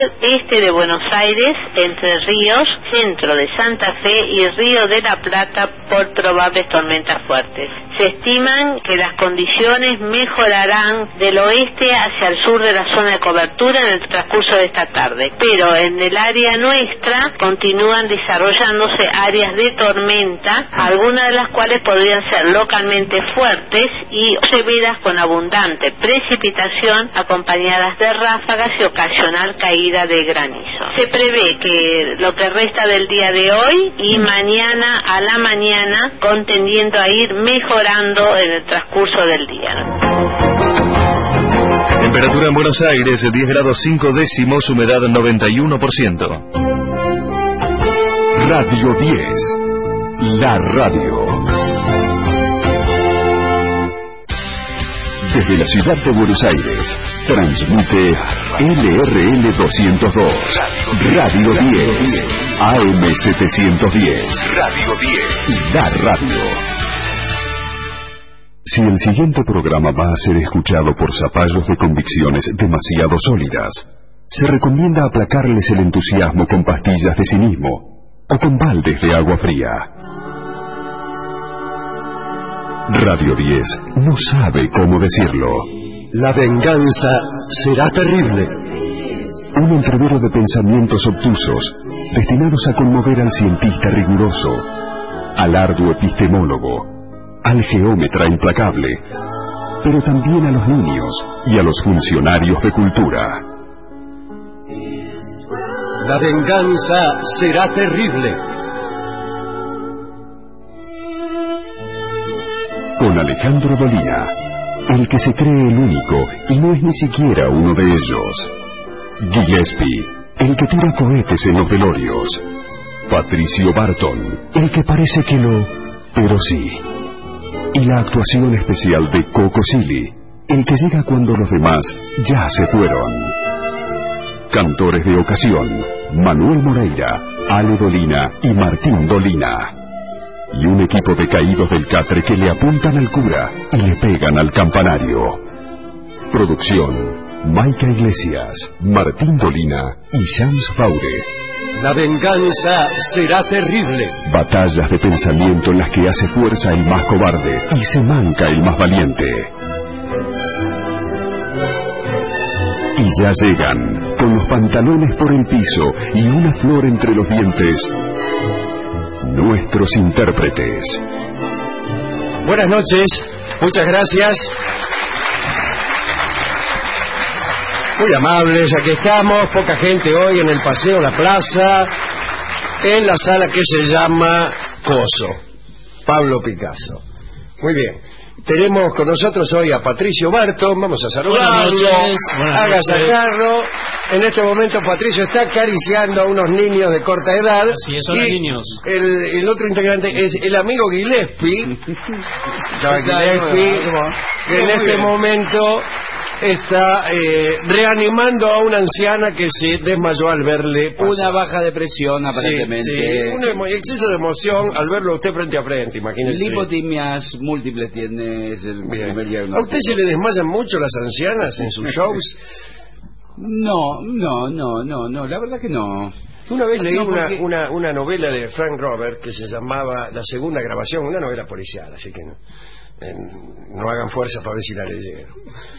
Este de Buenos Aires, Entre Ríos, centro de Santa Fe y Río de la Plata por probables tormentas fuertes. Se estiman que las condiciones mejorarán del oeste hacia el sur de la zona de cobertura en el transcurso de esta tarde, pero en el área nuestra continúan desarrollándose áreas de tormenta, algunas de las cuales podrían ser localmente fuertes y severas con abundante precipitación acompañadas de ráfagas y ocasional caída de granizo. Se prevé que lo que resta del día de hoy y mañana a la mañana tendiendo a ir mejorando en el transcurso del día. Temperatura en Buenos Aires 10 grados 5 décimos, humedad 91%. Radio 10, la radio. Desde la ciudad de Buenos Aires, transmite LRL 202, Radio 10, AM 710, Radio 10, la radio. Si el siguiente programa va a ser escuchado por zapallos de convicciones demasiado sólidas, se recomienda aplacarles el entusiasmo con pastillas de cinismo o con baldes de agua fría. Radio 10 no sabe cómo decirlo. La venganza será terrible. Un entrevero de pensamientos obtusos, destinados a conmover al cientista riguroso, al arduo epistemólogo, al geómetra implacable, pero también a los niños y a los funcionarios de cultura. La venganza será terrible. Con Alejandro Dolina, el que se cree el único y no es ni siquiera uno de ellos. Gillespie, el que tira cohetes en los velorios. Patricio Barton, el que parece que no, pero sí. Y la actuación especial de Coco Silly, el que llega cuando los demás ya se fueron. Cantores de ocasión, Manuel Moreira, Ale Dolina y Martín Dolina. Y un equipo de caídos del catre que le apuntan al cura y le pegan al campanario. Producción: Maica Iglesias, Martín Dolina y Shams Faure. La venganza será terrible. Batallas de pensamiento en las que hace fuerza el más cobarde y se manca el más valiente. Y ya llegan, con los pantalones por el piso y una flor entre los dientes, nuestros intérpretes. Buenas noches, muchas gracias. Muy amables, aquí estamos, poca gente hoy en el Paseo La Plaza, en la sala que se llama Coso, Pablo Picasso. Muy bien, tenemos con nosotros hoy a Patricio Barton, vamos a saludarlo, agasajarlo. En este momento Patricio está acariciando a unos niños de corta edad. Sí, son los niños. El otro integrante es el amigo Gillespie, que en este momento está reanimando a una anciana que se desmayó al verle pasar. Una baja de presión, aparentemente. Sí, un exceso de emoción al verlo a usted frente a frente, imagínese. Lipotimias múltiples tiene, es el primer diagnóstico. ¿A usted se le desmayan mucho las ancianas en sus shows? No, la verdad que no. Una vez leí una novela de Frank Robert que se llamaba La Segunda Grabación, una novela policial, así que no hagan fuerza para ver si la leyeron.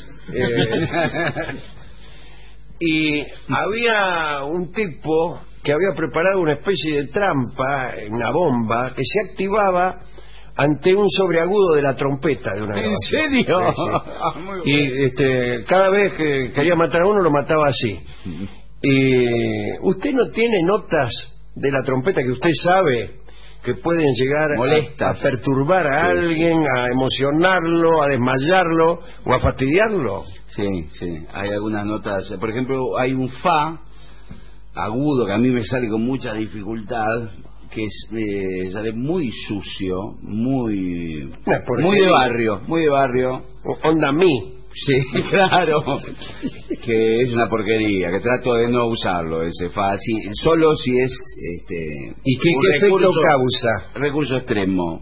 Y había un tipo que había preparado una especie de trampa, una bomba, que se activaba ante un sobreagudo de la trompeta de una grabación. ¿En serio? Sí. Y cada vez que quería matar a uno lo mataba así. Y usted no tiene notas de la trompeta que usted sabe que pueden llegar a perturbar a alguien, a emocionarlo, a desmayarlo o a fastidiarlo. Sí, hay algunas notas. Por ejemplo, hay un fa agudo que a mí me sale con mucha dificultad, que sale muy sucio, muy de barrio. Onda mi. Sí, claro, que es una porquería, que trato de no usarlo ese fa, solo si es ¿Y qué efecto causa? Recurso extremo.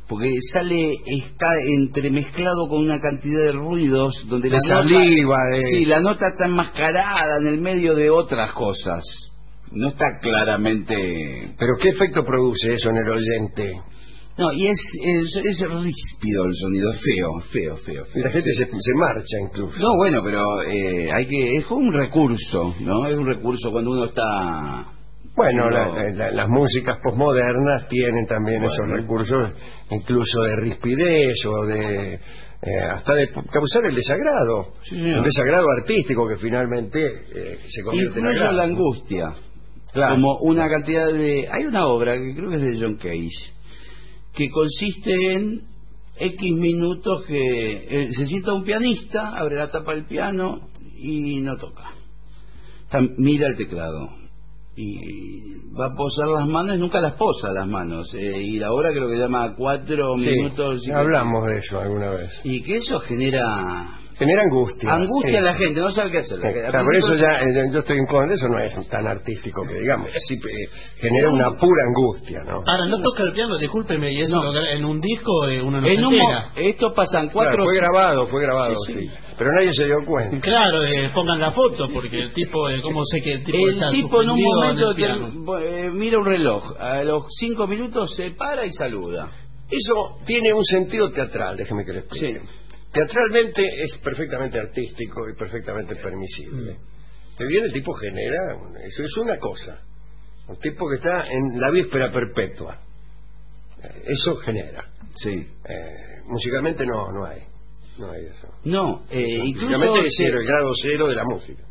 porque está entremezclado con una cantidad de ruidos donde la saliva, sí, la nota está enmascarada en el medio de otras cosas, no está claramente. Pero ¿qué efecto produce eso en el oyente? No, y es ríspido el sonido, es feo. Y la gente se marcha incluso. No, bueno, pero es como un recurso, ¿no? Es un recurso cuando uno está... Bueno, las músicas posmodernas tienen también esos recursos, incluso de rispidez o de hasta de causar el desagrado, el desagrado artístico que finalmente se convierte en agrado. La angustia, claro. Como una cantidad de... Hay una obra que creo que es de John Cage, que consiste en X minutos que se sienta un pianista, abre la tapa del piano y no toca. Mira el teclado y va a posar las manos y nunca las posa las manos. Y la obra creo que llama 4 minutos. Hablamos de eso alguna vez. Y que eso genera angustia. Angustia a la gente, no sabe qué hacer. Por eso yo estoy en contra de eso, no es tan artístico que digamos. Sí, genera una pura angustia, ¿no? Ahora, no toca el piano, discúlpeme, y eso en un disco uno no se entera. Esto pasan 4... Claro, fue grabado, sí. Pero nadie se dio cuenta. Claro, pongan la foto, porque el tipo, ¿cómo sé que el tipo está en un momento piano? Mira un reloj, a los 5 minutos se para y saluda. Eso tiene un sentido teatral, déjeme que le explique. Sí. Teatralmente es perfectamente artístico y perfectamente permisible. Que bien el tipo genera, eso es una cosa. Un tipo que está en la víspera perpetua. Eso genera. Sí. Musicalmente no hay eso. No, incluso... Musicalmente es cero, el grado cero de la música.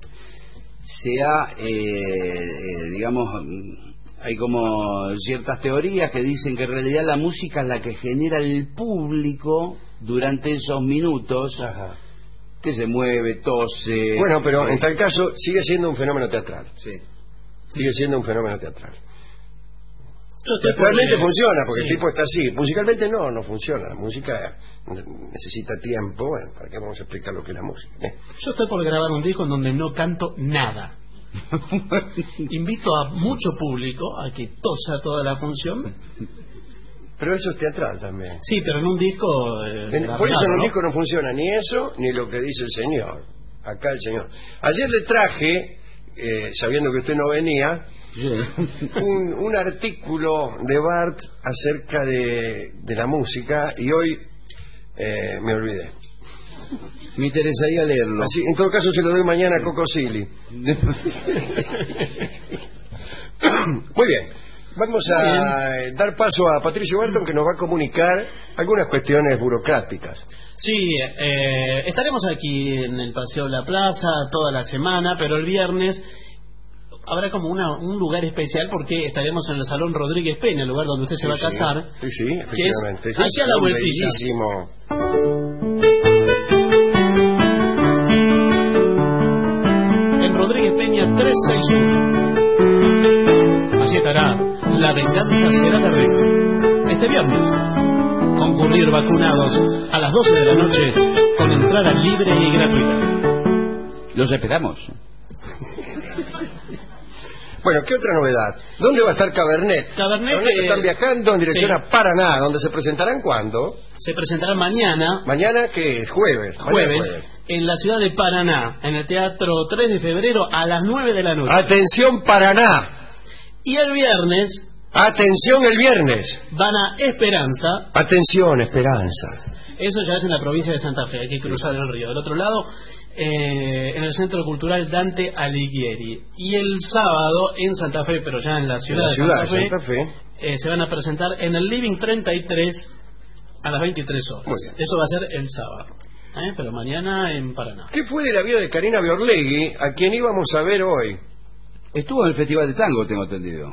Digamos... Hay como ciertas teorías que dicen que en realidad la música es la que genera el público durante esos minutos. Ajá. Que se mueve, tose... Bueno, pero en tal caso sigue siendo un fenómeno teatral. Sí. Sigue siendo un fenómeno teatral. Teatralmente funciona, porque el tipo está así. Musicalmente no funciona. La música necesita tiempo. Bueno, ¿para qué vamos a explicar lo que es la música? Yo estoy por grabar un disco en donde no canto nada. Invito a mucho público a que tosa toda la función. Pero eso es teatral también. Sí, pero en un disco... por eso en un disco no funciona ni eso, ni lo que dice el señor. Acá el señor. Ayer le traje, sabiendo que usted no venía, un artículo de Barth acerca de la música, y hoy me olvidé. Me interesaría leerlo. Así, en todo caso se lo doy mañana a Coco Silly. Muy bien. Vamos a dar paso a Patricio Barton, que nos va a comunicar algunas cuestiones burocráticas. Sí, estaremos aquí en el Paseo de la Plaza toda la semana, pero el viernes habrá como un lugar especial porque estaremos en el Salón Rodríguez Peña, el lugar donde usted se va a casar. Sí, efectivamente. Que es aquí a la vueltita. Bellísimo. En Rodríguez Peña 361. Allí estará La Venganza Será Terrible. Este viernes, concurrir vacunados a las 12 de la noche con entrada libre y gratuita. Los esperamos. Bueno, ¿qué otra novedad? ¿Dónde va a estar Cabernet? Cabernet están viajando en dirección a Paraná, donde se presentarán ¿cuándo? Se presentarán mañana. ¿Mañana qué es? Jueves. Jueves, en la ciudad de Paraná, en el Teatro 3 de Febrero a las 9 de la noche. ¡Atención, Paraná! Y el viernes... ¡Atención, el viernes! Van a Esperanza. ¡Atención, Esperanza! Eso ya es en la provincia de Santa Fe, hay que cruzar el río. Del otro lado, en el Centro Cultural Dante Alighieri. Y el sábado en Santa Fe, pero ya en la ciudad de Santa Fe, se van a presentar en el Living 33 a las 23 horas. Eso va a ser el sábado. Pero mañana en Paraná. ¿Qué fue de la vida de Karina Biorlegui, a quien íbamos a ver hoy? Estuvo en el Festival de Tango, tengo entendido.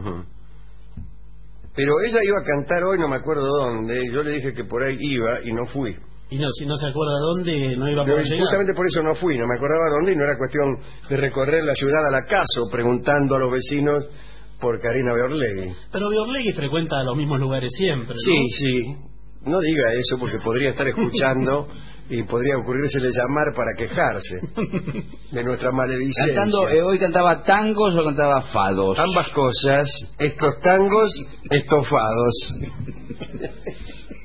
Pero ella iba a cantar hoy, no me acuerdo dónde. Yo le dije que por ahí iba y no fui. Y no, si no se acuerda dónde, no iba a poder llegar. Justamente por eso no fui, no me acordaba dónde, y no era cuestión de recorrer la ciudad al acaso preguntando a los vecinos por Karina Biorlegui. Pero Biorlegui frecuenta los mismos lugares siempre, ¿no? Sí. No diga eso porque podría estar escuchando y podría ocurrírsele llamar para quejarse de nuestra maledicencia. ¿Hoy cantaba tangos o cantaba fados? Ambas cosas, estos tangos, estos fados.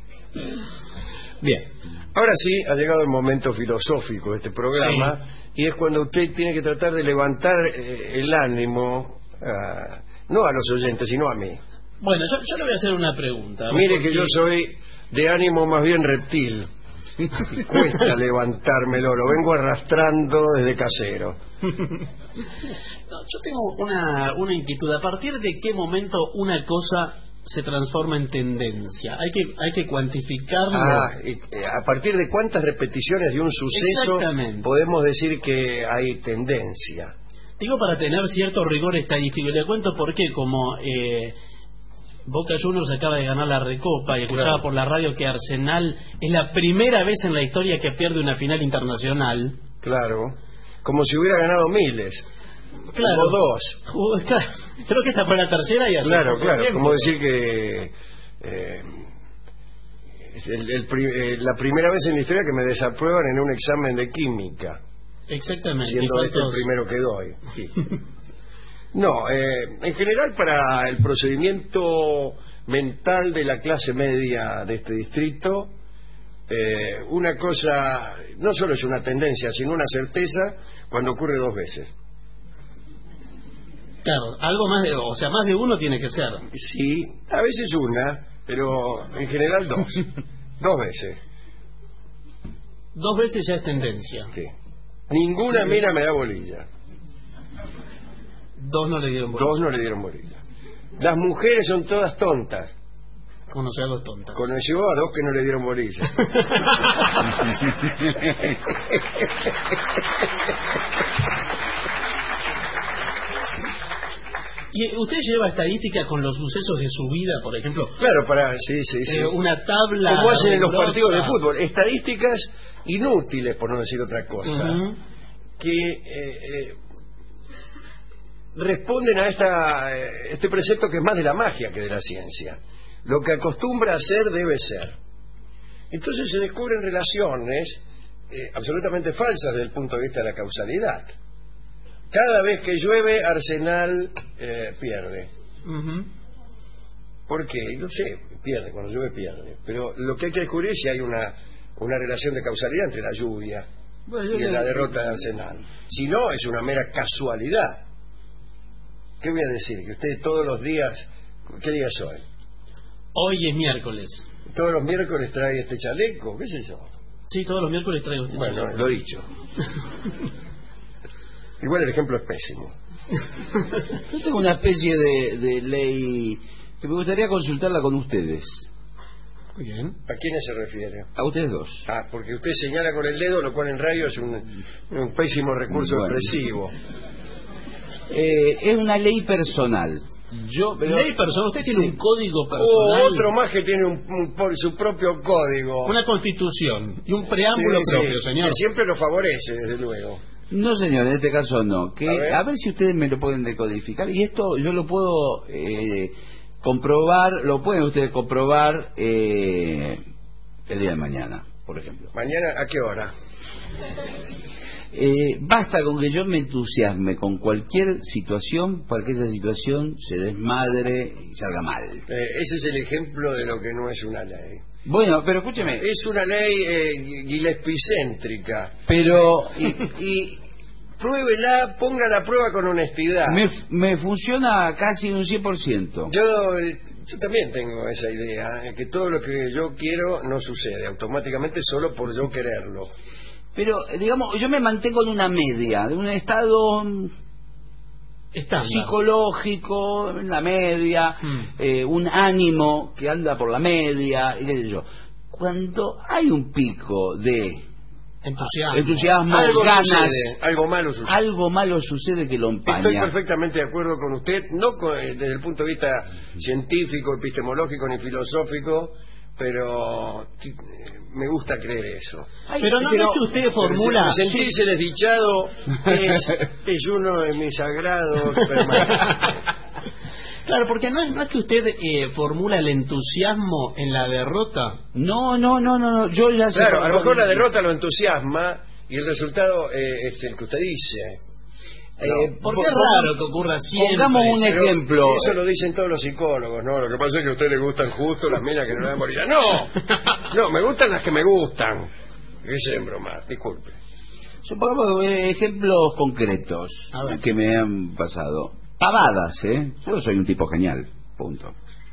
Bien. Ahora sí, ha llegado el momento filosófico de este programa, y es cuando usted tiene que tratar de levantar el ánimo, no a los oyentes, sino a mí. Bueno, yo le voy a hacer una pregunta. Mire que yo soy de ánimo más bien reptil. Cuesta levantármelo, lo vengo arrastrando desde casero. No, yo tengo una inquietud. ¿A partir de qué momento una cosa se transforma en tendencia? Hay que cuantificarlo. ¿A partir de cuántas repeticiones de un suceso podemos decir que hay tendencia? Digo, para tener cierto rigor estadístico. Le cuento por qué. Como Boca Juniors acaba de ganar la Recopa y escuchaba por la radio que Arsenal es la primera vez en la historia que pierde una final internacional. Claro, como si hubiera ganado miles. Claro. O dos. Claro. Creo que esta fue la tercera y así. Claro, como decir que la primera vez en la historia que me desaprueban en un examen de química. Exactamente. Siendo este el primero que doy. Sí. No, en general para el procedimiento mental de la clase media de este distrito, una cosa no solo es una tendencia, sino una certeza cuando ocurre dos veces. Claro, algo más más de uno tiene que ser. Sí, a veces una, pero en general dos. Dos veces. Dos veces ya es tendencia. Sí. Ninguna mina me da bolilla. Dos no le dieron bolilla. Dos no le dieron bolilla. Las mujeres son todas tontas. Conocí a dos tontas. Conoció a dos que no le dieron bolilla. ¿Y usted lleva estadísticas con los sucesos de su vida, por ejemplo? Claro, sí. Una tabla. Como hacen en los partidos de fútbol. Estadísticas inútiles, por no decir otra cosa. Que responden a este precepto que es más de la magia que de la ciencia. Lo que acostumbra a ser debe ser. Entonces se descubren relaciones absolutamente falsas desde el punto de vista de la causalidad. Cada vez que llueve, Arsenal pierde. ¿Por qué? No sé, pierde, cuando llueve pierde. Pero lo que hay que descubrir es si hay una relación de causalidad entre la lluvia y la derrota de Arsenal. Si no, es una mera casualidad. ¿Qué voy a decir? Que usted todos los días... ¿Qué día es hoy? Hoy es miércoles. ¿Todos los miércoles trae este chaleco? ¿Qué sé yo? Sí, todos los miércoles traigo este chaleco. Bueno, lo dicho. Igual el ejemplo es pésimo. Yo tengo una especie de ley que me gustaría consultarla con ustedes. Muy bien. ¿A quiénes se refiere? A ustedes dos. Porque usted señala con el dedo, lo cual en radio es un pésimo recurso expresivo. Es una ley personal. Ley personal, usted tiene un código personal. Otro más que tiene su propio código. Una constitución y un preámbulo propio, señor. Que siempre lo favorece, desde luego. No, señor, en este caso no. A ver si ustedes me lo pueden decodificar. Y esto yo lo puedo comprobar, lo pueden ustedes comprobar el día de mañana, por ejemplo. ¿Mañana a qué hora? Basta con que yo me entusiasme con cualquier situación para que esa situación se desmadre y salga mal. Ese es el ejemplo de lo que no es una ley. Bueno, pero escúcheme. Es una ley gillespicéntrica. Pero... y pruébela, ponga la prueba con honestidad. Me funciona casi un 100%. Yo también tengo esa idea, que todo lo que yo quiero no sucede automáticamente solo por yo quererlo. Pero, digamos, yo me mantengo en una media, de un estado psicológico, en la media, un ánimo que anda por la media, y qué sé yo. Cuando hay un pico de entusiasmo, algo ganas, sucede, algo malo sucede que lo empaña. Estoy perfectamente de acuerdo con usted, no desde el punto de vista científico, epistemológico ni filosófico, pero me gusta creer eso. Pero no es que usted formula... Sentirse desdichado es uno de mis sagrados permanentes. Claro, porque no es que usted formula el entusiasmo en la derrota. No, yo ya sé. Claro, a lo mejor la derrota lo entusiasma y el resultado es el que usted dice. Porque es raro que ocurra siempre. Pongamos un ejemplo. Eso lo dicen todos los psicólogos, ¿no? Lo que pasa es que a usted le gustan justo las minas que no le dan morir. No, me gustan las que me gustan. Ese es broma, disculpe. Supongamos ejemplos concretos que me han pasado. Pavadas, ¿eh? Yo soy un tipo genial, punto.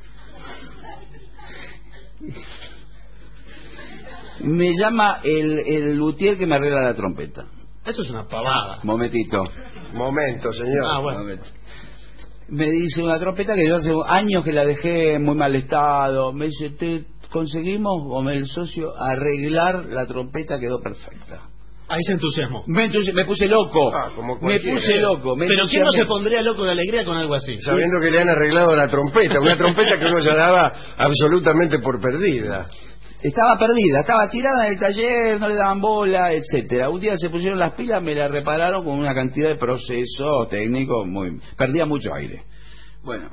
Me llama el luthier que me arregla la trompeta. Eso es una pavada. Momentito, señor. Bueno. me dice una trompeta que yo hace años que la dejé en muy mal estado. Me dice, ¿te conseguimos con el socio arreglar la trompeta? Quedó perfecta. Ahí se entusiasmó. Me puse loco. Me puse loco. Pero ¿quién no se pondría loco de alegría con algo así? Sabiendo que le han arreglado la trompeta, una trompeta que uno ya daba absolutamente por perdida. Estaba perdida, estaba tirada en el taller, no le daban bola, etcétera. Un día se pusieron las pilas, me la repararon con una cantidad de procesos técnicos perdía mucho aire. Bueno,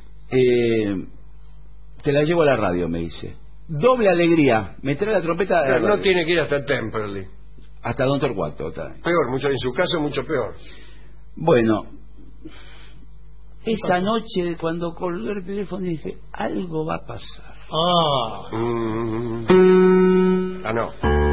te la llevo a la radio, me dice. Doble alegría, me trae la trompeta. Pero no tiene que ir hasta Temperley. Hasta Don Torcuato. Peor, en su caso mucho peor. Bueno, esa noche cuando colgué el teléfono dije, algo va a pasar. No.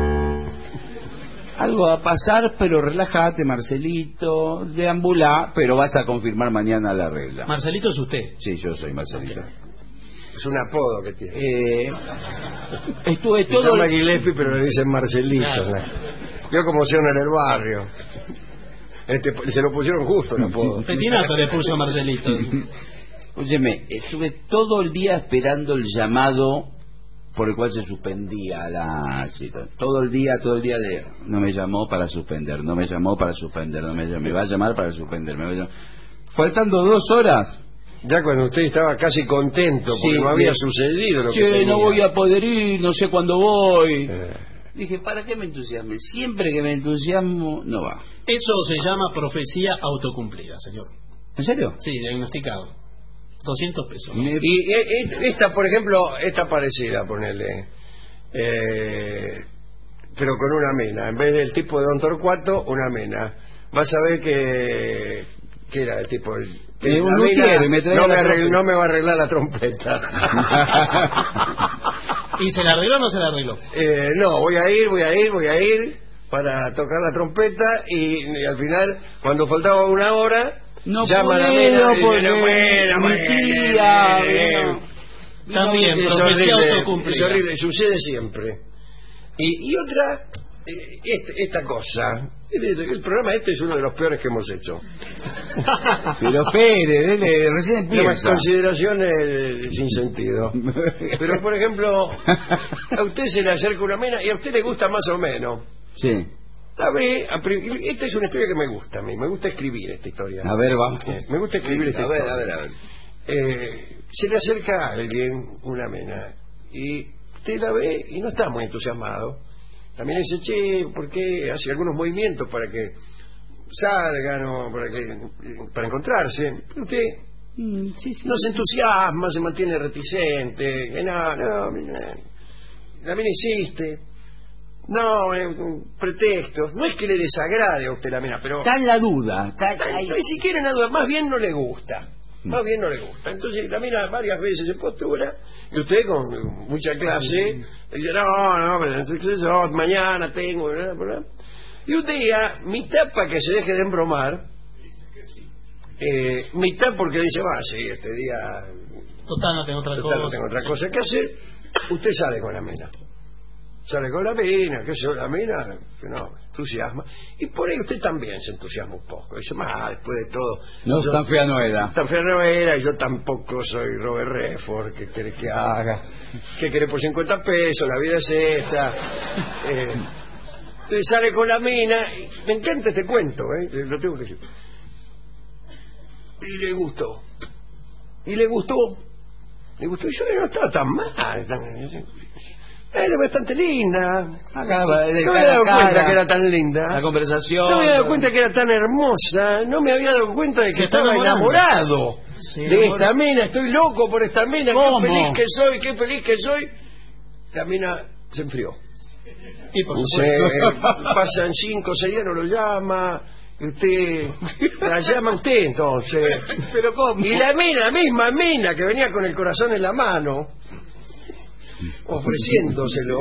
Algo va a pasar, pero relájate, Marcelito, deambulá, pero vas a confirmar mañana la regla. ¿Marcelito es usted? Sí, yo soy Marcelito. Okay. Es un apodo que tiene. Estuve todo... Se llama Gillespie, pero le dicen Marcelito. Claro. Vio como hicieron en el barrio. Se lo pusieron justo el apodo. Petinato le puso a Marcelito. Óyeme, estuve todo el día esperando el llamado por el cual se suspendía la cita. Todo el día no me llamó para suspender, no me llamó para suspender, me va a llamar para suspender, me va a llamar. Faltando 2 horas. Ya cuando usted estaba casi contento porque no había sucedido lo que tenía. No voy a poder ir, no sé cuándo voy. Dije, ¿para qué me entusiasme? Siempre que me entusiasmo, no va. Eso se llama profecía autocumplida, señor. ¿En serio? Sí, diagnosticado. 200 pesos. Y esta, por ejemplo, esta parecida, ponele. Pero con una mina. En vez del tipo de Don Torcuato, una mina. Vas a ver que era el tipo... no me va a arreglar la trompeta. ¿Y se la arregló o no se la arregló? No, voy a ir para tocar la trompeta y al final, cuando faltaba 1 hora... No llama puedo, a la mina mi tía. También, es profecía horrible, autocumplida. es horrible, sucede siempre. Y otra, esta cosa. El programa este es uno de los peores que hemos hecho. Pero espere, recién empieza. Las consideraciones sin sentido. Pero, por ejemplo, a usted se le acerca una mina y a usted le gusta más o menos. Sí. Esta es una historia que me gusta a mí. Me gusta escribir esta historia. A ver, vamos. Me gusta escribir esta historia. A ver. Se le acerca a alguien, una mina, y usted la ve y no está muy entusiasmado. También dice, che, ¿por qué hace algunos movimientos para que salgan o para encontrarse? Pero usted no se entusiasma, se mantiene reticente, que no, la mina insiste. No, pretextos. No es que le desagrade a usted la mina, pero... Está en la duda. Ni siquiera en la duda, más bien no le gusta. Entonces la mina varias veces se postura y usted con mucha clase dice, no, mañana tengo... Y un día, mitad para que se deje de embromar, mitad porque dice, sí, este día... Total, no tengo otra cosa que hacer. Usted sale con la mina. La mina que no, entusiasma. Y por ahí usted también se entusiasma un poco. Dice, después de todo... No, tan fea no era. Y yo tampoco soy Robert Redford. ¿Qué quiere que haga? ¿Qué quiere por 50 pesos? La vida es esta. Entonces sale con la mina. Me encanta este cuento, lo tengo que decir. Y le gustó. Y yo no estaba tan mal. Era bastante linda. No me había dado cuenta que era tan linda. La conversación. No me había dado cuenta que era tan hermosa. No me había dado cuenta de que estaba enamorado de esta mina. Estoy loco por esta mina. Qué feliz que soy. La mina se enfrió. Y por supuesto. Pasan 5 o 6 días, no lo llama. Usted la llama usted entonces. ¿Pero cómo? Y la misma mina que venía con el corazón en la mano, ofreciéndoselo,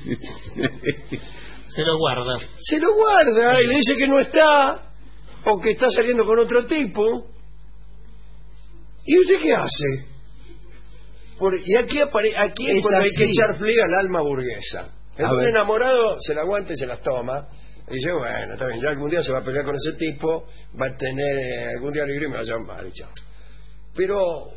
se lo guarda. Se lo guarda y le dice que no está, o que está saliendo con otro tipo. ¿Y usted qué hace? Y aquí es cuando hay que echar fliega al alma burguesa. Un enamorado se la aguanta y se las toma. Y dice, bueno, está bien, ya algún día se va a pelear con ese tipo, va a tener algún día libre y me va a llamar, y chao. Pero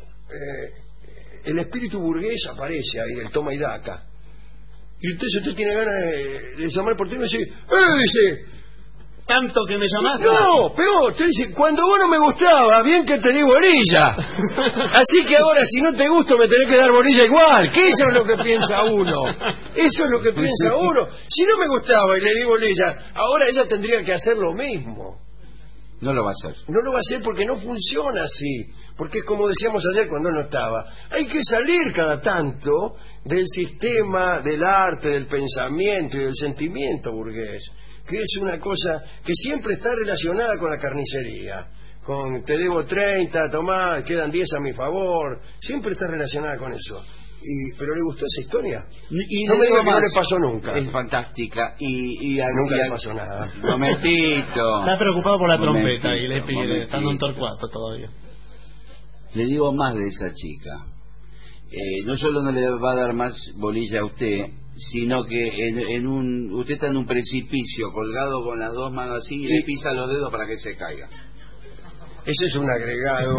el espíritu burgués aparece ahí, el toma y daca. Y entonces usted tiene ganas de llamar por teléfono y dice, tanto que me llamaste. No, peor, te dice, cuando vos no me gustaba, bien que te di bolilla. Así que ahora si no te gusto me tenés que dar bolilla igual. Que eso es lo que piensa uno. Eso es lo que piensa uno. Si no me gustaba y le di bolilla, ahora ella tendría que hacer lo mismo. No lo va a hacer. No lo va a hacer porque no funciona así. Porque es como decíamos ayer cuando él no estaba. Hay que salir cada tanto del sistema del arte, del pensamiento y del sentimiento burgués, que es una cosa que siempre está relacionada con la carnicería, con te debo 30, tomá, quedan 10 a mi favor, siempre está relacionada con eso. ¿Pero le gustó esa historia? Y no me diga que no le pasó nunca. Es fantástica. Nunca le pasó nada. Momentito. Está preocupado por la trompeta y le pide, está en un Torcuato todavía. Le digo más de esa chica. No solo no le va a dar más bolilla a usted, sino que usted está en un precipicio colgado con las dos manos así y le pisa los dedos para que se caiga. Ese es un agregado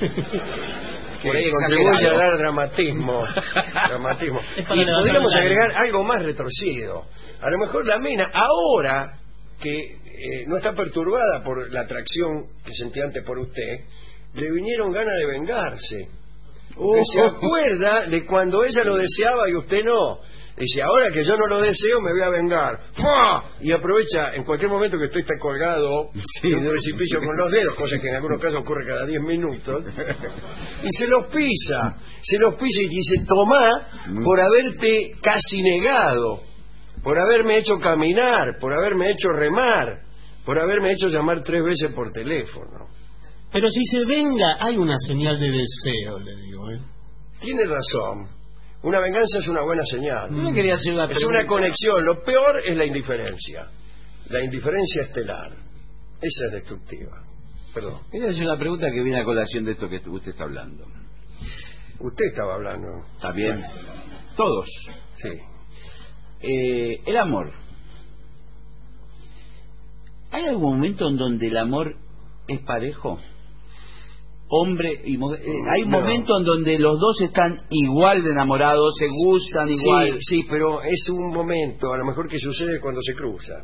que contribuye a dar dramatismo. Y podríamos agregar algo más retorcido. A lo mejor la mina, ahora que no está perturbada por la atracción que sentía antes por usted, le vinieron ganas de vengarse. Que se acuerda de cuando ella lo deseaba y usted no. Dice, ahora que yo no lo deseo me voy a vengar. ¡Fua! Y aprovecha en cualquier momento que usted está colgado en un precipicio con los dedos, cosa que en algunos casos ocurre cada 10 minutos, y se los pisa y dice, tomá por haberte casi negado, por haberme hecho caminar, por haberme hecho remar, por haberme hecho llamar 3 veces por teléfono. Pero si se venga, hay una señal de deseo, le digo. Tiene razón. Una venganza es una buena señal. Yo quería hacer una es una conexión. Lo peor es la indiferencia. La indiferencia estelar. Esa es destructiva. Perdón. Quería hacer una pregunta que viene a colación de esto que usted está hablando. Usted estaba hablando. ¿Está bien? Todos. Sí. El amor. ¿Hay algún momento en donde el amor es parejo? Hombre y mujer. Hay momentos en donde los dos están igual de enamorados, se gustan igual. Sí, pero es un momento, a lo mejor que sucede cuando se cruza.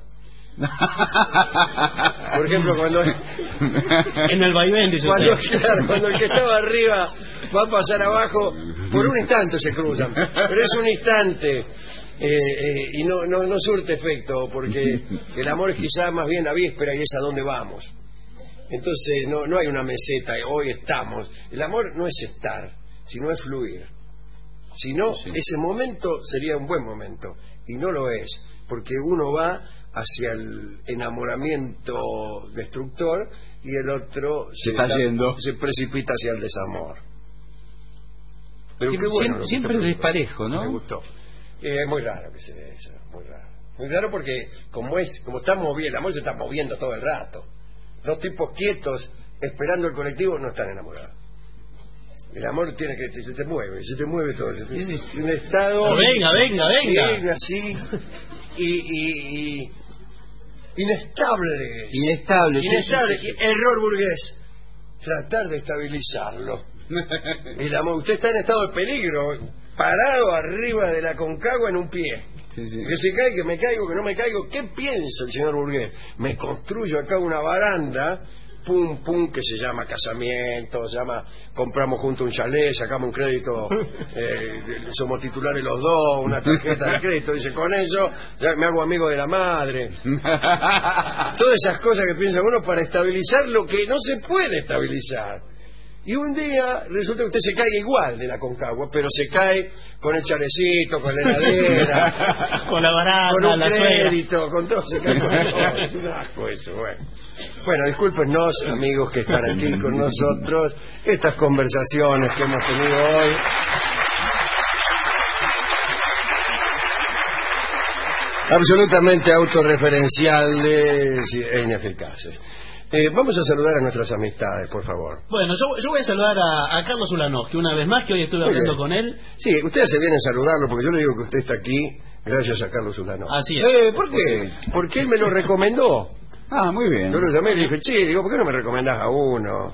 Por ejemplo, cuando en el vaivén, dice cuando el que estaba arriba va a pasar abajo, por un instante se cruzan, pero es un instante. Y no surte efecto, porque el amor es quizás más bien la víspera y es a dónde vamos. Entonces no hay una meseta, hoy estamos. El amor no es estar, sino es fluir. Si no, ese momento sería un buen momento, y no lo es, porque uno va hacia el enamoramiento destructor y el otro se precipita hacia el desamor. Pero siempre es desparejo, ¿no? Me gustó. Es muy raro que se dé eso, muy raro. Muy raro porque como está moviendo, el amor se está moviendo todo el rato. Dos tipos quietos esperando el colectivo no están enamorados. El amor se te mueve todo. Es un estado. Venga. Así y inestable. Error burgués. Tratar de estabilizarlo. El amor, usted está en estado de peligro, parado arriba de la Aconcagua en un pie. Que se cae, que me caigo, que no me caigo. ¿Qué piensa el señor burgués? Me construyo acá una baranda, que se llama casamiento, compramos juntos un chalet, sacamos un crédito, somos titulares los dos, una tarjeta de crédito, dice, con eso ya me hago amigo de la madre. Todas esas cosas que piensa uno para estabilizar lo que no se puede estabilizar. Y un día resulta que usted se cae igual de la Aconcagua, pero se cae con el chalecito, con la heladera, con la baranda, con un crédito, con todo, se cae con todo. Es un asco eso, bueno. Bueno, discúlpenos, amigos que están aquí con nosotros, estas conversaciones que hemos tenido hoy. Absolutamente autorreferenciales e ineficaces. Vamos a saludar a nuestras amistades, por favor. Bueno, yo voy a saludar a Carlos Ulanowski una vez más, que hoy estuve hablando con él. Sí, ustedes se vienen a saludarlo porque yo le digo que usted está aquí gracias a Carlos Ulanowski. Así es. ¿Por qué? Porque él me lo recomendó. Ah, muy bien. Yo lo llamé y le dije, che, digo, ¿por qué no me recomendás a uno?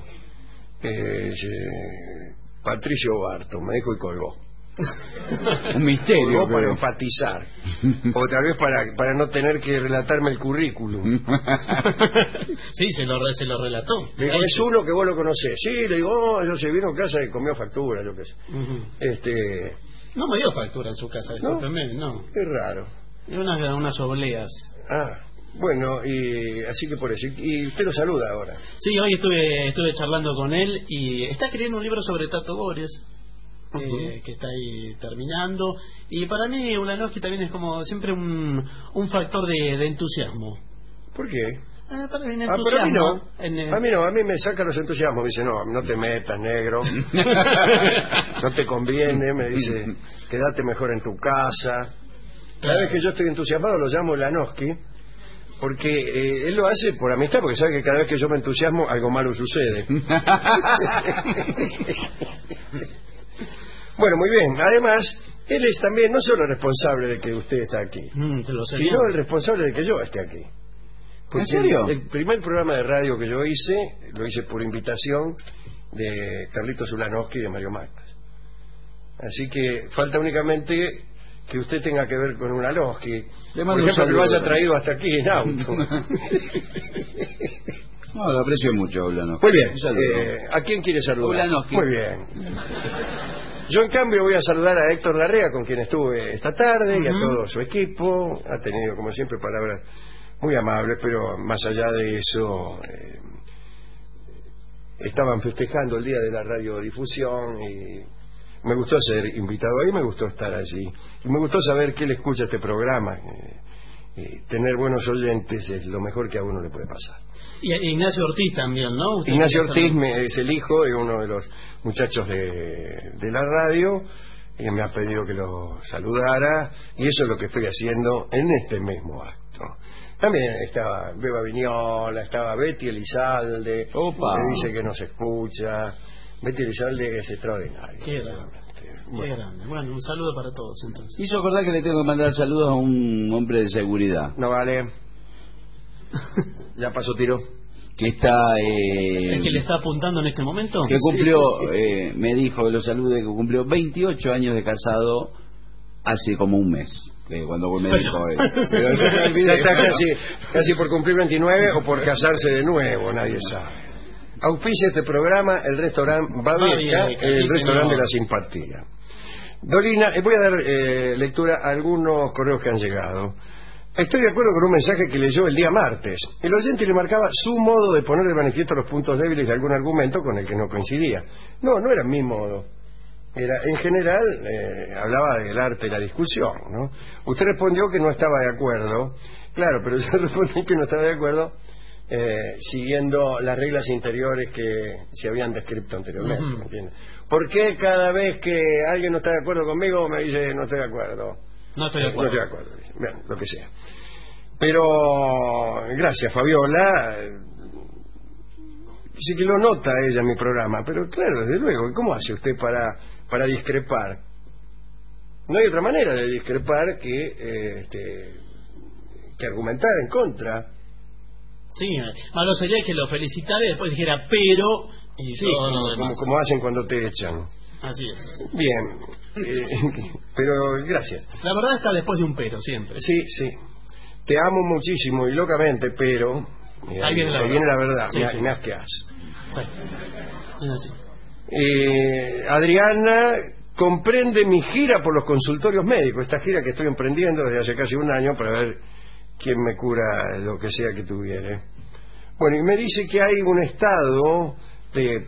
Patricio Barton, me dijo y colgó. Un misterio. Colgó para enfatizar. O tal vez para no tener que relatarme el currículum. Sí, se lo relató. Le digo, es uno que vos lo conocés. Sí, le digo, yo se vino a casa y comió factura, yo qué sé. No me dio factura en su casa, discúlpeme, no. Qué raro. Unas obleas. Ah, bueno, y así que por eso. Y usted lo saluda ahora. Sí, hoy estuve charlando con él y está escribiendo un libro sobre Tato Bores. Que está ahí terminando, y para mí Ulanowski también es como siempre un factor de entusiasmo. ¿Por qué? Para mí pero a mí no, a mí me saca los entusiasmos. Me dice, no te metas, negro. No te conviene, me dice, quédate mejor en tu casa. Cada vez que yo estoy entusiasmado lo llamo Ulanowski, porque él lo hace por amistad, porque sabe que cada vez que yo me entusiasmo algo malo sucede. Bueno, muy bien. Además, él es también no solo responsable de que usted está aquí, sino el responsable de que yo esté aquí. Porque ¿en serio? El primer programa de radio que yo hice, lo hice por invitación de Carlitos Ulanowski y de Mario Matas. Así que falta únicamente que usted tenga que ver con Ulanowski. Por ejemplo, que lo haya traído hasta aquí en auto. No, lo aprecio mucho, Ulanowski. Muy bien. ¿A quién quiere saludar? Ulanowski. Muy bien. Yo, en cambio, voy a saludar a Héctor Larrea, con quien estuve esta tarde, y a todo su equipo. Ha tenido, como siempre, palabras muy amables, pero más allá de eso, estaban festejando el día de la radiodifusión y me gustó ser invitado ahí, me gustó estar allí. Y me gustó saber que él escucha este programa. Tener buenos oyentes es lo mejor que a uno le puede pasar. Y Ignacio Ortiz también, ¿no? Ignacio Ortiz es el hijo de uno de los muchachos de la radio, y me ha pedido que lo saludara, y eso es lo que estoy haciendo en este mismo acto. También estaba Beba Viñola, estaba Betty Elizalde, que dice que nos escucha. Betty Elizalde es extraordinaria. Qué grande. Qué grande. Bueno, un saludo para todos entonces. Hizo acordar que le tengo que mandar saludos a un hombre de seguridad. No vale. Ya pasó tiro. Que está... ¿El que le está apuntando en este momento? Que cumplió, me dijo que lo salude, que cumplió 28 años de casado hace como un mes. Cuando me dijo pero yo me olvidé. Está casi por cumplir 29 o por casarse de nuevo, nadie sabe. Auspicia este programa el restaurante Babieca, el restaurante de la simpatía. Dolina, voy a dar lectura a algunos correos que han llegado. Estoy de acuerdo con un mensaje que leyó el día martes. El oyente le marcaba su modo de poner de manifiesto los puntos débiles de algún argumento con el que no coincidía. No era mi modo. En general, hablaba del arte de la discusión, ¿no? Usted respondió que no estaba de acuerdo. Claro, pero yo respondí que no estaba de acuerdo siguiendo las reglas interiores que se habían descrito anteriormente, ¿me entiende? ¿Por qué cada vez que alguien no está de acuerdo conmigo me dice no estoy de acuerdo? No estoy de acuerdo. No estoy de acuerdo. Bien, lo que sea. Pero, gracias, Fabiola. Dice que lo nota ella en mi programa, pero claro, desde luego, ¿cómo hace usted para discrepar? No hay otra manera de discrepar que argumentar en contra. Sí, malo sería que lo felicitara y después dijera pero y sí, todo lo demás. Como hacen cuando te echan. Así es. Bien, pero gracias. La verdad está después de un pero, siempre. Sí. Te amo muchísimo y locamente, pero... Ahí viene la verdad, sí. Me asqueas. Sí. Es así. Adriana comprende mi gira por los consultorios médicos, esta gira que estoy emprendiendo desde hace casi un año para ver quién me cura lo que sea que tuviere. Bueno, y me dice que hay un estado de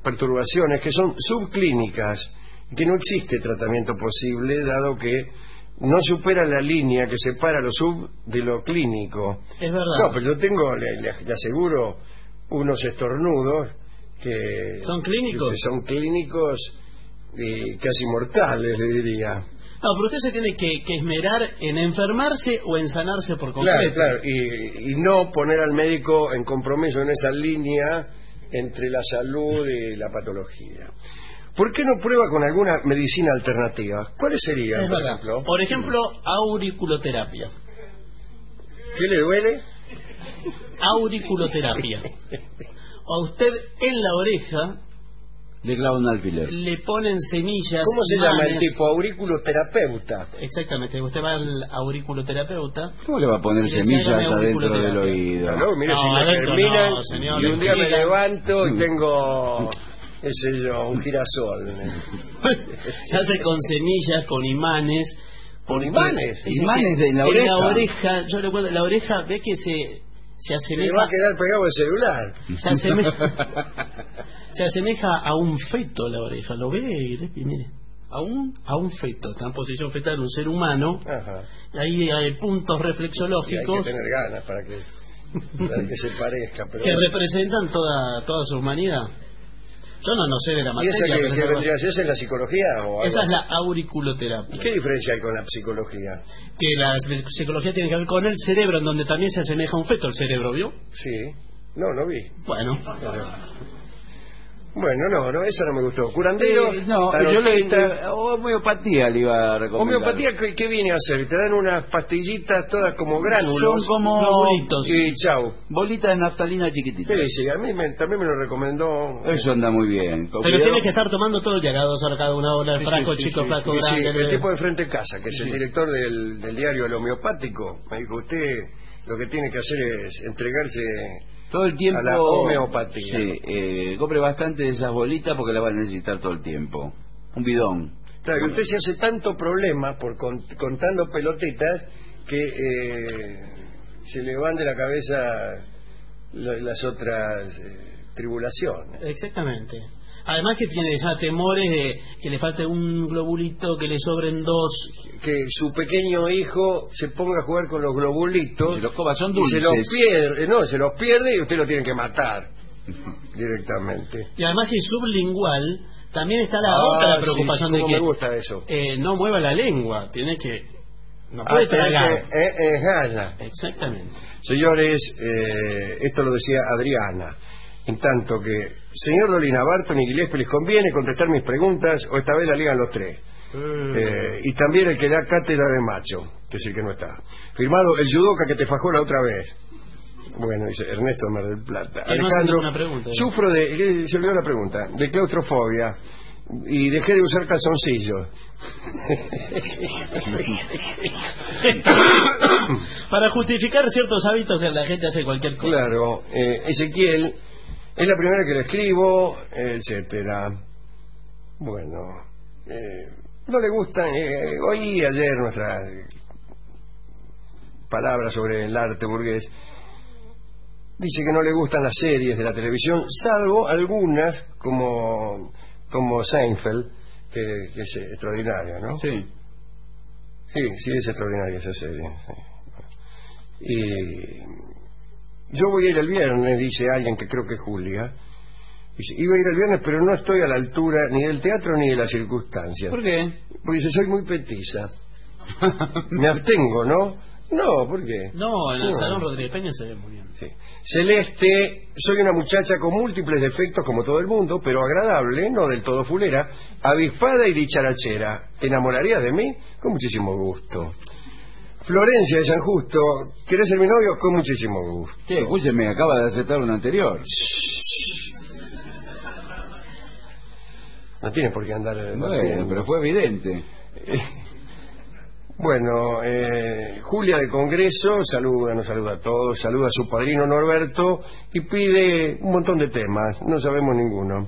perturbaciones que son subclínicas, que no existe tratamiento posible, dado que no supera la línea que separa lo sub de lo clínico. Es verdad. No, pero yo tengo, le aseguro, unos estornudos que ¿Son clínicos? Que son clínicos casi mortales, le diría. No, pero usted se tiene que esmerar en enfermarse o en sanarse por completo. Claro, y no poner al médico en compromiso en esa línea entre la salud y la patología. ¿Por qué no prueba con alguna medicina alternativa? ¿Cuáles serían, por ejemplo? Por ejemplo, auriculoterapia. ¿Qué le duele? Auriculoterapia. A usted en la oreja le clava un alfiler. Le ponen semillas. ¿Cómo se llama el tipo? Auriculoterapeuta. Exactamente. Usted va al auriculoterapeuta. ¿Cómo le va a poner semillas adentro del oído? Claro, mire, si me terminan y un día me levanto y tengo, qué sé yo, un girasol. Se hace con semillas, con imanes. ¿Con imanes? ¿Imanes de la oreja? En la oreja, yo recuerdo, la oreja ve que se asemeja. Me va a quedar pegado el celular. Se asemeja a un feto la oreja. ¿Lo ve, Gillespie? Mire. A un feto. Está en posición fetal un ser humano. Ajá. Y ahí hay puntos reflexológicos. Y hay que tener ganas para que se parezca. Pero que representan toda su humanidad. Yo no sé de la materia. ¿Y esa que vendría a ser? ¿Esa es la psicología? Esa es la auriculoterapia. ¿Qué diferencia hay con la psicología? Que la psicología tiene que ver con el cerebro, en donde también se asemeja a un feto el cerebro, ¿vio? Sí. No vi. Bueno. Bueno, no, esa no me gustó. ¿Curandero? Yo homeopatía le iba a recomendar. ¿Homeopatía qué viene a hacer? Te dan unas pastillitas todas como gránulos. Son como globulitos. Y chau. Bolitas de naftalina chiquititas. Sí, a mí también me lo recomendó. Eso anda muy bien. Pero tiene que estar tomando todo el día, cada 2 horas, cada 1 hora, el frasco, chico, frasco, grande. El tipo de Frente Casa, que es el director del diario El Homeopático, me dijo, usted lo que tiene que hacer es entregarse todo el tiempo a la homeopatía. Sí, compre bastante de esas bolitas porque las va a necesitar todo el tiempo. Un bidón. Claro, que usted se hace tanto problema por contando pelotitas que se le van de la cabeza las otras tribulaciones. Exactamente. Además que tiene ya temores de que le falte un globulito, que le sobren 2. Que su pequeño hijo se ponga a jugar con los globulitos. Y los comas son dulces. Y se los pierde, se los pierde y usted lo tiene que matar directamente. Y además si es sublingual, también está la otra preocupación de que me gusta eso. No mueva la lengua, tiene que... No puede tragar. Exactamente. Señores, esto lo decía Adriana. En tanto que, señor Dolina, Barton y Gillespie, les conviene contestar mis preguntas o esta vez la ligan los tres. Y también el que da cátedra de macho, que es el que no está. Firmado el judoka que te fajó la otra vez. Bueno, dice Ernesto de Mar del Plata. Alejandro, sufro se olvidó la pregunta, de claustrofobia y dejé de usar calzoncillos. Para justificar ciertos hábitos la gente hace cualquier cosa. Claro, Ezequiel, es la primera que le escribo, etcétera. Bueno, no le gustan, oí ayer nuestra palabra sobre el arte burgués. Dice que no le gustan las series de la televisión, salvo algunas como Seinfeld, que es extraordinario, ¿no? Sí. Sí, es extraordinaria esa serie. Sí. Y yo voy a ir el viernes, dice alguien que creo que es Julia. Dice, iba a ir el viernes, pero no estoy a la altura ni del teatro ni de las circunstancias. ¿Por qué? Porque dice, soy muy petiza. Me abstengo, ¿no? No, ¿por qué? No, en el Salón Rodríguez Peña se ve muy bien. Sí. Celeste, soy una muchacha con múltiples defectos como todo el mundo, pero agradable, no del todo fulera, avispada y dicharachera. ¿Te enamorarías de mí? Con muchísimo gusto. Florencia de San Justo, ¿querés ser mi novio? Con muchísimo gusto. Sí, escúcheme, acaba de aceptar una anterior. No tiene por qué andar... Bueno, pero fue evidente. Bueno, Julia de Congreso nos saluda a todos, saluda a su padrino Norberto y pide un montón de temas, no sabemos ninguno.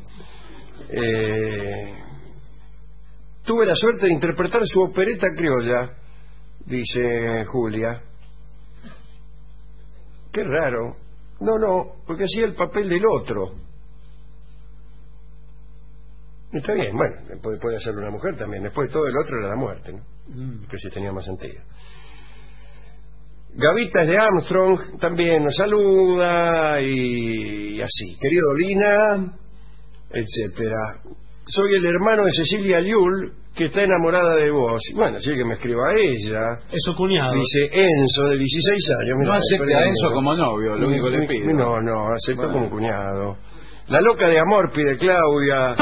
Tuve la suerte de interpretar su opereta criolla, dice Julia. Qué raro. No, porque hacía el papel del otro. Está bien, bueno, puede hacerlo una mujer también. Después todo el otro era la muerte, ¿no? Que sí tenía más sentido. Gavitas de Armstrong también nos saluda y así. Querido Dolina, etcétera. Soy el hermano de Cecilia Liul, que está enamorada de vos. Bueno, sí que me escriba a ella. Es su cuñado. Dice Enzo, de 16 años. No acepte a Enzo como novio, lo único que le pido. No, acepto como cuñado. La loca de amor, pide Claudia.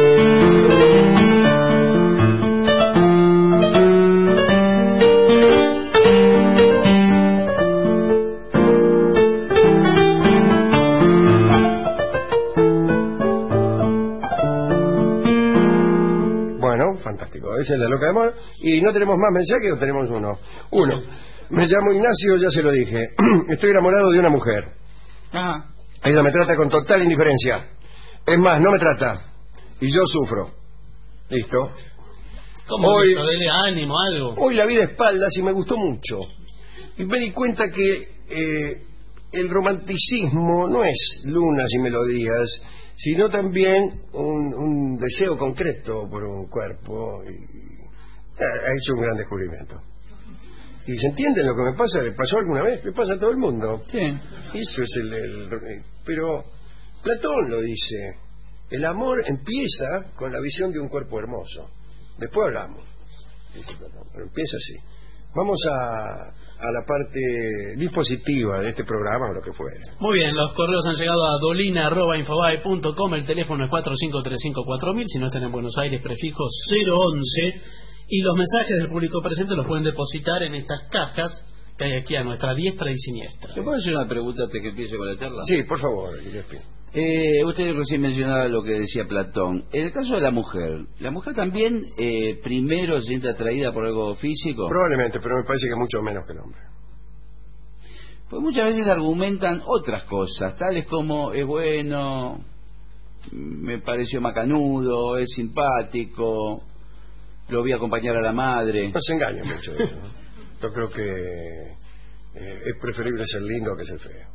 Fantástico, esa es la loca de amor. Y no tenemos más mensajes, o tenemos uno. Me llamo Ignacio, ya se lo dije. Estoy enamorado de una mujer. Ella me trata con total indiferencia. Es más, no me trata. Y yo sufro. Listo. ¿Cómo? Hoy, dele ánimo, algo. Hoy la vi de espaldas y me gustó mucho. Y me di cuenta que el romanticismo no es lunas y melodías, sino también un deseo concreto por un cuerpo. Y ha hecho un gran descubrimiento. ¿Y se entiende lo que me pasa? ¿Le pasó alguna vez? Le pasa a todo el mundo. Sí. Eso es pero Platón lo dice. El amor empieza con la visión de un cuerpo hermoso. Después hablamos, dice Platón, pero empieza así. Vamos a la parte dispositiva de este programa o lo que fuera. Muy bien, los correos han llegado a dolina@infobae.com, el teléfono es 45354000, si no están en Buenos Aires, prefijo 011, y los mensajes del público presente los pueden depositar en estas cajas que hay aquí a nuestra diestra y siniestra. ¿Le puedo hacer una pregunta antes que empiece con la charla? Sí, por favor, Gillespie. Usted recién mencionaba lo que decía Platón. En el caso de la mujer también primero se siente atraída por algo físico. Probablemente, pero me parece que mucho menos que el hombre. Pues muchas veces argumentan otras cosas, tales como es bueno, me pareció macanudo, es simpático, lo vi acompañar a la madre. No se engaña mucho de eso, ¿no? Yo creo que es preferible ser lindo que ser feo.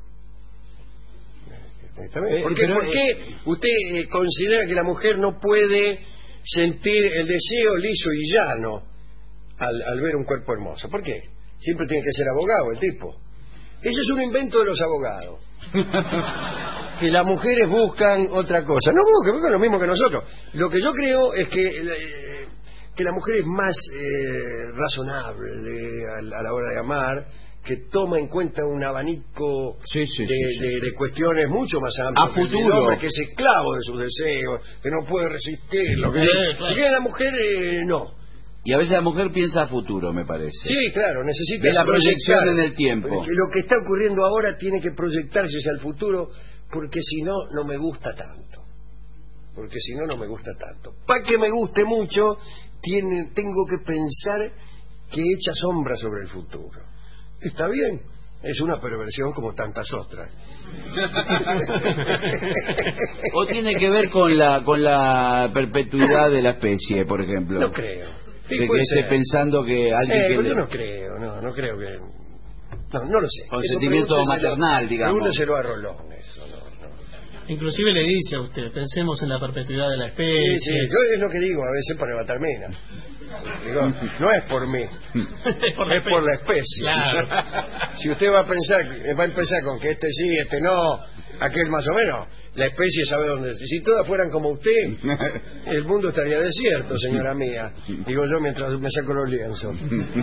¿Por qué usted considera que la mujer no puede sentir el deseo liso y llano al ver un cuerpo hermoso? ¿Por qué? Siempre tiene que ser abogado el tipo. Ese es un invento de los abogados. Que las mujeres buscan otra cosa. No buscan lo mismo que nosotros. Lo que yo creo es que la mujer es más razonable a la hora de amar, que toma en cuenta un abanico de cuestiones mucho más amplias. A futuro. El hombre que es esclavo de sus deseos, que no puede resistirlo. Que la mujer no. Y a veces la mujer piensa a futuro, me parece. Sí, claro, necesita de la proyección en el tiempo. Lo que está ocurriendo ahora tiene que proyectarse hacia el futuro, porque si no, no me gusta tanto. Para que me guste mucho, tengo que pensar que echa sombra sobre el futuro. Está bien, es una perversión como tantas otras. ¿O tiene que ver con la perpetuidad de la especie, por ejemplo? No creo. Sí, de que esté pensando que alguien yo no creo que... No lo sé. Con sentimiento maternal, digamos. Pregúnteselo a Rolón, eso, no. Inclusive le dice a usted, pensemos en la perpetuidad de la especie. Sí, yo es lo que digo a veces para levantar minas. Digo, no es por mí, es por la especie. Claro. Si usted va a empezar con que este sí, este no, aquel más o menos, la especie sabe dónde. Si todas fueran como usted, el mundo estaría desierto, señora mía. Digo yo mientras me saco los lienzos.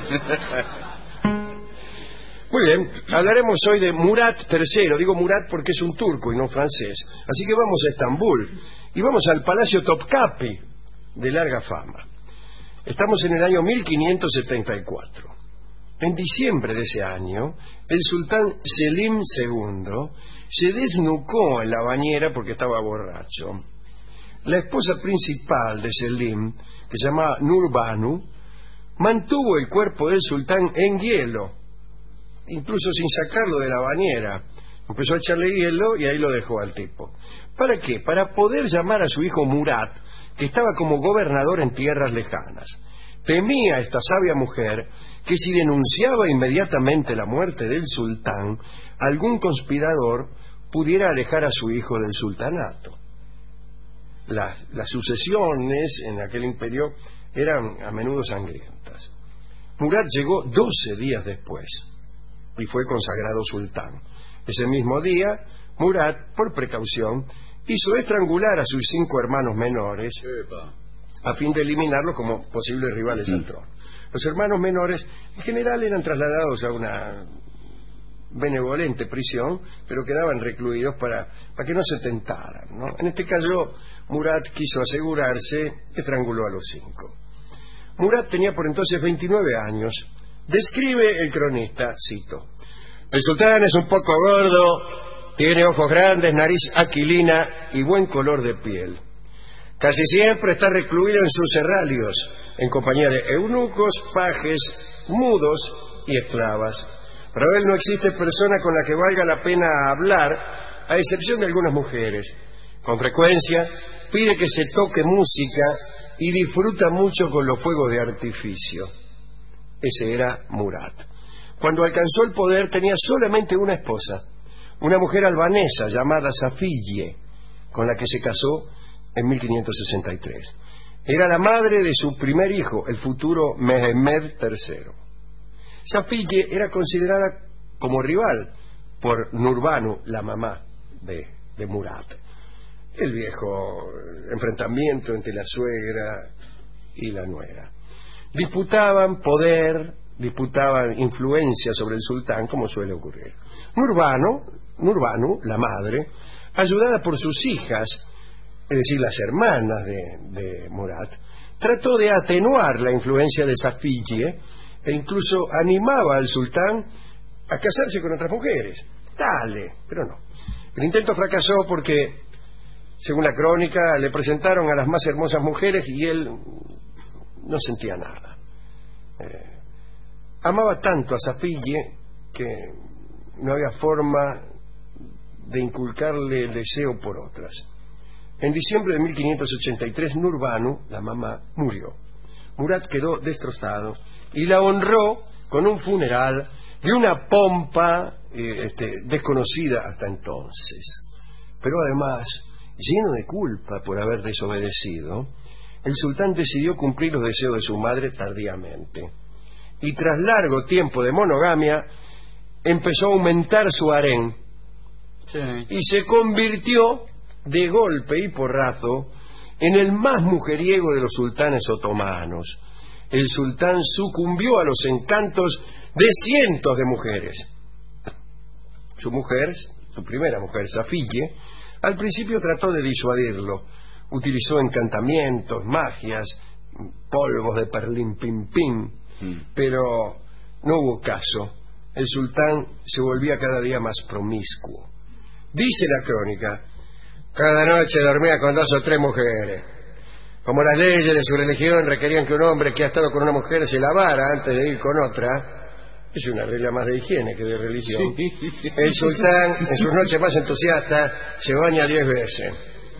Muy bien, hablaremos hoy de Murat III. Digo Murat porque es un turco y no francés. Así que vamos a Estambul y vamos al Palacio Topkapi, de larga fama. Estamos en el año 1574. En diciembre de ese año, el sultán Selim II se desnucó en la bañera porque estaba borracho. La esposa principal de Selim, que se llamaba Nurbanu, mantuvo el cuerpo del sultán en hielo, incluso sin sacarlo de la bañera. Empezó a echarle hielo y ahí lo dejó al tipo. ¿Para qué? Para poder llamar a su hijo Murat, que estaba como gobernador en tierras lejanas. Temía esta sabia mujer que si denunciaba inmediatamente la muerte del sultán, algún conspirador pudiera alejar a su hijo del sultanato. las sucesiones en aquel imperio eran a menudo sangrientas. Murat llegó 12 días después y fue consagrado sultán. Ese mismo día, Murat, por precaución, hizo estrangular a sus 5 hermanos menores a fin de eliminarlos como posibles rivales al trono. Los hermanos menores en general eran trasladados a una benevolente prisión, pero quedaban recluidos para que no se tentaran, ¿no? En este caso, Murat quiso asegurarse, estranguló a los 5. Murat tenía por entonces 29 años. Describe el cronista, cito: el sultán es un poco gordo, tiene ojos grandes, nariz aquilina y buen color de piel. Casi siempre está recluido en sus serralios, en compañía de eunucos, pajes, mudos y esclavas. Pero él no existe persona con la que valga la pena hablar, a excepción de algunas mujeres. Con frecuencia pide que se toque música y disfruta mucho con los fuegos de artificio. Ese era Murat. Cuando alcanzó el poder tenía solamente una esposa, una mujer albanesa llamada Safiye, con la que se casó en 1563. Era la madre de su primer hijo, el futuro Mehmed III. Safiye era considerada como rival por Nurbanu, la mamá de Murat. El viejo enfrentamiento entre la suegra y la nuera. Disputaban poder, disputaban influencia sobre el sultán, como suele ocurrir. Nurbanu, la madre, ayudada por sus hijas, es decir, las hermanas de Murat, trató de atenuar la influencia de Safiye e incluso animaba al sultán a casarse con otras mujeres. Dale, pero no. El intento fracasó porque, según la crónica, le presentaron a las más hermosas mujeres y él no sentía nada. Amaba tanto a Safiye que no había forma de inculcarle el deseo por otras. En diciembre de 1583, Nurbanu, la mamá, murió. Murat quedó destrozado y la honró con un funeral de una pompa desconocida hasta entonces. Pero además, lleno de culpa por haber desobedecido, el sultán decidió cumplir los deseos de su madre tardíamente. Y tras largo tiempo de monogamia, empezó a aumentar su harén. Sí. Y se convirtió de golpe y porrazo en el más mujeriego de los sultanes otomanos. El sultán sucumbió a los encantos de cientos de mujeres. Su primera mujer, Safiye, al principio trató de disuadirlo. Utilizó encantamientos, magias, polvos de perlimpimpín, pero no hubo caso. El sultán se volvía cada día más promiscuo. Dice la crónica: cada noche dormía con 2 o 3 mujeres. Como las leyes de su religión requerían que un hombre que ha estado con una mujer se lavara antes de ir con otra, es una regla más de higiene que de religión, sí. El sultán, en sus noches más entusiastas, se baña 10 veces.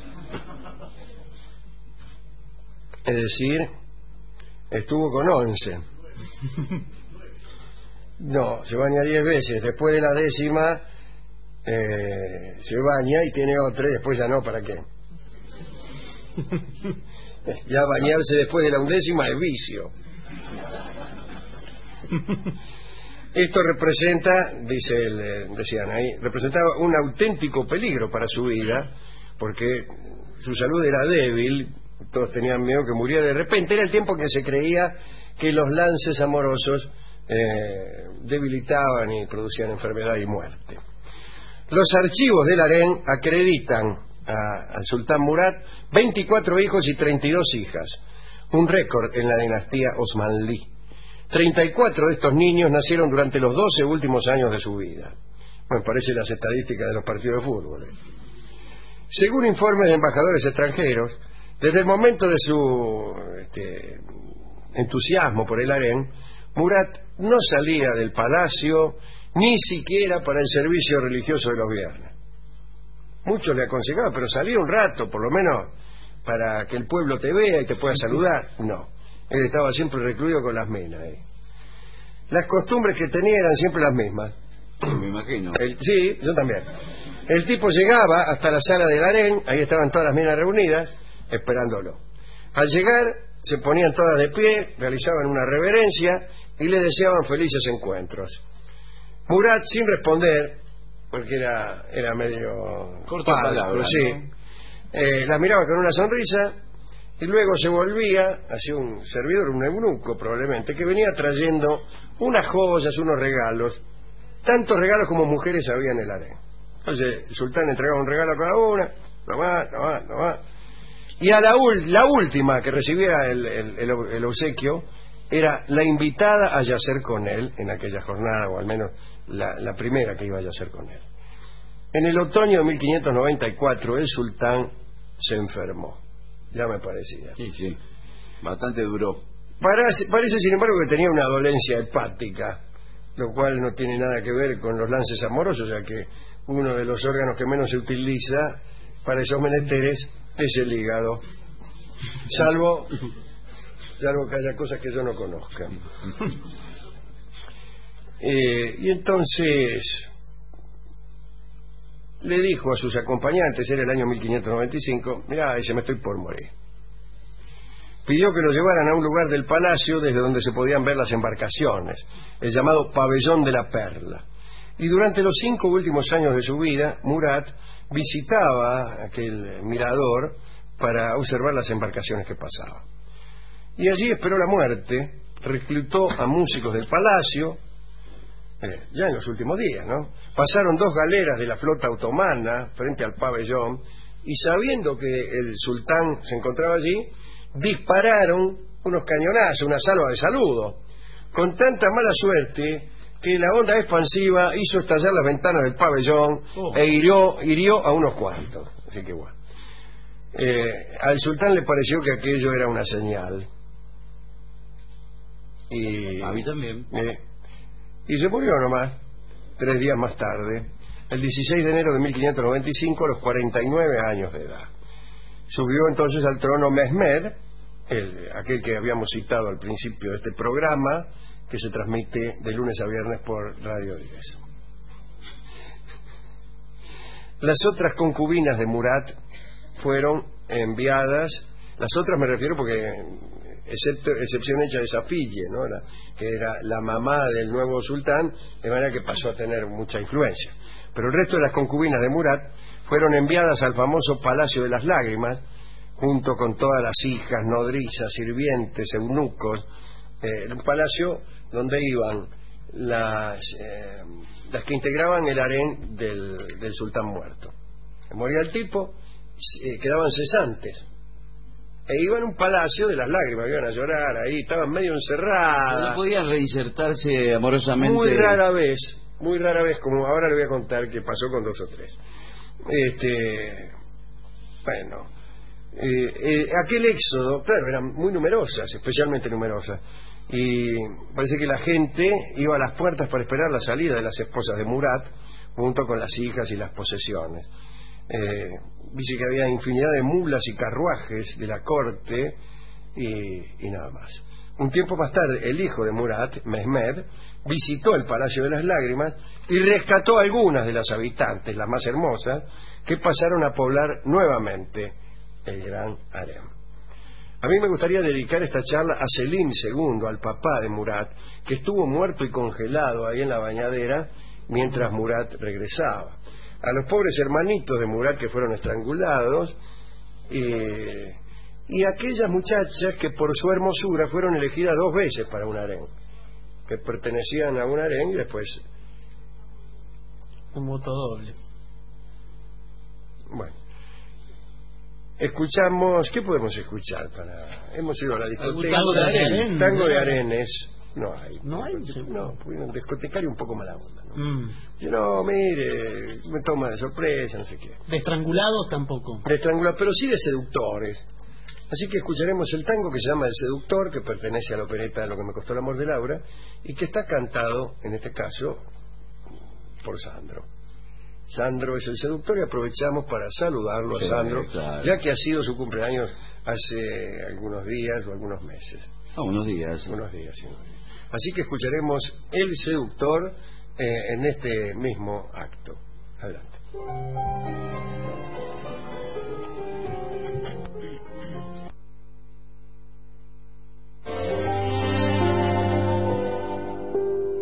Es decir, estuvo con 11. No, se baña 10 veces. Después de la 10ª se baña y tiene otra, y después ya no, ¿para qué? Ya bañarse después de la 11ª es vicio. Esto representa, decían ahí, representaba un auténtico peligro para su vida, porque su salud era débil, todos tenían miedo que muriera de repente. Era el tiempo que se creía que los lances amorosos debilitaban y producían enfermedad y muerte. Los archivos del harén acreditan al sultán Murat 24 hijos y 32 hijas, un récord en la dinastía osmanlí. 34 de estos niños nacieron durante los 12 últimos años de su vida. Me parece las estadísticas de los partidos de fútbol. Según informes de embajadores extranjeros, desde el momento de su entusiasmo por el harén, Murat no salía del palacio ni siquiera para el servicio religioso de los viernes. Muchos le aconsejaban, pero salir un rato, por lo menos, para que el pueblo te vea y te pueda saludar. No, él estaba siempre recluido con las minas. Las costumbres que tenía eran siempre las mismas. Me imagino. Sí, yo también. El tipo llegaba hasta la sala del harén, ahí estaban todas las minas reunidas, esperándolo. Al llegar, se ponían todas de pie, realizaban una reverencia y le deseaban felices encuentros. Murat, sin responder, porque era medio corta palabra, sí, ¿no? La miraba con una sonrisa y luego se volvía hacia un servidor, un eunuco probablemente, que venía trayendo unas joyas, unos regalos, tantos regalos como mujeres había en el harén. Entonces el sultán entregaba un regalo a cada una, nomás. Y a la última que recibía el obsequio era la invitada a yacer con él en aquella jornada, o al menos la primera que iba a yacer con él. En el otoño de 1594 el sultán se enfermó, ya me parecía. Sí, bastante duró. Parece sin embargo que tenía una dolencia hepática, lo cual no tiene nada que ver con los lances amorosos, ya que uno de los órganos que menos se utiliza para esos menesteres es el hígado, salvo que haya cosas que yo no conozca. Y entonces le dijo a sus acompañantes, era el año 1595, mirá, dice, me estoy por morir. Pidió que lo llevaran a un lugar del palacio desde donde se podían ver las embarcaciones, el llamado Pabellón de la Perla. Y durante los 5 últimos años de su vida, Murat visitaba aquel mirador para observar las embarcaciones que pasaban. Y allí esperó la muerte, reclutó a músicos del palacio, ya en los últimos días, ¿no? Pasaron 2 galeras de la flota otomana frente al pabellón y sabiendo que el sultán se encontraba allí, dispararon unos cañonazos, una salva de saludo, con tanta mala suerte que la onda expansiva hizo estallar las ventanas del pabellón e hirió a unos cuantos. Así que bueno, al sultán le pareció que aquello era una señal. Y a mí también. Y se murió nomás 3 días más tarde, el 16 de enero de 1595, a los 49 años de edad. Subió entonces al trono Mehmed, aquel que habíamos citado al principio de este programa, que se transmite de lunes a viernes por Radio 10. Las otras concubinas de Murat fueron enviadas, las otras me refiero porque excepción hecha de Safiye, ¿no? Que era la mamá del nuevo sultán, de manera que pasó a tener mucha influencia. Pero el resto de las concubinas de Murat fueron enviadas al famoso Palacio de las Lágrimas, junto con todas las hijas, nodrizas, sirvientes, eunucos, un palacio donde iban las que integraban el harén del sultán muerto. Moría el tipo, quedaban cesantes e iban a un palacio de las lágrimas, iban a llorar ahí, estaban medio encerradas. ¿No podían reinsertarse amorosamente? Muy rara vez, como ahora le voy a contar que pasó con 2 o 3. Aquel éxodo, claro, eran muy numerosas, especialmente numerosas, y parece que la gente iba a las puertas para esperar la salida de las esposas de Murat, junto con las hijas y las posesiones. Dice que había infinidad de mulas y carruajes de la corte y nada más. Un tiempo más tarde, el hijo de Murat, Mehmed, visitó el Palacio de las Lágrimas y rescató a algunas de las habitantes, las más hermosas, que pasaron a poblar nuevamente el gran harem. A mí me gustaría dedicar esta charla a Selim II, al papá de Murat, que estuvo muerto y congelado ahí en la bañadera mientras Murat regresaba. A los pobres hermanitos de Murat que fueron estrangulados, y aquellas muchachas que por su hermosura fueron elegidas 2 veces para un harén, que pertenecían a un harén y después un voto doble. Bueno, escuchamos, ¿qué podemos escuchar? Hemos ido a la discoteca. Tango de arenes. No hay. ¿No hay? No, un discotecario un poco mala onda, ¿no? No, mire, me toma de sorpresa, no sé qué. De estrangulados tampoco. De estrangulados, pero sí de seductores. Así que escucharemos el tango que se llama El Seductor, que pertenece a la opereta Lo que me costó el amor de Laura, y que está cantado, en este caso, por Sandro. Sandro es el seductor y aprovechamos para saludarlo a Sandro, claro, ya que ha sido su cumpleaños hace algunos días o algunos meses. Unos días. Sí. Así que escucharemos El Seductor en este mismo acto. Adelante.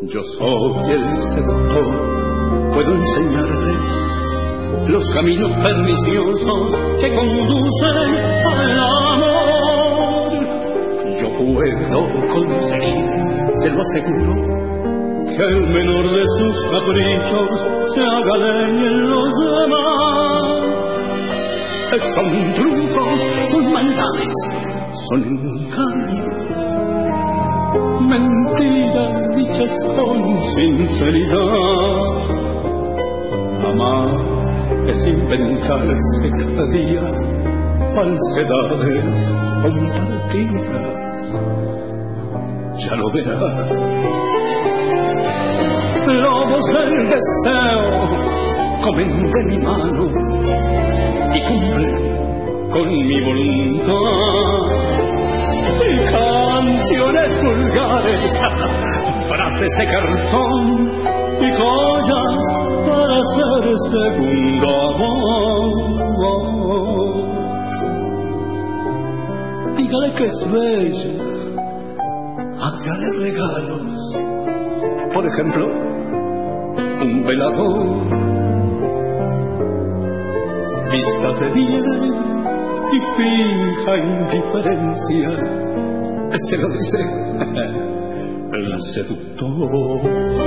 Yo soy el seductor, puedo enseñarte los caminos perniciosos que conducen al amor. Yo puedo conseguir, se lo aseguro, que el menor de sus caprichos se haga leña en los demás. Son trucos, son maldades, son engaños, mentiras dichas con sinceridad. Amar es inventarse cada día falsedades compartidas. Ya lo verás. Lobos del deseo comen de mi mano y cumplen con mi voluntad. Y canciones vulgares, frases de cartón y joyas para hacer segundo amor. Dígale que es bella, hágale regalos, por ejemplo, un velador, vístase bien y finja indiferencia. Se lo dice el seductor.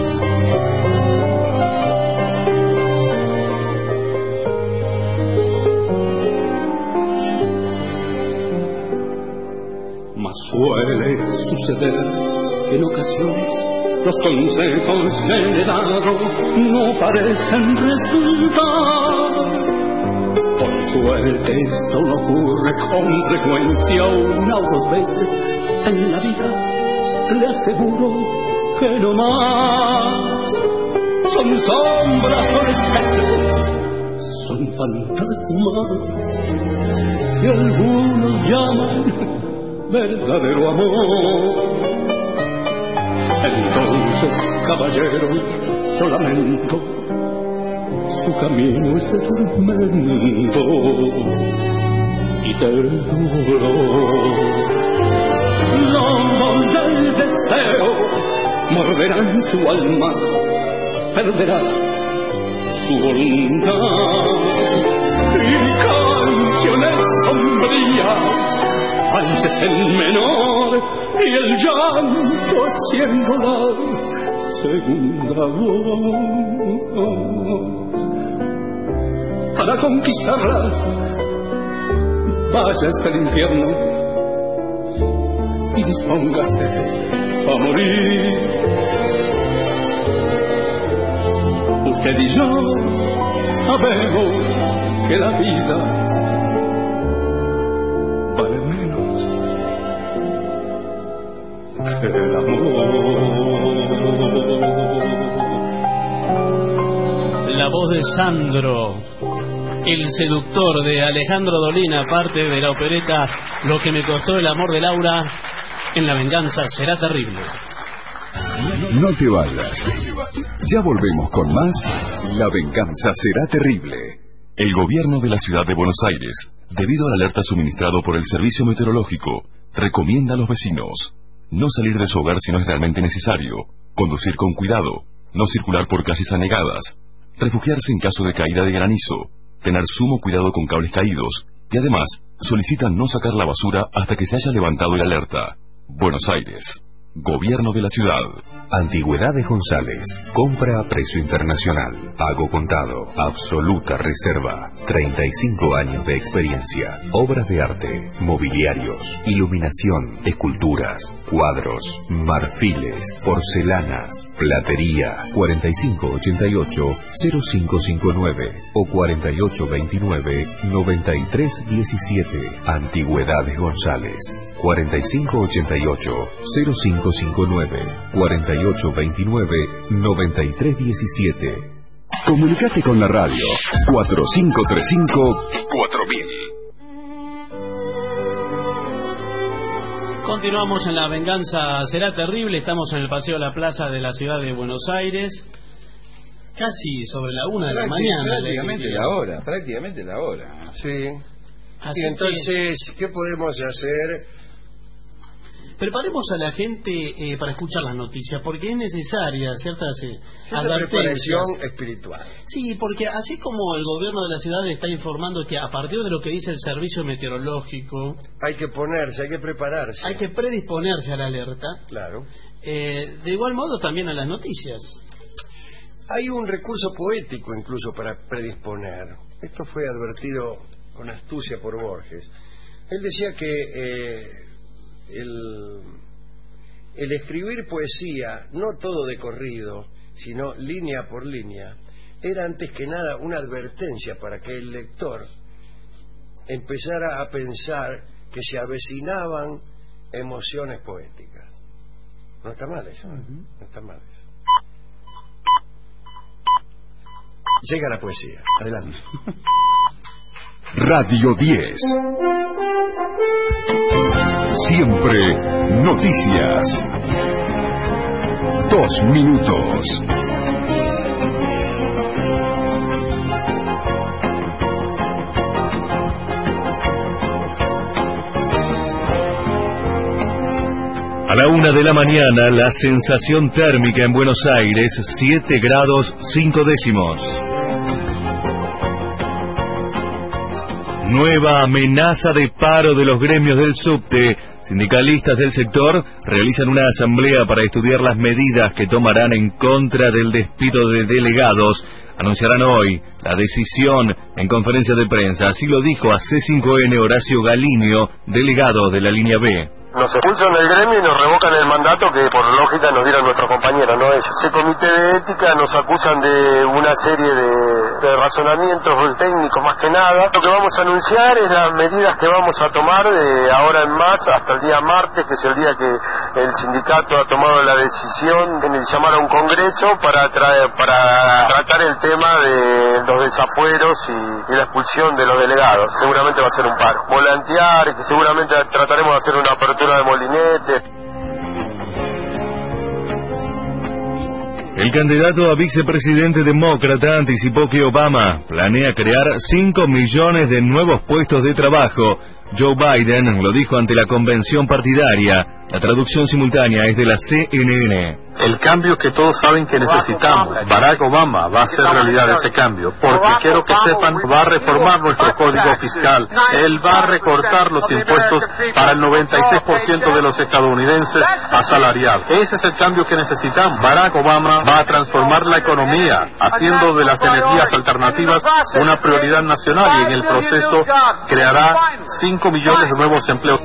Mas suele suceder que en ocasiones los consejos que le he dado no parecen resultar. Por suerte esto no ocurre con frecuencia, una o dos veces en la vida, le aseguro que no más. Son sombras, son espectros, son fantasmas que algunos llaman verdadero amor. Entonces, caballero, yo lamento, su camino es de tormento y de dolor. Lobos del deseo morderán su alma, perderá su voluntad. Y canciones sombrías, valses en menor y el llanto haciéndola segunda voz. Para conquistarla, vaya hasta el infierno y dispóngase a morir. Usted y yo sabemos que la vida vale menos que el amor. La voz de Sandro, el seductor, de Alejandro Dolina, parte de la opereta Lo que me costó el amor de Laura, en La venganza será terrible. No te vayas. Ya volvemos con más La venganza será terrible. El gobierno de la ciudad de Buenos Aires, debido al alerta suministrado por el Servicio Meteorológico, recomienda a los vecinos no salir de su hogar si no es realmente necesario, conducir con cuidado, no circular por calles anegadas, refugiarse en caso de caída de granizo, tener sumo cuidado con cables caídos, y además solicitan no sacar la basura hasta que se haya levantado el alerta. Buenos Aires, Gobierno de la Ciudad. Antigüedades González. Compra a precio internacional. Pago contado. Absoluta reserva. 35 años de experiencia. Obras de arte. Mobiliarios. Iluminación. Esculturas. Cuadros. Marfiles. Porcelanas. Platería. 4588-0559 o 4829-9317. Antigüedades González. 4588-0559 4829-9317. Comunicate con la radio 4535-4000. Continuamos en La venganza será terrible. Estamos en el Paseo de la Plaza de la ciudad de Buenos Aires, casi sobre la 1 de la mañana. Prácticamente la hora. Sí. Así y entonces, ¿qué podemos hacer? Preparemos a la gente para escuchar las noticias, porque es necesaria ciertas preparación espiritual. Sí, porque así como el gobierno de la ciudad está informando que a partir de lo que dice el servicio meteorológico... Hay que ponerse, hay que prepararse. Hay que predisponerse a la alerta. Claro. De igual modo también a las noticias. Hay un recurso poético incluso para predisponer. Esto fue advertido con astucia por Borges. Él decía que el escribir poesía, no todo de corrido, sino línea por línea, era antes que nada una advertencia para que el lector empezara a pensar que se avecinaban emociones poéticas. No está mal eso, no está mal eso. Llega la poesía, adelante. Radio 10. Siempre noticias. 2 minutos. A la 1 de la mañana, la sensación térmica en Buenos Aires, 7 grados 5 décimos. Nueva amenaza de paro de los gremios del subte. Sindicalistas del sector realizan una asamblea para estudiar las medidas que tomarán en contra del despido de delegados. Anunciarán hoy la decisión en conferencia de prensa. Así lo dijo a C5N Horacio Galinio, delegado de la línea B. Nos expulsan del gremio y nos revocan el mandato que por lógica nos dieron nuestros compañeros, no ellos. Ese comité de ética nos acusan de una serie de razonamientos técnicos más que nada. Lo que vamos a anunciar es las medidas que vamos a tomar de ahora en más hasta el día martes, que es el día que el sindicato ha tomado la decisión de llamar a un congreso para tratar el tema de los desafueros y la expulsión de los delegados. Seguramente va a ser un paro. Volantear, que seguramente trataremos de hacer una apertura de molinete. El candidato a vicepresidente demócrata anticipó que Obama planea crear 5 millones de nuevos puestos de trabajo. Joe Biden lo dijo ante la convención partidaria. La traducción simultánea es de la CNN. El cambio que todos saben que necesitamos. Barack Obama va a hacer realidad ese cambio, porque quiero que sepan, va a reformar nuestro código fiscal. Él va a recortar los impuestos para el 96% de los estadounidenses asalariados. Ese es el cambio que necesitamos. Barack Obama va a transformar la economía, haciendo de las energías alternativas una prioridad nacional, y en el proceso creará 5 millones de nuevos empleos.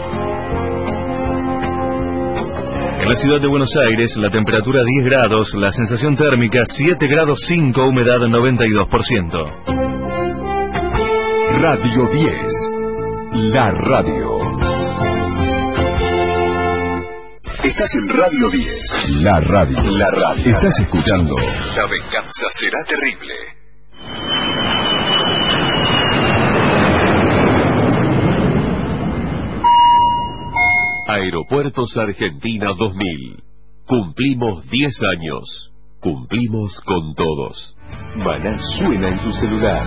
En la ciudad de Buenos Aires, la temperatura 10 grados, la sensación térmica 7 grados 5, humedad 92%. Radio 10. La radio. Estás en Radio 10. La radio. La radio. Estás escuchando La venganza será terrible. Aeropuertos Argentina 2000. Cumplimos 10 años. Cumplimos con todos. Maná suena en tu celular.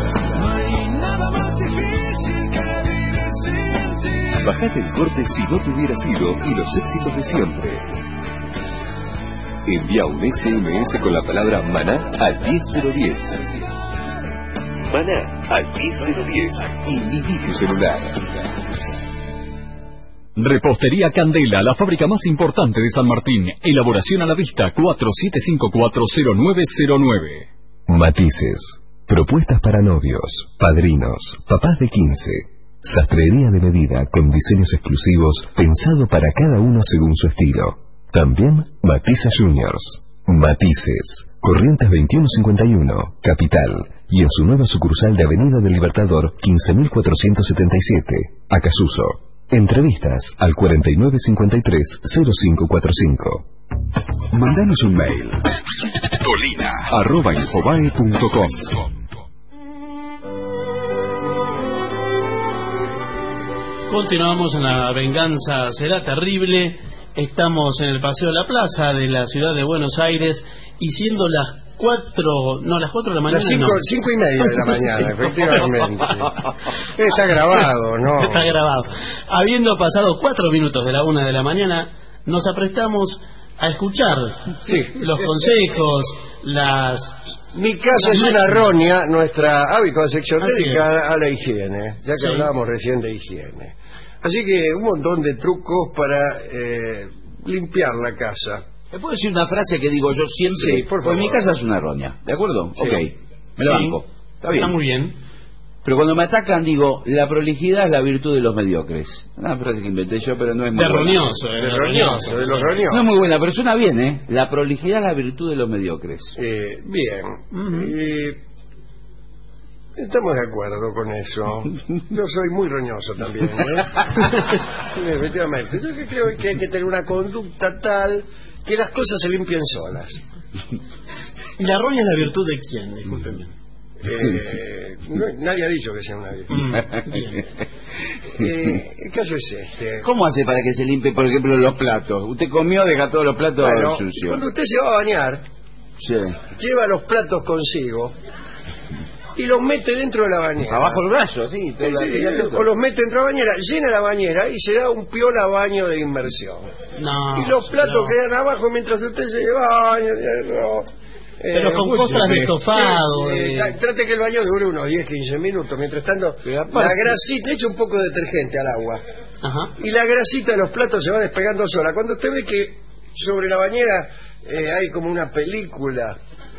Bajate el corte Si no te hubiera sido y los éxitos de siempre. Envía un SMS con la palabra Maná al 10010. Maná al 10010 y viví tu celular. Repostería Candela, la fábrica más importante de San Martín. Elaboración a la vista, 47540909. Matices. Propuestas para novios, padrinos, papás de 15. Sastrería de medida con diseños exclusivos pensado para cada uno según su estilo. También Matices Juniors. Matices. Corrientes 2151, Capital. Y en su nueva sucursal de Avenida del Libertador, 15477, Acasuso. Entrevistas al 4953-0545. Mandanos un mail. colina@infobae.com. Continuamos en La venganza será terrible. Estamos en el Paseo de la Plaza de la ciudad de Buenos Aires y siendo las las 4 de la mañana. Las 5:30 de la mañana, efectivamente. Está grabado, ¿no? Está grabado. Habiendo pasado 4 minutos de la 1 de la mañana, nos aprestamos a escuchar los consejos, Mi casa es una roña, nuestra habitual sección dedicada a la higiene, ya que hablábamos recién de higiene. Así que un montón de trucos para limpiar la casa. ¿Me puedo decir una frase que digo yo siempre? Sí, por favor. Pues mi casa es una roña, ¿de acuerdo? Sí. Ok, me la banco. Está bien. Está muy bien. Pero cuando me atacan digo, la prolijidad es la virtud de los mediocres. Una frase que inventé yo, pero no es muy buena. De los roñosos. No es muy buena, pero suena bien, ¿eh? La prolijidad es la virtud de los mediocres. Bien. Estamos de acuerdo con eso. Yo soy muy roñoso también, efectivamente. Yo creo que hay que tener una conducta tal que las cosas se limpien solas. ¿Y la roña es la virtud de quién? Discúlpeme. Nadie ha dicho que sea una virtud. El caso es este. ¿Cómo hace para que se limpie, por ejemplo, los platos? Usted comió, deja todos los platos sucios. Cuando usted se va a bañar, lleva los platos consigo y los mete dentro de la bañera. Abajo el brazo, sí. O los mete dentro de la bañera, llena la bañera y se da un piola baño de inmersión. Y los platos quedan abajo mientras usted se baña. Pero con costras de estofado. Trate que el baño dure unos 10-15 minutos. Mientras tanto, la grasita, echa un poco de detergente al agua. Y la grasita de los platos se va despegando sola. Cuando usted ve que sobre la bañera hay como una película.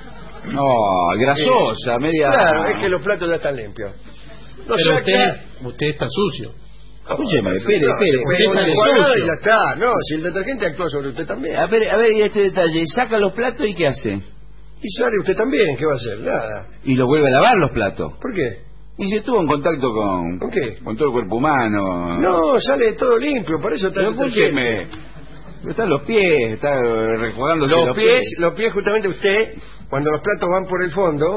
Grasosa, media. Claro, es que los platos ya están limpios. Pero usted está sucio. Escúcheme, espere. Usted sale sucio. Y ya está. No, si el detergente actúa sobre usted también. A ver, y este detalle. Saca los platos y ¿qué hace? Y sale usted también, ¿qué va a hacer? Nada. Y los vuelve a lavar los platos. ¿Por qué? Y si estuvo en contacto con... ¿Con qué? Con todo el cuerpo humano. No, sale todo limpio, por eso está... Pero escúcheme. Están los pies, está rejugándose los pies, justamente usted, cuando los platos van por el fondo,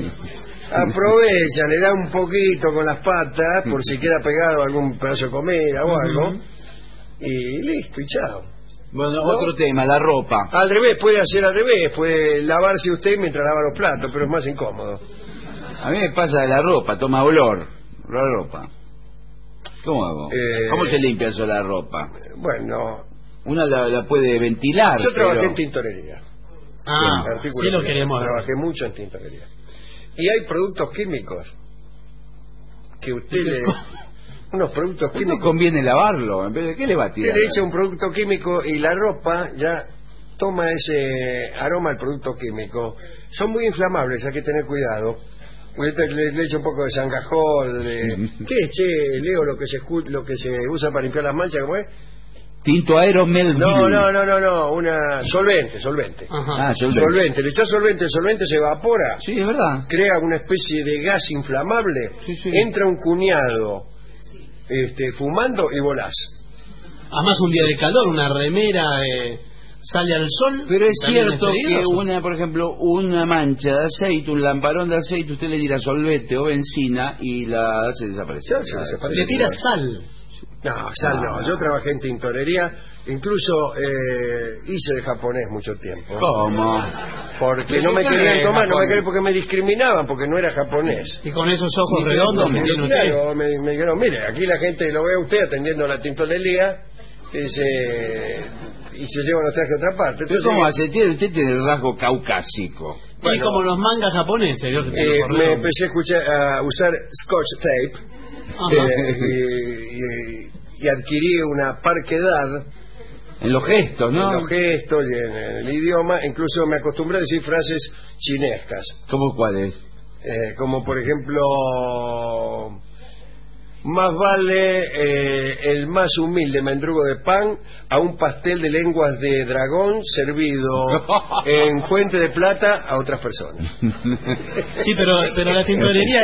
aprovecha, le da un poquito con las patas, por si queda pegado algún pedazo de comida o algo, y listo, y chao. Bueno, otro tema, la ropa. Al revés, puede hacer al revés, puede lavarse usted mientras lava los platos, pero es más incómodo. A mí me pasa de la ropa, toma olor, la ropa. ¿Cómo hago? ¿Cómo se limpia eso la ropa? Bueno... Uno la puede ventilar. Yo trabajé en tintorería. Sí lo queremos. Trabajé mucho en tintorería. Y hay productos químicos que usted le... Unos productos químicos... No conviene lavarlo, en vez de... ¿Qué le va a tirar? Usted le echa un producto químico y la ropa ya toma ese aroma al producto químico. Son muy inflamables, hay que tener cuidado. Usted le echa un poco de sangajol, ¿Qué es, che? Leo lo que se usa para limpiar las manchas, ¿cómo es? Tinto Aeromel. No, una solvente. Solvente. Le echas solvente, el solvente se evapora. Sí, es verdad. Crea una especie de gas inflamable. Entra un cuñado fumando y volás. Además un día de calor, una remera sale al sol. Pero es cierto que por ejemplo, una mancha de aceite, un lamparón de aceite, usted le tira solvente o benzina y la hace desaparecer. Le tira sal. No, sal no. Yo trabajé en tintorería, incluso hice de japonés mucho tiempo. ¿Cómo? Porque no me querían tomar, porque me discriminaban, porque no era japonés. Y con esos ojos redondos que tiene usted. Claro, me dijeron, mire, aquí la gente lo ve a usted atendiendo la tintorería y se llevan los trajes a otra parte. Entonces, ¿cómo hace? Usted tiene el rasgo caucásico. Y como los mangas japoneses. Me empecé a usar Scotch tape. Y adquirí una parquedad en los gestos, ¿no? En los gestos y en el idioma. Incluso me acostumbré a decir frases chinescas. ¿Cómo cuáles? Como por ejemplo, más vale el más humilde mendrugo de pan a un pastel de lenguas de dragón servido en fuente de plata a otras personas. Sí, pero la tintorería...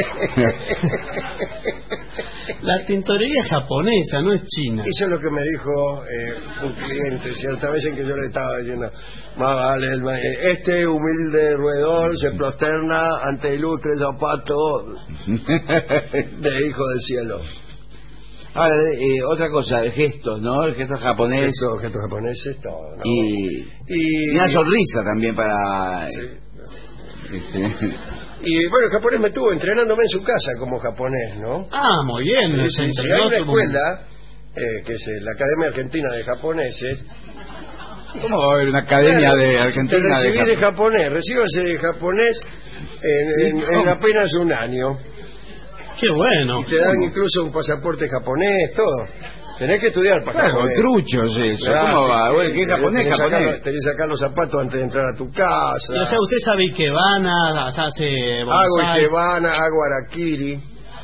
La tintorería japonesa, no es china. Eso es lo que me dijo un cliente cierta vez en que yo le estaba diciendo, más vale, este humilde roedor se prosterna ante ilustre zapato de hijo del cielo. Ahora, otra cosa, gestos, ¿no? El gesto japonés. Gestos japoneses, todo, ¿no? Y una sonrisa también para... Sí. Y bueno, el japonés me tuvo entrenándome en su casa como japonés, ¿no? Ah, muy bien. Sí, hay una escuela, que es la Academia Argentina de Japoneses. ¿Cómo va a haber una academia de Argentina? Te recibí de japonés, recíbase de japonés en apenas un año. ¡Qué bueno! Y te dan incluso un pasaporte japonés, todo. Tenés que estudiar para japonés. Truchos eso. Claro, ¿cómo va? ¿Qué japonés? Tenés que sacar los zapatos antes de entrar a tu casa. O sea, usted sabe Ikebana, hace hago Ikebana, hago Harakiri.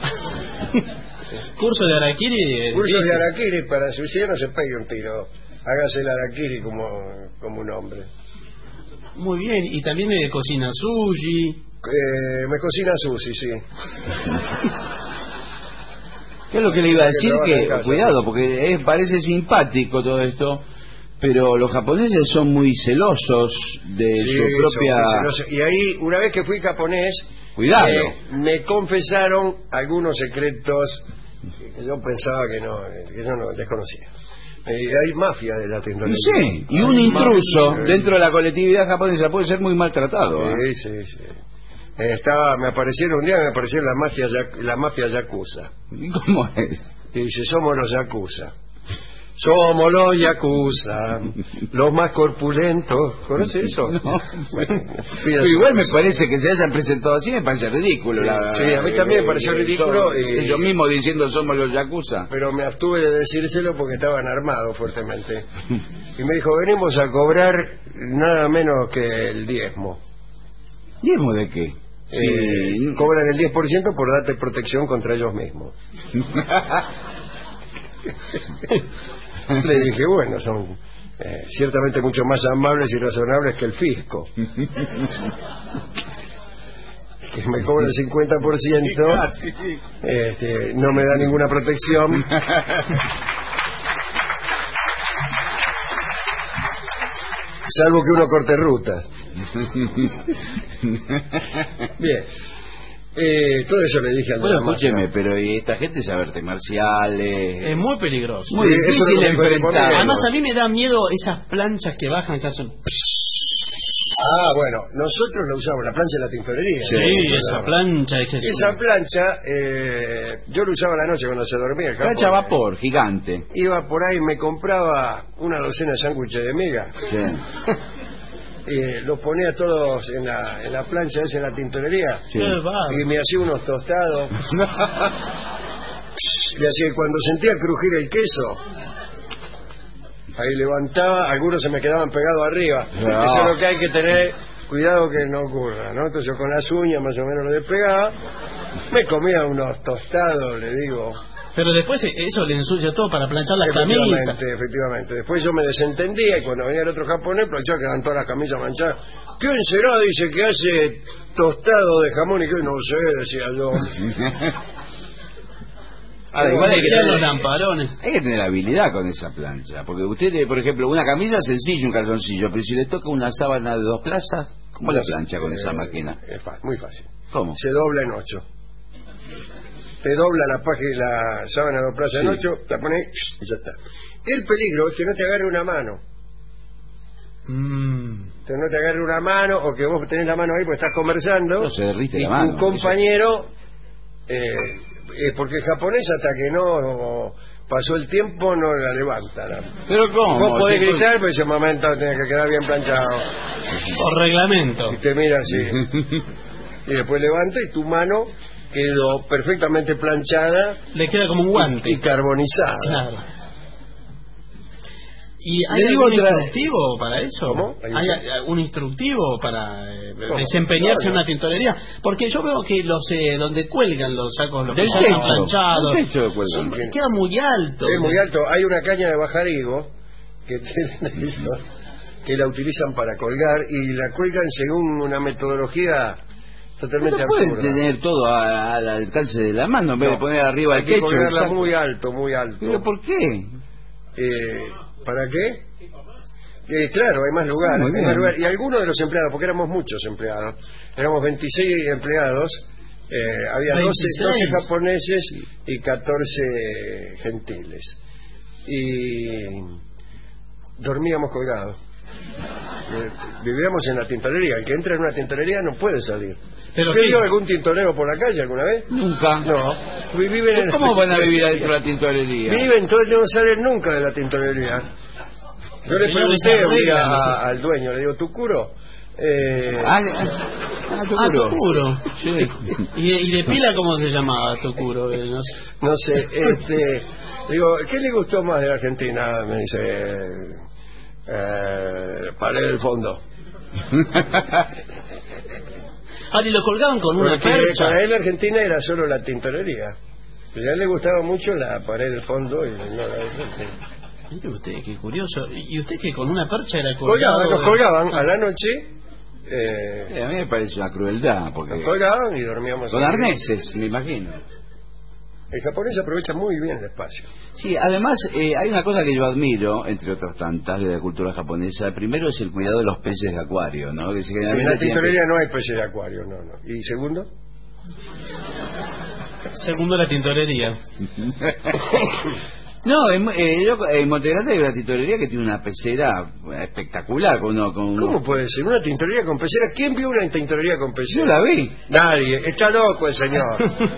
Curso de Harakiri. Curso de Harakiri, para suicidio no se pegue un tiro. Hágase el Harakiri como un hombre. Muy bien, y también me cocina sushi. Me cocina sushi, sí. ¿Qué es lo que le iba a decir? Que cuidado, porque parece simpático todo esto, pero los japoneses son muy celosos de su propia... Y ahí, una vez que fui japonés, cuidado, me confesaron algunos secretos que yo pensaba que yo no desconocía. Hay mafia de la tintorería. Sí, y un intruso dentro de la colectividad japonesa puede ser muy maltratado. Sí. Me aparecieron la mafia yakuza. ¿Cómo es? Y dice, somos los yakuza. Somos los yakuza, los más corpulentos. ¿Conoce eso? No. Pero igual me parece que se hayan presentado así, me parece ridículo. Sí, a mí también me pareció ridículo. Yo mismo diciendo somos los yakuza. Pero me abstuve de decírselo porque estaban armados fuertemente. Y me dijo, venimos a cobrar nada menos que el diezmo. ¿Diezmo de qué? Cobran el 10% por darte protección contra ellos mismos. Le dije, bueno, son ciertamente mucho más amables y razonables que el fisco. Que me cobra el 50%, no me da ninguna protección. Salvo que uno corte rutas. Bien. Todo eso le dije al bueno, escúcheme, pero esta gente sabe artes marciales. Es muy peligroso. Muy difícil de enfrentar. Además, a mí me da miedo esas planchas que bajan, que hacen... bueno, nosotros la usamos, la plancha de la tintorería. Sí, esa plancha es esa plancha, yo la usaba a la noche cuando se dormía. Plancha a vapor, gigante. Iba por ahí y me compraba una docena de sándwiches de miga. Sí. Los ponía todos en la plancha esa, en la tintorería. Sí. Y me hacía unos tostados. Le hacía, cuando sentía crujir el queso, ahí levantaba, algunos se me quedaban pegados arriba. No. Eso es lo que hay que tener cuidado que no ocurra, ¿no? Entonces yo con las uñas más o menos lo despegaba, me comía unos tostados, le digo. Pero después eso le ensucia todo para planchar las camisas. Efectivamente. Después yo me desentendía y cuando venía el otro japonés, planchaba, quedaban todas las camisas manchadas. ¿Quién será? Dice que hace tostado de jamón y que no sé, decía yo. Igual hay que tener los lamparones. Hay que tener habilidad con esa plancha, porque usted, por ejemplo, una camisa es sencillo, un calzoncillo, pero si le toca una sábana de 2 plazas, ¿cómo la plancha con esa máquina? Es muy fácil. ¿Cómo? Se dobla en 8. Te dobla la sábana de 2 plazas en 8, la pones y ya está. El peligro es que no te agarre una mano. Que no te agarre una mano, o que vos tenés la mano ahí porque estás conversando. No se derrite y la mano. Tu compañero, porque el japonés hasta que no pasó el tiempo no la levanta. ¿Pero cómo? Vos podés gritar, pero ese momento tiene que quedar bien planchado. Por reglamento. Y te mira así. Y después levanta y tu mano quedó perfectamente planchada. Le queda como un guante. Y carbonizada. Claro. ¿Y hay algún instructivo para eso? ¿Cómo? ¿Hay algún instructivo para desempeñarse en una tintorería? Porque yo veo que donde cuelgan los sacos, los que ya están planchados, queda muy alto. Es muy alto. Hay una caña de bajarigo que la utilizan para colgar y la cuelgan según una metodología totalmente absurda. Pueden tener todo al alcance de la mano en vez de poner arriba el techo. Hay que colgarla muy alto, muy alto. ¿Pero por qué? ¿Para qué? Claro, hay más lugar. Y algunos de los empleados, porque éramos muchos empleados, éramos 26 empleados, había 12 japoneses y 14 gentiles. Y dormíamos colgados. Vivíamos en la tintorería. El que entra en una tintorería no puede salir. ¿Pero ¿Usted qué? vio algún tintorero por la calle alguna vez? Nunca. No. Viven en... ¿Cómo van a vivir adentro de la tintorería? Viven, todos no salen nunca de la tintorería. Yo le pregunté un día al dueño, le digo, ¿Tucuro? Tucuro. Sí. ¿Y de pila cómo se llamaba Tucuro? No sé, digo, ¿qué le gustó más de la Argentina? Me dice, Pared del Fondo. Y lo colgaban con una Porque percha. para él Argentina era solo la tintorería. Pero a él le gustaba mucho la Pared del Fondo y no la de frente. Mire usted, qué curioso. ¿Y usted que con una percha era colgado? Nos colgaban a la noche. A mí me parece una crueldad. Porque Nos colgaban y dormíamos. con arneses, me imagino. El japonés aprovecha muy bien el espacio. Sí, además hay una cosa que yo admiro, entre otras tantas, de la cultura japonesa. Primero es el cuidado de los peces de acuario, ¿no? Que Sí, en la tintorería no hay peces de acuario, no. ¿Y segundo? Segundo, la tintorería. No, en Montegrande hay una tintorería que tiene una pecera espectacular. ¿Cómo puede ser? ¿Una tintorería con pecera? ¿Quién vio una tintorería con pecera? Yo la vi. Nadie. Está loco el señor.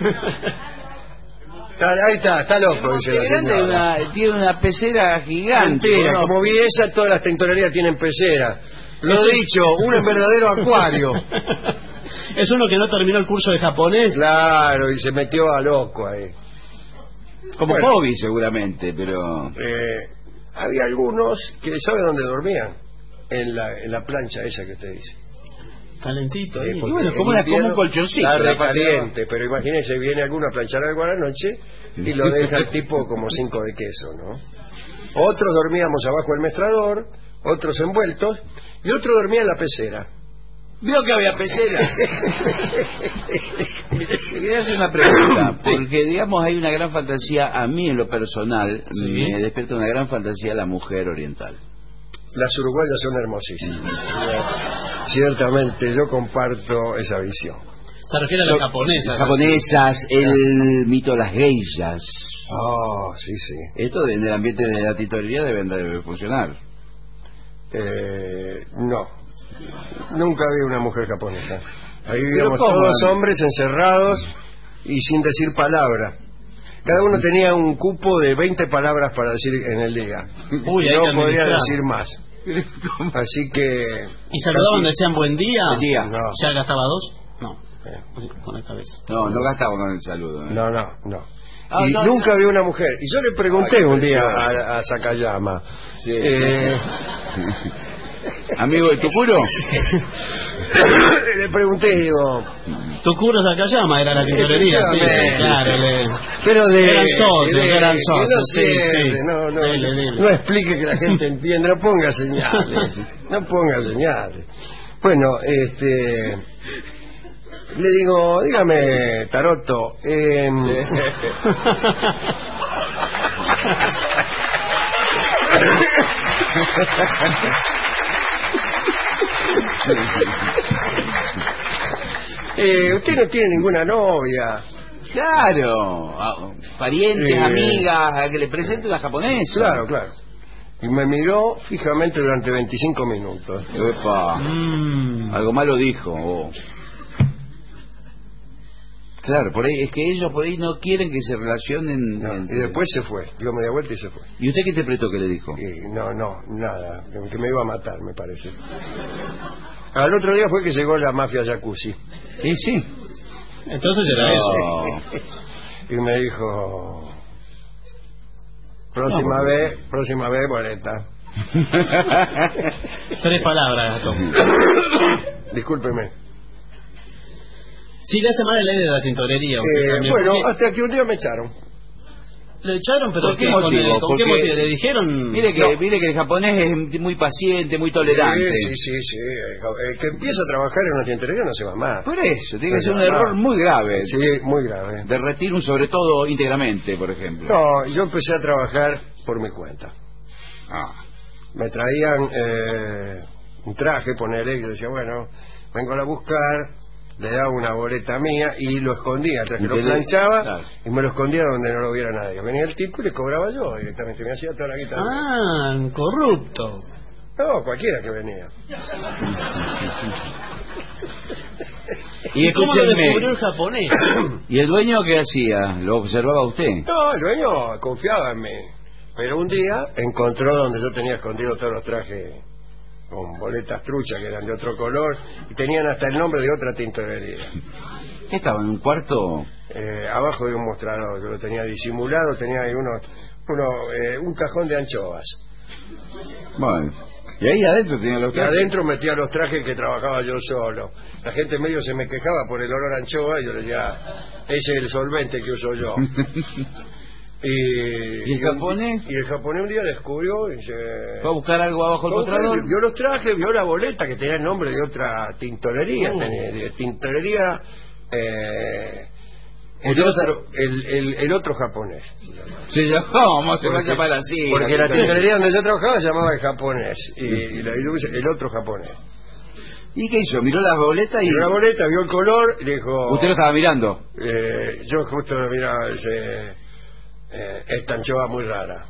Ahí está loco, dice la señora. Tiene una pecera gigante. Mentira, como vi esa, todas las tintorerías tienen pecera. Lo he dicho, un verdadero acuario. Es uno que no terminó el curso de japonés. Claro, y se metió a loco ahí. Como hobby seguramente, pero... había algunos que saben dónde dormían. En la plancha esa que usted dice. Calentito ahí. Bueno, como un colchoncito. Está recaliente, pero imagínese, viene alguno a planchar algo a la noche y lo deja el tipo como 5 de queso, ¿no? Otros dormíamos abajo del mestrador, otros envueltos, y otros dormían en la pecera. Vio que había pecera. Quería hacer una pregunta, porque digamos hay una gran fantasía, a mí en lo personal, me despierta una gran fantasía la mujer oriental. Las uruguayas son hermosísimas. Ciertamente, yo comparto esa visión. Se refiere a las japonesas. Japonesas, el mito de las geishas. Oh, sí. Esto en el ambiente de la tintorería debe funcionar. No. Nunca vi una mujer japonesa. Ahí vivíamos todos hombres encerrados y sin decir palabra. Cada uno tenía un cupo de 20 palabras para decir en el día. Uy, no podría decir más. Así que... ¿Y saludaban, decían buen día? Buen día. No. ¿Ya gastaba dos? No. Con la cabeza. No gastaba con el saludo. No. Y nunca vi una mujer. Y yo le pregunté un día a Sakayama. Sí. ¿Amigo de Tucuro? Le pregunté, digo... Tucuro Sakayama era la tintorería, sí, claro. Pero eran socios, sí. No explique que la gente entienda, no ponga señales. Bueno, le digo, dígame, Taroto, usted no tiene ninguna novia. Claro, parientes, amigas, a que le presente la japonesa. Claro. Y me miró fijamente durante 25 minutos. Epa. Algo malo dijo. Claro, por ahí es que ellos por ahí no quieren que se relacionen. Y después se fue, dio media vuelta y se fue. ¿Y usted qué interpretó que le dijo? Nada, que me iba a matar, me parece. Al otro día fue que llegó la mafia Jacuzzi. Sí. Entonces era eso. Y me dijo, próxima vez, boleta. 3 palabras, Tom. Discúlpeme. Sí, le hace mal el aire de la tintorería. Bueno, hasta que un día me echaron. ¿Le echaron? ¿Pero ¿Por qué motivo? ¿Con qué motivo? ¿Le dijeron? Mire que el japonés es muy paciente, muy tolerante. Sí. El que empieza a trabajar en una tintorería no se va más. Por eso, tiene que ser un error muy grave. Sí, muy grave. Derretir un sobre todo íntegramente, por ejemplo. No, yo empecé a trabajar por mi cuenta. Me traían un traje, ponele, y yo decía, bueno, vengo a buscar, le daba una boleta mía y lo escondía, tras que lo planchaba, y me lo escondía donde no lo viera nadie. Venía el tipo y le cobraba yo directamente, me hacía toda la guitarra. Corrupto. No, cualquiera que venía. Y cómo lo escúchenme, descubrió el japonés? ¿y el dueño qué hacía? ¿Lo observaba usted? No, el dueño confiaba en mí. Pero un día encontró donde yo tenía escondido todos los trajes con boletas truchas que eran de otro color y tenían hasta el nombre de otra tintorería. ¿Qué estaba en un cuarto? Abajo de un mostrador, yo lo tenía disimulado, tenía ahí un cajón de anchoas. Bueno, y ahí adentro tenía los Y trajes. adentro metía los trajes que trabajaba yo solo. La gente medio se me quejaba por el olor a anchoa y yo le decía, ese es el solvente que uso yo. ¿Y el japonés? Y el japonés un día descubrió y se... ¿Fue a buscar algo abajo del mostrador? Vio los trajes, vio la boleta que tenía el nombre de otra tintorería, de tintorería... el otro japonés. Se llamaba, se va a llamar así. Porque la tintorería donde yo trabajaba se llamaba el japonés. Y yo puse el otro japonés. ¿Y qué hizo? ¿Miró las boletas? Miró la boleta, vio el color y dijo... ¿Usted lo estaba mirando? Yo justo lo miraba, esta anchoa muy rara.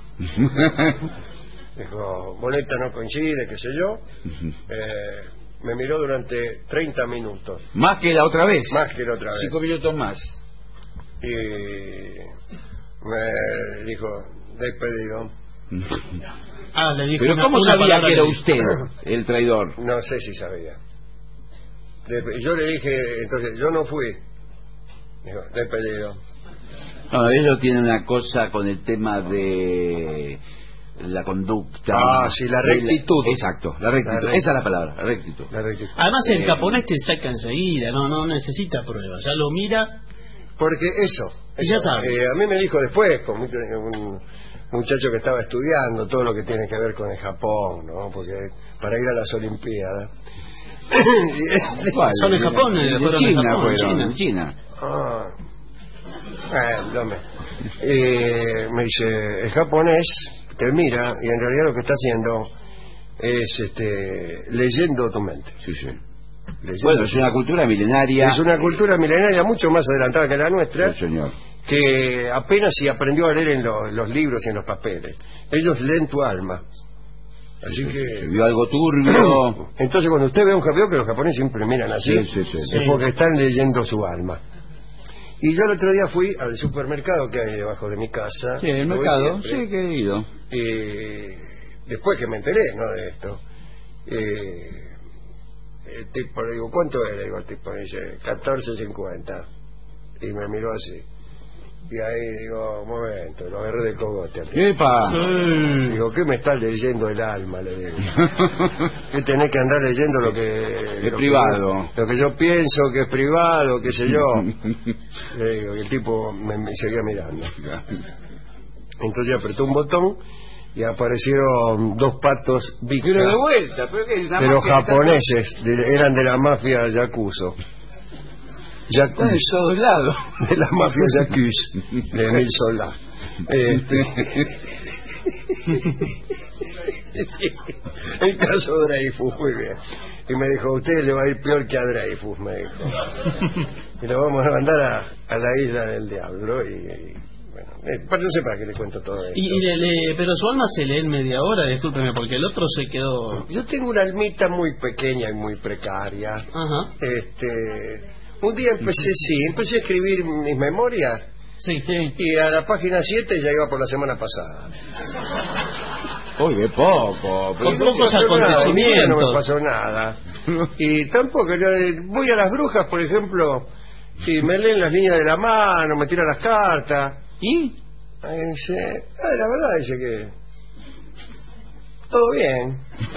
Dijo, boleta no coincide, qué sé yo. Me miró durante 30 minutos. ¿Más que la otra vez? Más que la otra vez. 5 minutos más. Y me dijo, despedido. Le dijo ¿Pero cómo sabía que era usted el traidor? No sé si sabía. Yo le dije, entonces, yo no fui. Dijo, despedido. No, ellos tienen una cosa con el tema de la conducta. Sí, la rectitud. Exacto, la rectitud. Esa es la palabra, la rectitud. Además el japonés te saca enseguida, no necesita pruebas, ya lo mira. Porque eso ya sabe. A mí me dijo después, con un muchacho que estaba estudiando todo lo que tiene que ver con el Japón, ¿no? Porque para ir a las Olimpiadas. ¿Son en Japón? En China. Me dice, el japonés te mira y en realidad lo que está haciendo es leyendo tu mente. Sí. Bueno, es una cultura milenaria. Es una cultura milenaria mucho más adelantada que la nuestra. Sí, señor. Que apenas si aprendió a leer en los libros y en los papeles. Ellos leen tu alma. Así que... Vio algo turbio. Entonces cuando usted ve a un japonés, que los japoneses siempre miran así, sí. Es porque están leyendo su alma. Y yo el otro día fui al supermercado que hay debajo de mi casa. Sí, el mercado, sí, que he ido. Después que me enteré, ¿no?, de esto, el tipo le digo, ¿cuánto es? Le digo al tipo, me dice, 14.50. Y me miró así. Y ahí digo, un momento, lo agarré de cogote. ¡Epa! Digo, ¿qué me estás leyendo el alma? Le digo. ¿Qué tenés que andar leyendo lo que... Es privado. Lo que yo pienso que es privado, qué sé yo. Le digo, y el tipo me seguía mirando. Entonces apretó un botón y aparecieron dos patos Victa. Pero de vuelta, pero japoneses, eran de la mafia Yakuzo. De todos lados. De la mafia Yakuza de Emil Solá. El caso Dreyfus, muy bien. Y me dijo, a usted le va a ir peor que a Dreyfus, me dijo. Y lo vamos a mandar a la isla del diablo. Y bueno, no sé para qué le cuento todo esto. Pero su alma se lee en media hora, discúlpeme, porque el otro se quedó... Yo tengo una almita muy pequeña y muy precaria. Ajá. Un día empecé a escribir mis memorias. Sí. Y a la página 7 ya iba por la semana pasada. Uy, qué poco. Con pocos acontecimientos. No me pasó nada. Y tampoco, voy a las brujas, por ejemplo, y me leen las líneas de la mano, me tiran las cartas. ¿Y? Dice, la verdad, dice que... todo bien.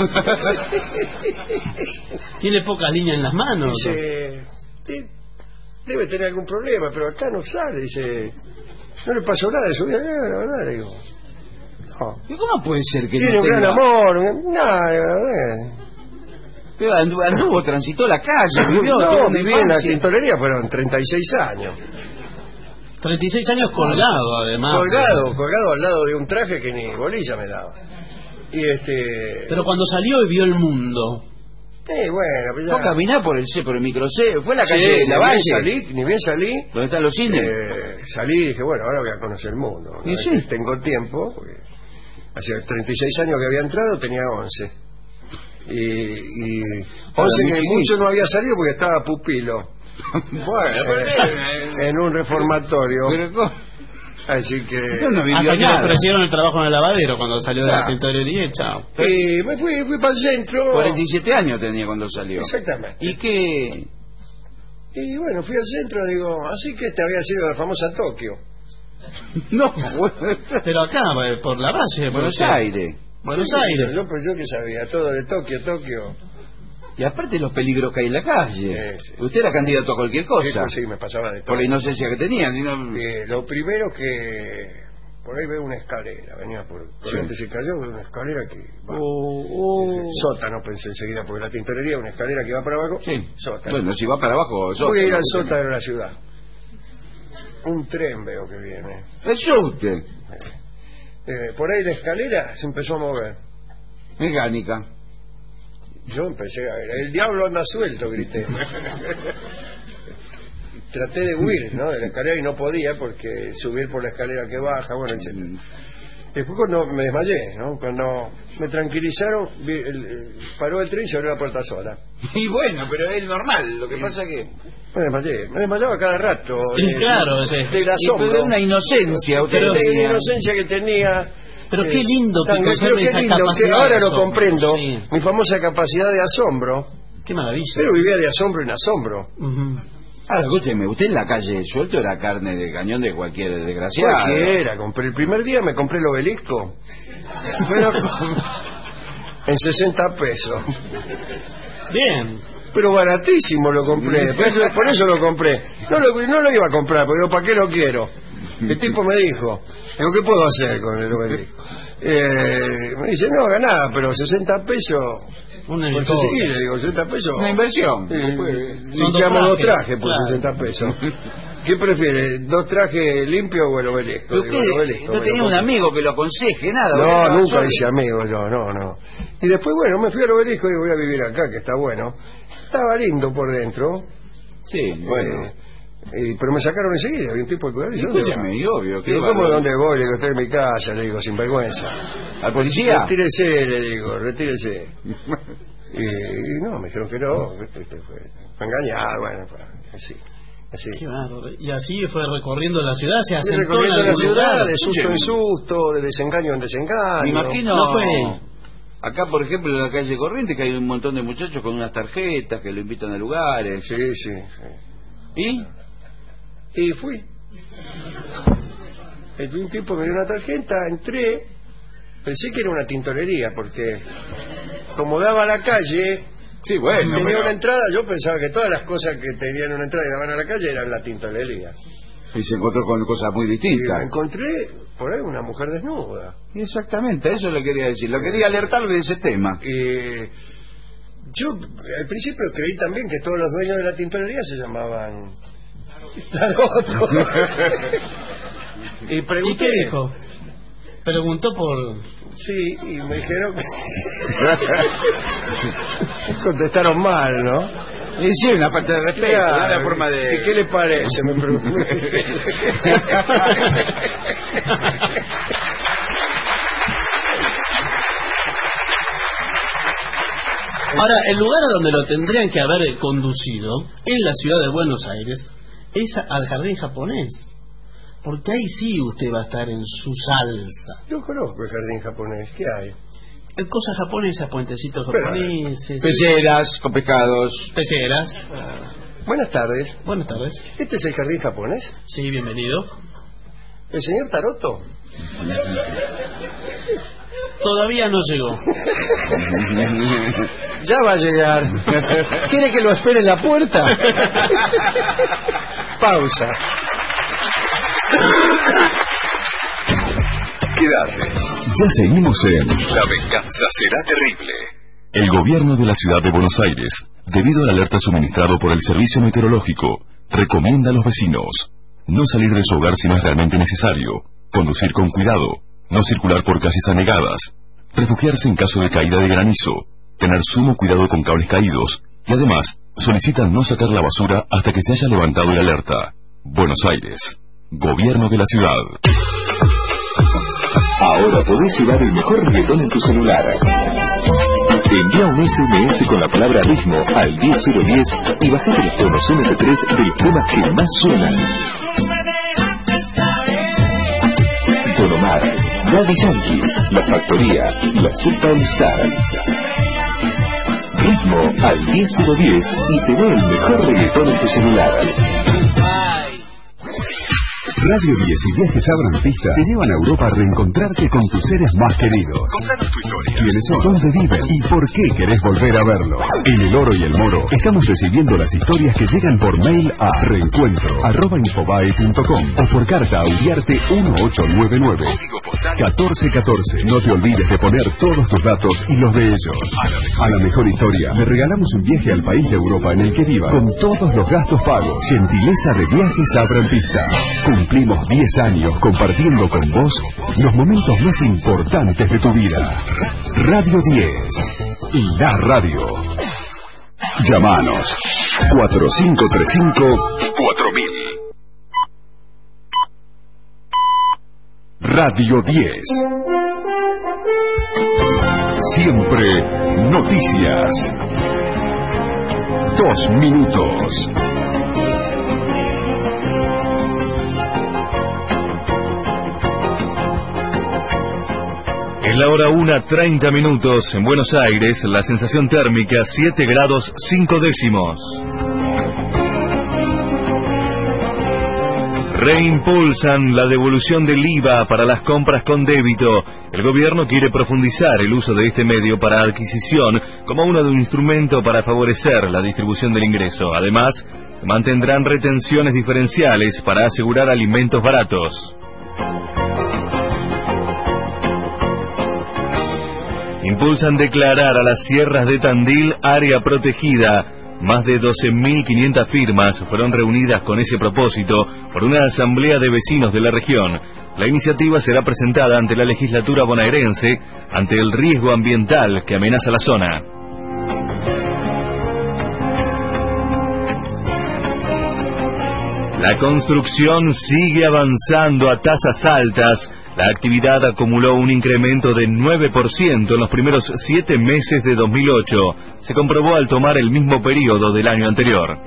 Tiene pocas líneas en las manos. Dice... debe tener algún problema, pero acá no sale, dice, no le pasó nada de su vida, la verdad, le digo, no. ¿Y cómo puede ser que tiene no un tenga... gran amor, nada, pero anduvo, transitó la calle, vivió... No, viví en la tintorería, fueron 36 años. 36 años colgado, además. Colgado al lado de un traje que ni bolilla me daba. Y Pero cuando salió y vio el mundo... bueno, pues ya... Fue a caminar por el microcé, fue a la calle de la Valle. Ni bien salí. ¿Dónde están los cines? Salí y dije, bueno, ahora voy a conocer el mundo. ¿Y sí? Tengo tiempo, porque hace 36 años que había entrado, tenía 11. Y 11 que mucho no había salido porque estaba pupilo. Bueno, en un reformatorio. Así que... Hasta que le ofrecieron el trabajo en el lavadero cuando salió de la tintorería y chao. Y me fui para el centro. 47 años tenía cuando salió. Exactamente. ¿Y qué? Y bueno, fui al centro, digo, así que había sido la famosa Tokio. No, pero acá, por la base, Buenos Aires. Buenos Aires. Yo que sabía, todo de Tokio. Y aparte los peligros que hay en la calle. Usted era candidato a cualquier cosa. Sí, me pasaba de todo. Por la inocencia que tenía. Lo primero que... Por ahí veo una escalera, venía por antes se cayó, veo una escalera que va. Sótano, pensé enseguida, porque la tintorería, una escalera que va para abajo. Sí. Sótano. Bueno, si va para abajo, sótano. Voy a ir al sótano de la ciudad. Un tren veo que viene. El subte. Por ahí la escalera se empezó a mover. Mecánica. Yo empecé a ver, el diablo anda suelto, grité. Traté de huir, ¿no? De la escalera y no podía porque subir por la escalera que baja, bueno, etc. Después cuando me desmayé, ¿no? Cuando me tranquilizaron, paró el tren y se abrió la puerta sola. Y bueno, pero es normal, lo que pasa es que... Me desmayaba cada rato. Claro, del asombro. Pero una inocencia, pero una inocencia que tenía. Pero qué lindo que conserve esa capacidad. Que ahora lo comprendo, mi famosa capacidad de asombro. Qué maravilla. Pero vivía de asombro en asombro. Ahora, escúcheme, usted en la calle suelto era carne de cañón de cualquier desgraciado. Cualquiera, compré el primer día, me compré el Obelisco. En 60 pesos. Bien. Pero baratísimo lo compré, por eso lo compré. No lo iba a comprar, porque digo, ¿para qué lo quiero? El tipo me dijo, ¿qué puedo hacer con el Obelisco? Me dice, no haga nada, pero 60 pesos... Pues sí, le digo, 60 pesos. Una inversión. Limpiamos 2 trajes por 60 pesos. ¿Qué prefiere? ¿2 trajes limpios o el Obelisco? Usted no tenía un amigo que lo aconseje, nada. No, nunca hice amigos yo, no. Y después, bueno, me fui al Obelisco y digo, voy a vivir acá, que está bueno. Estaba lindo por dentro. Sí, bueno. Pero me sacaron enseguida, había un tipo de cuidado y yo obvio. ¿Cómo dónde voy? Le digo, estoy en mi casa, le digo, sin vergüenza. ¿Al policía? Retírese, le digo, retírese. Y no, me dijeron que no, fue engañado, bueno, así. Qué bárbaro. Y así fue recorriendo la ciudad, se asentó recorriendo la ciudad, de susto en susto, de desengaño en desengaño. Me imagino... No fue... Acá, por ejemplo, en la calle Corrientes, que hay un montón de muchachos con unas tarjetas que lo invitan a lugares. Sí. Y fui. Un tipo me dio una tarjeta, entré, pensé que era una tintorería, porque como daba a la calle, tenía una entrada, yo pensaba que todas las cosas que tenían una entrada y daban a la calle eran la tintorería. Y se encontró con cosas muy distintas. Y encontré por ahí una mujer desnuda. Exactamente, eso le quería decir, lo quería alertar de ese tema. Yo al principio creí también que todos los dueños de la tintorería se llamaban Tarot. Y pregunté. ¿Y qué dijo? Preguntó por... Sí, y me dijeron que... Contestaron mal, ¿no? Y sí, una parte de respeto, una forma de... ¿Qué le parece? Me pregunté. Ahora, el lugar a donde lo tendrían que haber conducido en la ciudad de Buenos Aires es al jardín japonés. Porque ahí sí usted va a estar en su salsa. Yo conozco el jardín japonés, ¿qué hay? Cosas japonesas, puentecitos japoneses. Peceras con pescados. Peceras. Buenas tardes. Buenas tardes. ¿Este es el jardín japonés? Sí, bienvenido. ¿El señor Taroto? Todavía no llegó. Ya va a llegar. ¿Quiere que lo espere en la puerta? Pausa. Quédate. Ya seguimos en La venganza será terrible. El gobierno de la ciudad de Buenos Aires, debido a la alerta suministrado por el servicio meteorológico, recomienda a los vecinos no salir de su hogar si no es realmente necesario, conducir con cuidado, no circular por calles anegadas, refugiarse en caso de caída de granizo, tener sumo cuidado con cables caídos y además solicitan no sacar la basura hasta que se haya levantado la alerta. Buenos Aires, gobierno de la ciudad. Ahora podés llevar el mejor reggaetón en tu celular. Envía un SMS con la palabra ritmo al 10010 y bajate los tonos MP3 del tema que más suenan. Don Omar, Daddy Yankee, La Factoría, La Z All Star. Ritmo al 10010 y te da el mejor reggaetón en tu celular. Radio 10 y Viajes Abran Pista te llevan a Europa a reencontrarte con tus seres más queridos. Contanos tu historia. ¿Quiénes son? ¿Dónde viven? ¿Y por qué querés volver a verlos? En El Oro y el Moro estamos recibiendo las historias que llegan por mail a reencuentro@infobae.com o por carta a Uriarte 1899 1414. No te olvides de poner todos tus datos y los de ellos. A la mejor historia le regalamos un viaje al país de Europa en el que viva con todos los gastos pagos. Gentileza de Viajes Abran Pista. Cumplimos 10 años compartiendo con vos los momentos más importantes de tu vida. Radio 10, la radio. Llámanos 4535-4000. Radio 10. Siempre noticias. 2 minutos. Es la hora 1:30 minutos en Buenos Aires, la sensación térmica 7 grados 5 décimos. Reimpulsan la devolución del IVA para las compras con débito. El gobierno quiere profundizar el uso de este medio para adquisición como un instrumento para favorecer la distribución del ingreso. Además, mantendrán retenciones diferenciales para asegurar alimentos baratos. Impulsan declarar a las sierras de Tandil área protegida. Más de 12.500 firmas fueron reunidas con ese propósito por una asamblea de vecinos de la región. La iniciativa será presentada ante la legislatura bonaerense ante el riesgo ambiental que amenaza la zona. La construcción sigue avanzando a tasas altas. La actividad acumuló un incremento de 9% en los primeros 7 meses de 2008. Se comprobó al tomar el mismo periodo del año anterior.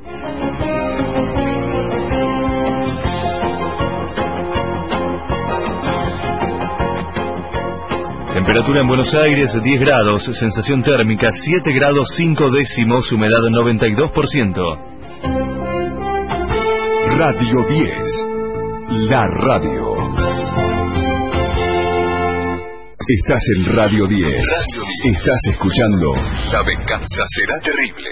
Temperatura en Buenos Aires 10 grados, sensación térmica 7 grados 5 décimos, humedad 92%. Radio 10, la radio. Estás en Radio 10. Estás escuchando La venganza será terrible.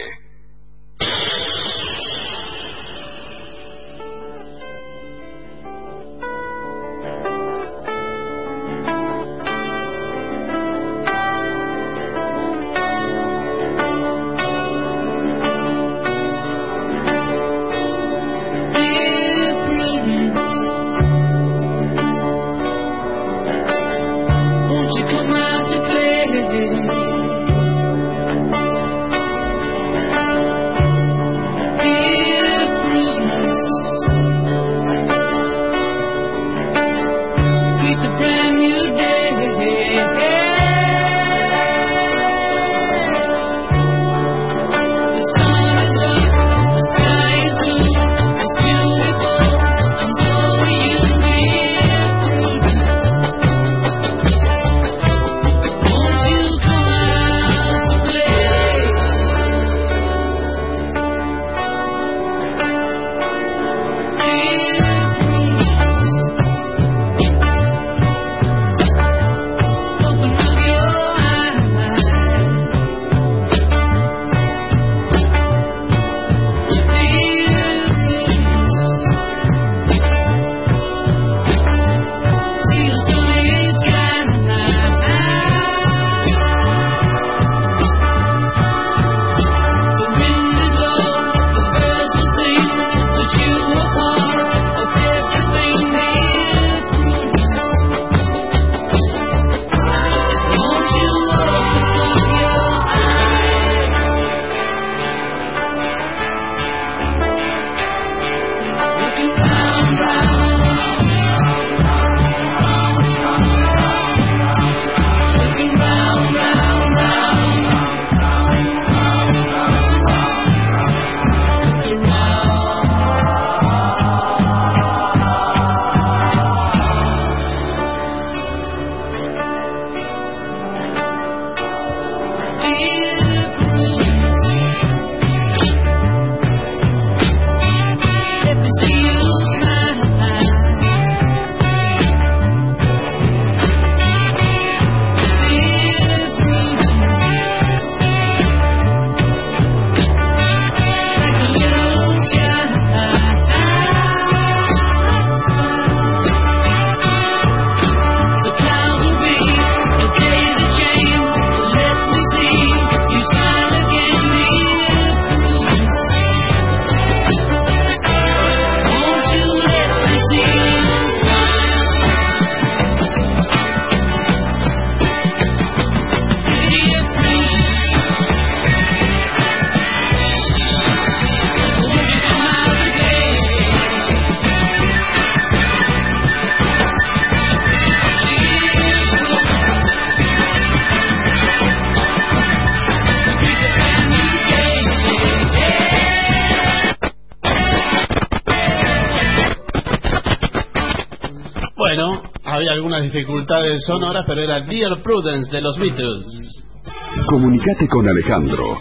había algunas dificultades sonoras, pero era Dear Prudence de los Beatles. Comunicate con Alejandro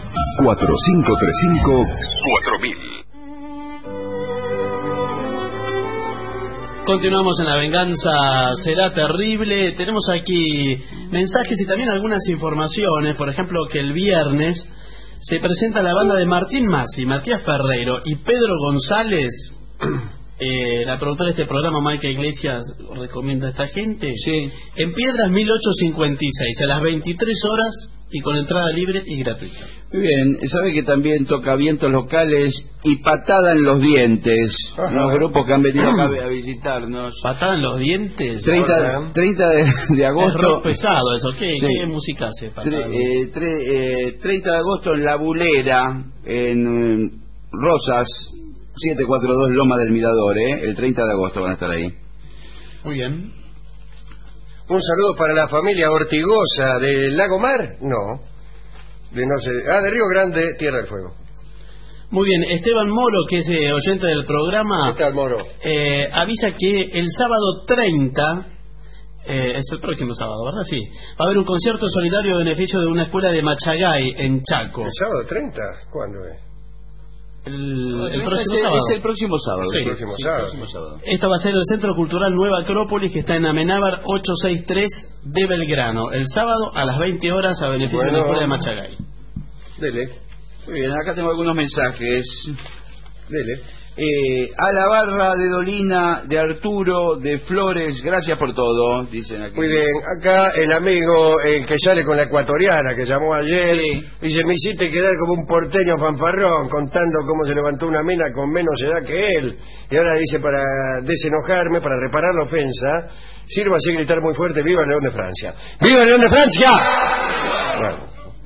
4535-4000. Continuamos en La Venganza Será Terrible. Tenemos aquí mensajes y también algunas informaciones. Por ejemplo, que el viernes se presenta la banda de Martín Masi, Matías Ferreiro y Pedro González. La productora de este programa, Maica Iglesias, recomienda a esta gente. Sí. En Piedras 1856, a las 23 horas y con entrada libre y gratuita. Muy bien, sabe que también toca Vientos Locales y Patada en los Dientes. Los grupos que han venido acá a visitarnos. ¿Patada en los dientes? 30 de agosto. Es rock pesado eso. ¿Qué música hace? 30 de agosto en La Bulera, en Rosas, 742 Loma del Mirador, el 30 de agosto van a estar ahí. Muy bien. Un saludo para la familia Ortigosa de Lago Mar, de Río Grande, Tierra del Fuego. Muy bien, Esteban Moro, que es oyente del programa, ¿qué tal, Moro? avisa que el sábado 30, es el próximo sábado, ¿verdad? Sí, va a haber un concierto solidario a beneficio de una escuela de Machagay en Chaco. ¿El sábado 30? ¿Cuándo es? El próximo sábado. Es el próximo sábado. Sí. El próximo sábado. Esto va a ser el Centro Cultural Nueva Acrópolis, que está en Amenábar 863 de Belgrano, el sábado a las 20 horas a beneficio de la escuela de Machagay. Dele. Muy bien, acá tengo algunos mensajes. Dele. A la barra de Dolina, de Arturo, de Flores, gracias por todo, dicen aquí. Muy bien, acá el amigo, el que sale con la ecuatoriana, que llamó ayer, dice, me hiciste quedar como un porteño fanfarrón, contando cómo se levantó una mina con menos edad que él, y ahora dice, para desenojarme, para reparar la ofensa, sirva así gritar muy fuerte, ¡viva el León de Francia! ¡Viva el León de Francia! Bueno,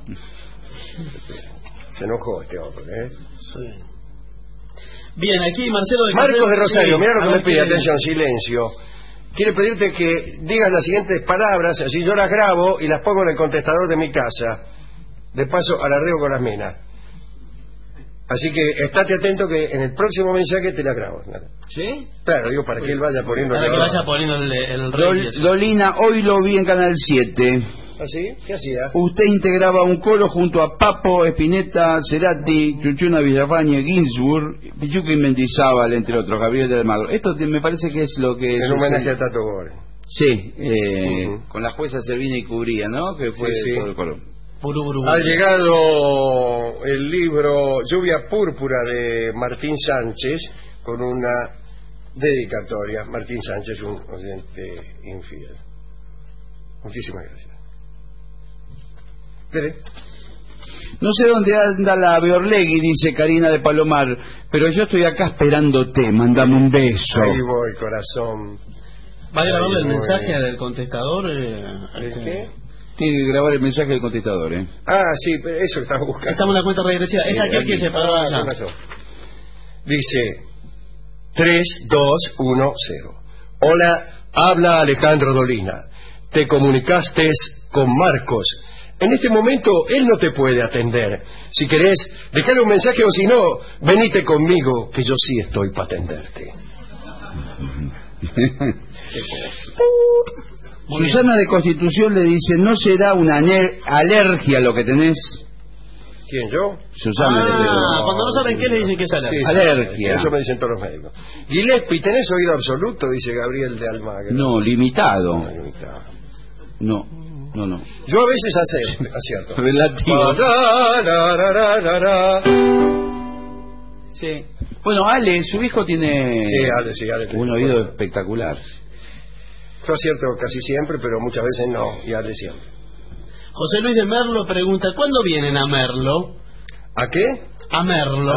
se enojó este hombre, Sí. Bien, aquí Marcelo de Marcos de Rosario, sí, mira lo que me pide, ¿qué atención, silencio. Quiere pedirte que digas las siguientes palabras, así yo las grabo y las pongo en el contestador de mi casa. De paso, alardeo con las minas. Así que estate atento que en el próximo mensaje te las grabo. ¿Sí? Claro, digo, para que él vaya poniendo... Para que vaya poniendo el rey. Dolina, hoy lo vi en Canal 7. ¿Ah, sí? ¿Qué hacía? Usted integraba un coro junto a Papo, Spinetta, Cerati, Chuchuna Villafañe, Ginsburg, Pichuca y Mendizábal, entre otros, Gabriel del Magro. Esto me parece que es lo que... En homenaje a Tato Gore. Sí, con la jueza Servina y Cubría, ¿no? Que fue todo el coro. Ha llegado el libro Lluvia Púrpura de Martín Sánchez con una dedicatoria. Martín Sánchez, un oyente infiel. Muchísimas gracias. Dele. No sé dónde anda la Beorlegui, dice Karina de Palomar, pero yo estoy acá esperándote, mandame un beso. Ahí voy, corazón. ¿Va a grabar el mensaje del contestador? ¿El qué? Tiene que grabar el mensaje del contestador, Ah, sí, pero eso estamos buscando. Estamos en la cuenta regresiva. Es aquel que se paró allá. Dice 3, 2, 1, 0. Hola, habla Alejandro Dolina. Te comunicaste con Marcos. En este momento él no te puede atender. Si querés, dejale un mensaje o si no, venite conmigo, que yo sí estoy para atenderte. Susana de Constitución le dice, ¿no será una alergia lo que tenés? ¿Quién, yo? Susana. Cuando no saben qué le dicen que es alergia. Sí, alergia. Eso me dicen todos los médicos. Gillespie, ¿tenés oído absoluto? Dice Gabriel de Almagro. No, limitado. No, limitado. No. Yo a veces acierto. Relativo. Sí. Bueno, Ale, su hijo tiene Ale un oído espectacular. Yo acierto casi siempre, pero muchas veces no, y Ale siempre. José Luis de Merlo pregunta, ¿cuándo vienen a Merlo? ¿A qué? A Merlo.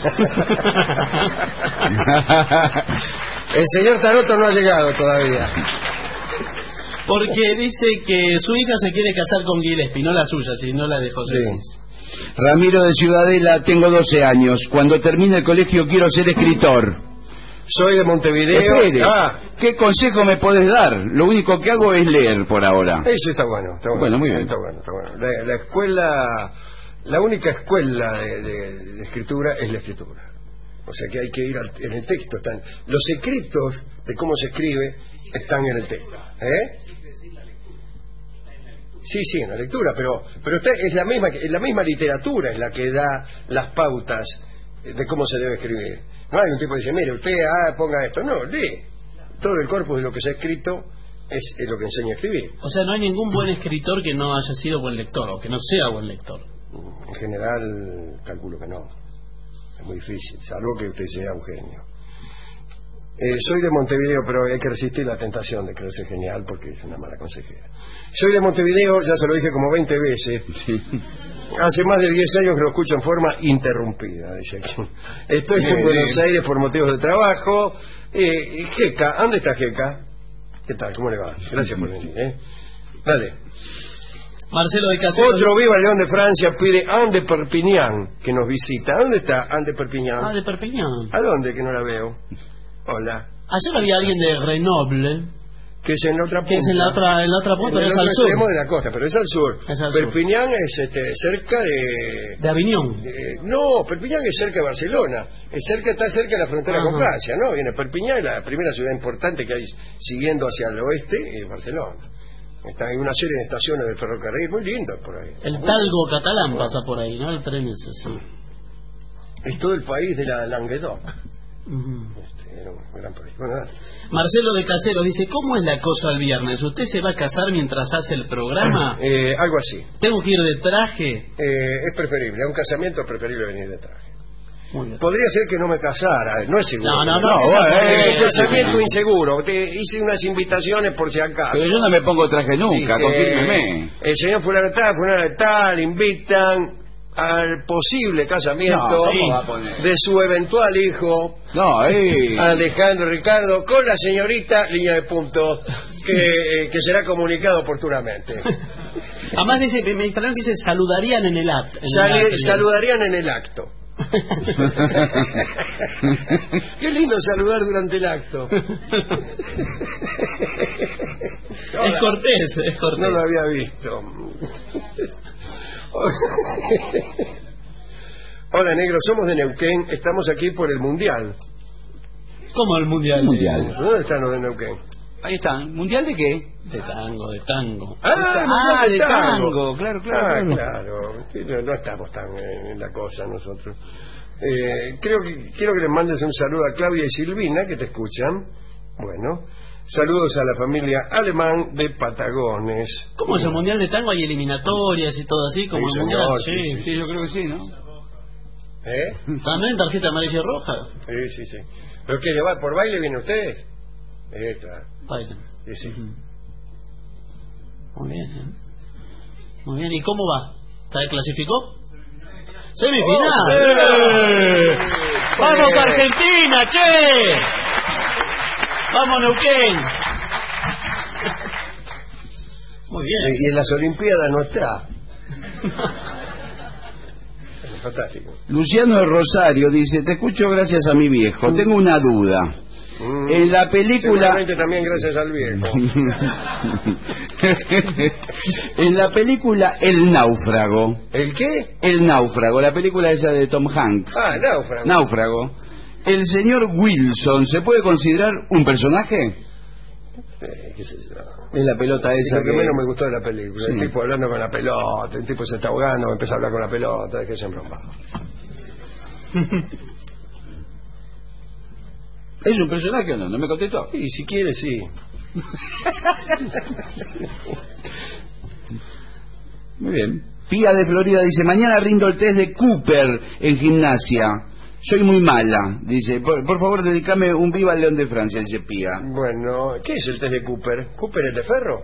El señor Taroto no ha llegado todavía. Porque dice que su hija se quiere casar con Gillespie, no la suya, sino la de José Luis. Ramiro de Ciudadela, tengo 12 años. Cuando termine el colegio quiero ser escritor. Soy de Montevideo. Espere, ¿qué consejo me podés dar? Lo único que hago es leer por ahora. Eso está bueno. Bueno, muy bien. Está bueno. La escuela, la única escuela de escritura es la escritura. O sea que hay que ir en el texto. Están los secretos de cómo se escribe están en el texto. Sí, en la lectura, pero es la misma literatura es la que da las pautas de cómo se debe escribir. No hay un tipo que dice, mire, usted ponga esto. No, lee. Todo el corpus de lo que se ha escrito es lo que enseña a escribir. O sea, no hay ningún buen escritor que no haya sido buen lector, o que no sea buen lector. En general, calculo que no. Es muy difícil, salvo que usted sea un genio. Soy de Montevideo, pero hay que resistir la tentación de creerse genial porque es una mala consejera. Soy de Montevideo, ya se lo dije como 20 veces. Sí. Hace más de 10 años que lo escucho en forma interrumpida, dice aquí. Estoy en Buenos Aires por motivos de trabajo. Jeca, ¿dónde está Jeca? ¿Qué tal? ¿Cómo le va? Gracias por venir. Dale. Marcelo de Caseros. Otro viva León de Francia pide Anne de Perpignan que nos visita. ¿Dónde está Anne de Perpignan? Ah, de Perpignan. ¿A dónde que no la veo? Hola. Ayer había alguien de Grenoble. Que es en la otra punta. Que es en la otra punta, es al sur. Extremo de la costa, pero es al sur. Perpignan es cerca de Avignon. No, Perpignan es cerca de Barcelona. Está cerca de la frontera con Francia, ¿no? Viene Perpignan, es la primera ciudad importante que hay siguiendo hacia el oeste, es Barcelona. Hay una serie de estaciones de ferrocarril muy lindas por ahí. El Talgo catalán pasa por ahí, ¿no? El tren ese, sí. Es todo el país de la Languedoc. Era un gran país. Bueno, Marcelo de Caseros dice, ¿cómo es la cosa el viernes? ¿Usted se va a casar mientras hace el programa? Algo así. ¿Tengo que ir de traje? Es preferible, a un casamiento es preferible venir de traje. Podría ser que no me casara, no es seguro. No, es un casamiento inseguro. Hice unas invitaciones por si acaso. Pero yo no me pongo traje nunca, confírmeme. El señor fulano de tal, invitan al posible casamiento de su eventual hijo Alejandro Ricardo con la señorita línea de punto que será comunicado oportunamente. Además dice, me instalaron que dice saludarían en el acto. Saludarían en el acto. Qué lindo saludar durante el acto. Es cortés. No lo había visto. Hola, negro, somos de Neuquén, estamos aquí por el Mundial. ¿Cómo el Mundial? ¿Dónde están los de Neuquén? Ahí están. ¿Mundial de qué? De tango. De tango, claro. Claro. No estamos tan en la cosa nosotros. Quiero que les mandes un saludo a Claudia y Silvina, que te escuchan. Bueno, saludos a la familia Alemán de Patagones. ¿Cómo es el Mundial de Tango? ¿Hay eliminatorias y todo así? Como el Mundial. Sí, yo creo que sí, ¿no? ¿También tarjeta amarilla y roja? Sí. ¿Pero qué, por baile vienen ustedes? Claro. Baile. Sí. Muy bien. Muy bien, ¿y cómo va? ¿Clasificó? ¡Semifinal! ¡Vamos Argentina, che! ¡Vamos Neuquén! Muy bien. Y en las Olimpiadas no está. Fantástico. Luciano de Rosario dice, te escucho gracias a mi viejo, tengo una duda. En la película... Seguramente también gracias al viejo. En la película El Náufrago. ¿El qué? El Náufrago, la película esa de Tom Hanks. Náufrago. ¿El señor Wilson se puede considerar un personaje? ¿Qué sé yo? Es la pelota esa lo que menos me gustó de la película. Sí. El tipo hablando con la pelota, el tipo se está ahogando, empieza a hablar con la pelota, déjese en broma. ¿Es un personaje o no? ¿No me contestó? Sí, si quiere, sí. Muy bien. Pía de Florida dice, mañana rindo el test de Cooper en gimnasia. Soy muy mala. Dice, por favor, dedícame un viva al León de Francia, dice Pía. Bueno, ¿qué es el test de Cooper? ¿Cooper es de ferro?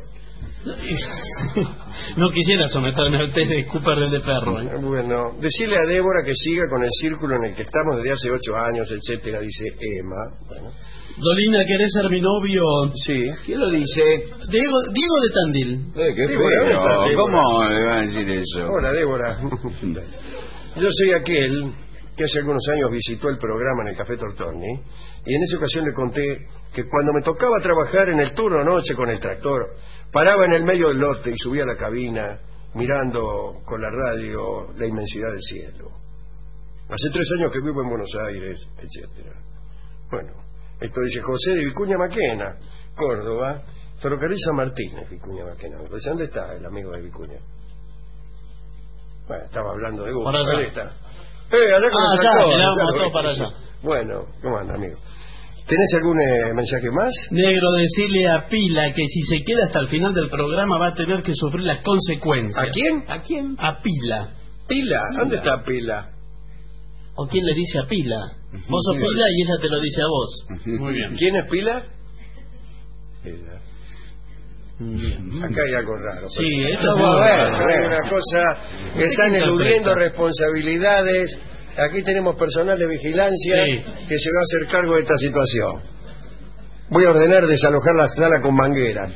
No quisiera someterme al test de Cooper del de ferro. Bueno, decirle a Débora que siga con el círculo en el que estamos desde hace 8 años, etcétera, dice Emma. Bueno. Dolina, ¿querés ser mi novio? Sí. ¿Quién lo dice? Diego de Tandil. Qué feo. ¿Cómo le va a decir eso? Hola, Débora. Yo soy aquel que hace algunos años visitó el programa en el Café Tortoni, y en esa ocasión le conté que cuando me tocaba trabajar en el turno noche con el tractor, paraba en el medio del lote y subía a la cabina mirando con la radio la inmensidad del cielo. Hace 3 años que vivo en Buenos Aires, etcétera. Bueno, esto dice José de Vicuña Maquena, Córdoba, Ferrocarril San Martín, es Vicuña Mackenna. ¿Dónde está el amigo de Vicuña? Bueno, estaba hablando de Google. Por allá. Ahí está. Allá con el tractor, le damos claro, todo para allá. Bueno, ¿cómo anda, amigo? ¿Tenés algún mensaje más? Negro, decirle a Pila que si se queda hasta el final del programa va a tener que sufrir las consecuencias. ¿A quién? ¿A quién? A Pila. ¿Pila? ¿Dónde está Pila? ¿O quién le dice a Pila? Vos sos Pila y ella te lo dice a vos. Muy bien. ¿Quién es Pila? Pila. Acá hay algo raro. Sí, esto no, es muy raro. raro. Hay una cosa que están eludiendo responsabilidades. Aquí tenemos personal de vigilancia que se va a hacer cargo de esta situación. Voy a ordenar desalojar la sala con manguera.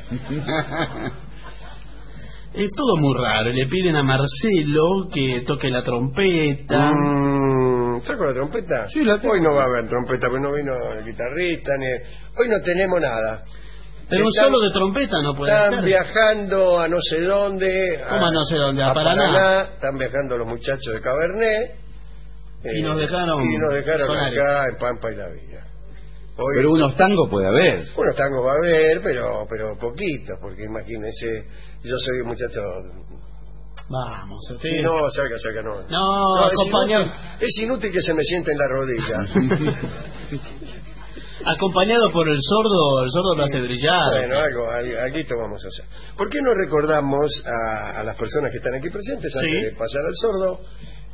Es todo muy raro. Le piden a Marcelo que toque la trompeta. ¿Toco la trompeta? Sí, la tengo. Hoy no va a haber trompeta, porque no vino el guitarrista. Hoy no tenemos nada. Pero un solo de trompeta no puede Están ser. viajando a no sé dónde. ¿Cómo a no sé dónde? A Paraná. Están viajando los muchachos de Cabernet. Y nos dejaron sonar. Acá en Pampa y la Villa. Hoy, pero unos tangos puede haber. Unos tangos va a haber, pero poquitos, porque imagínense, yo soy un muchacho. Vamos, usted. Sí, no, salga, no. No, compañero. Es inútil que se me siente en la rodilla. Acompañado por el sordo lo hace brillar. Bueno, algo vamos a hacer. ¿Por qué no recordamos a las personas que están aquí presentes antes de pasar al sordo?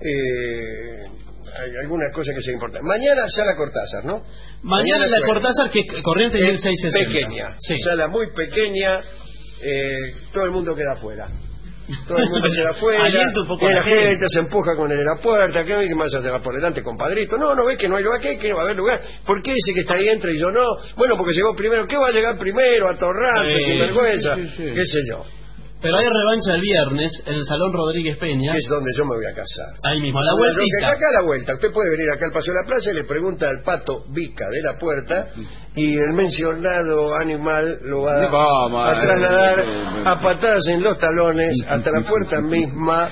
Hay algunas cosas que se importan. Mañana sala Cortázar, ¿no? Mañana la Cortázar, que Corrientes y el 660. Pequeña, sí. Sala muy pequeña, todo el mundo queda afuera. Todo el mundo queda afuera. Alienta un poco la gente se empuja con el de la puerta. ¿Qué más se va por delante, compadrito? No ve que no hay lugar, que no va a haber lugar. ¿Por qué dice que está ahí entra y yo no? Bueno, porque llegó primero. ¿Qué va a llegar primero? Atorrante, sinvergüenza, qué sé yo. Pero hay revancha el viernes en el Salón Rodríguez Peña. Que es donde yo me voy a casar. Ahí mismo, a la vueltita. Acá a la vuelta. Usted puede venir acá al Paseo de la Plaza y le pregunta al pato Vica de la puerta y el mencionado animal lo va a trasladar a patadas en los talones hasta la puerta misma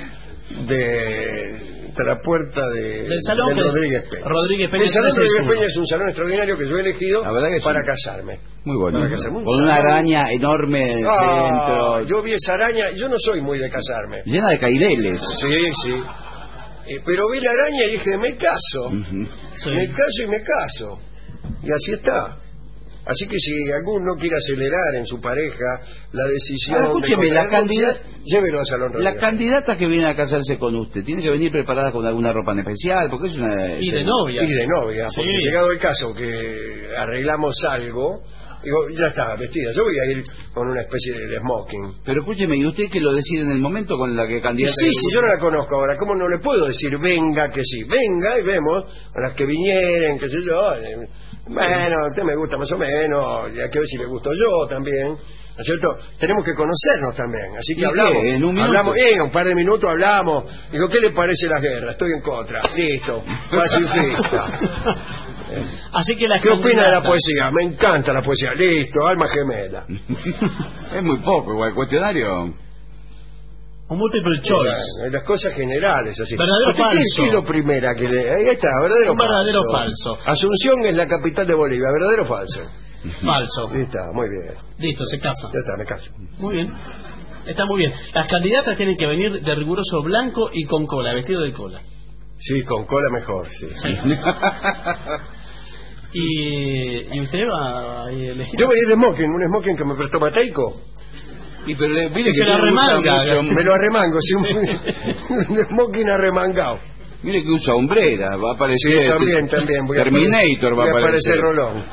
hasta la puerta del Salón Rodríguez Peña. El Salón Rodríguez Peña es un salón extraordinario que yo he elegido para sí. casarme. Muy bonito. Con una araña enorme en el centro. Yo vi esa araña, yo no soy muy de casarme. Llena de caireles. Sí. Pero vi la araña y dije, me caso. Me caso y me caso. Y así está. Así que si alguno quiere acelerar en su pareja la decisión escúcheme, la candidata, llévelo al Salón Rodríguez. La candidata que viene a casarse con usted tiene que venir preparada con alguna ropa en especial, porque es una... Y de novia, porque llegado el caso que arreglamos algo, digo, ya está, vestida, yo voy a ir con una especie de smoking. Pero escúcheme, ¿y usted que lo decide en el momento con la que candidata? Sí, yo no la conozco ahora, ¿cómo no le puedo decir venga que sí? Venga y vemos a las que vinieren, qué sé yo. Bueno, usted me gusta más o menos, ya que ver si le gusto yo también, ¿no es cierto? Tenemos que conocernos también, así que hablamos. ¿En un minuto? Hablamos, un par de minutos hablamos. Digo, ¿qué le parece la guerra? Estoy en contra. Listo, pacifista. Así que ¿Qué opina de la poesía? Me encanta la poesía. Listo, alma gemela. Es muy poco, igual, el cuestionario. Un multiple choice. Bueno, las cosas generales, así. ¿Verdadero o falso? ¿Qué es lo primera que le... Ahí está, verdadero o verdadero falso. Asunción es la capital de Bolivia, ¿verdadero o falso? Falso. Ahí está, muy bien. Listo, se casa. Ya está, me caso. Muy bien. Está muy bien. Las candidatas tienen que venir de riguroso blanco y con cola, vestido de cola. Sí, con cola mejor, sí. ¿Y usted va a elegir? Yo voy a ir de smoking, un smoking que me prestó Mateico. Pero mire se la remanga. Me lo arremango, sí, un smoking arremangado. Mire que usa hombrera, va a aparecer. Sí, también. Voy Terminator va a aparecer. Rolón.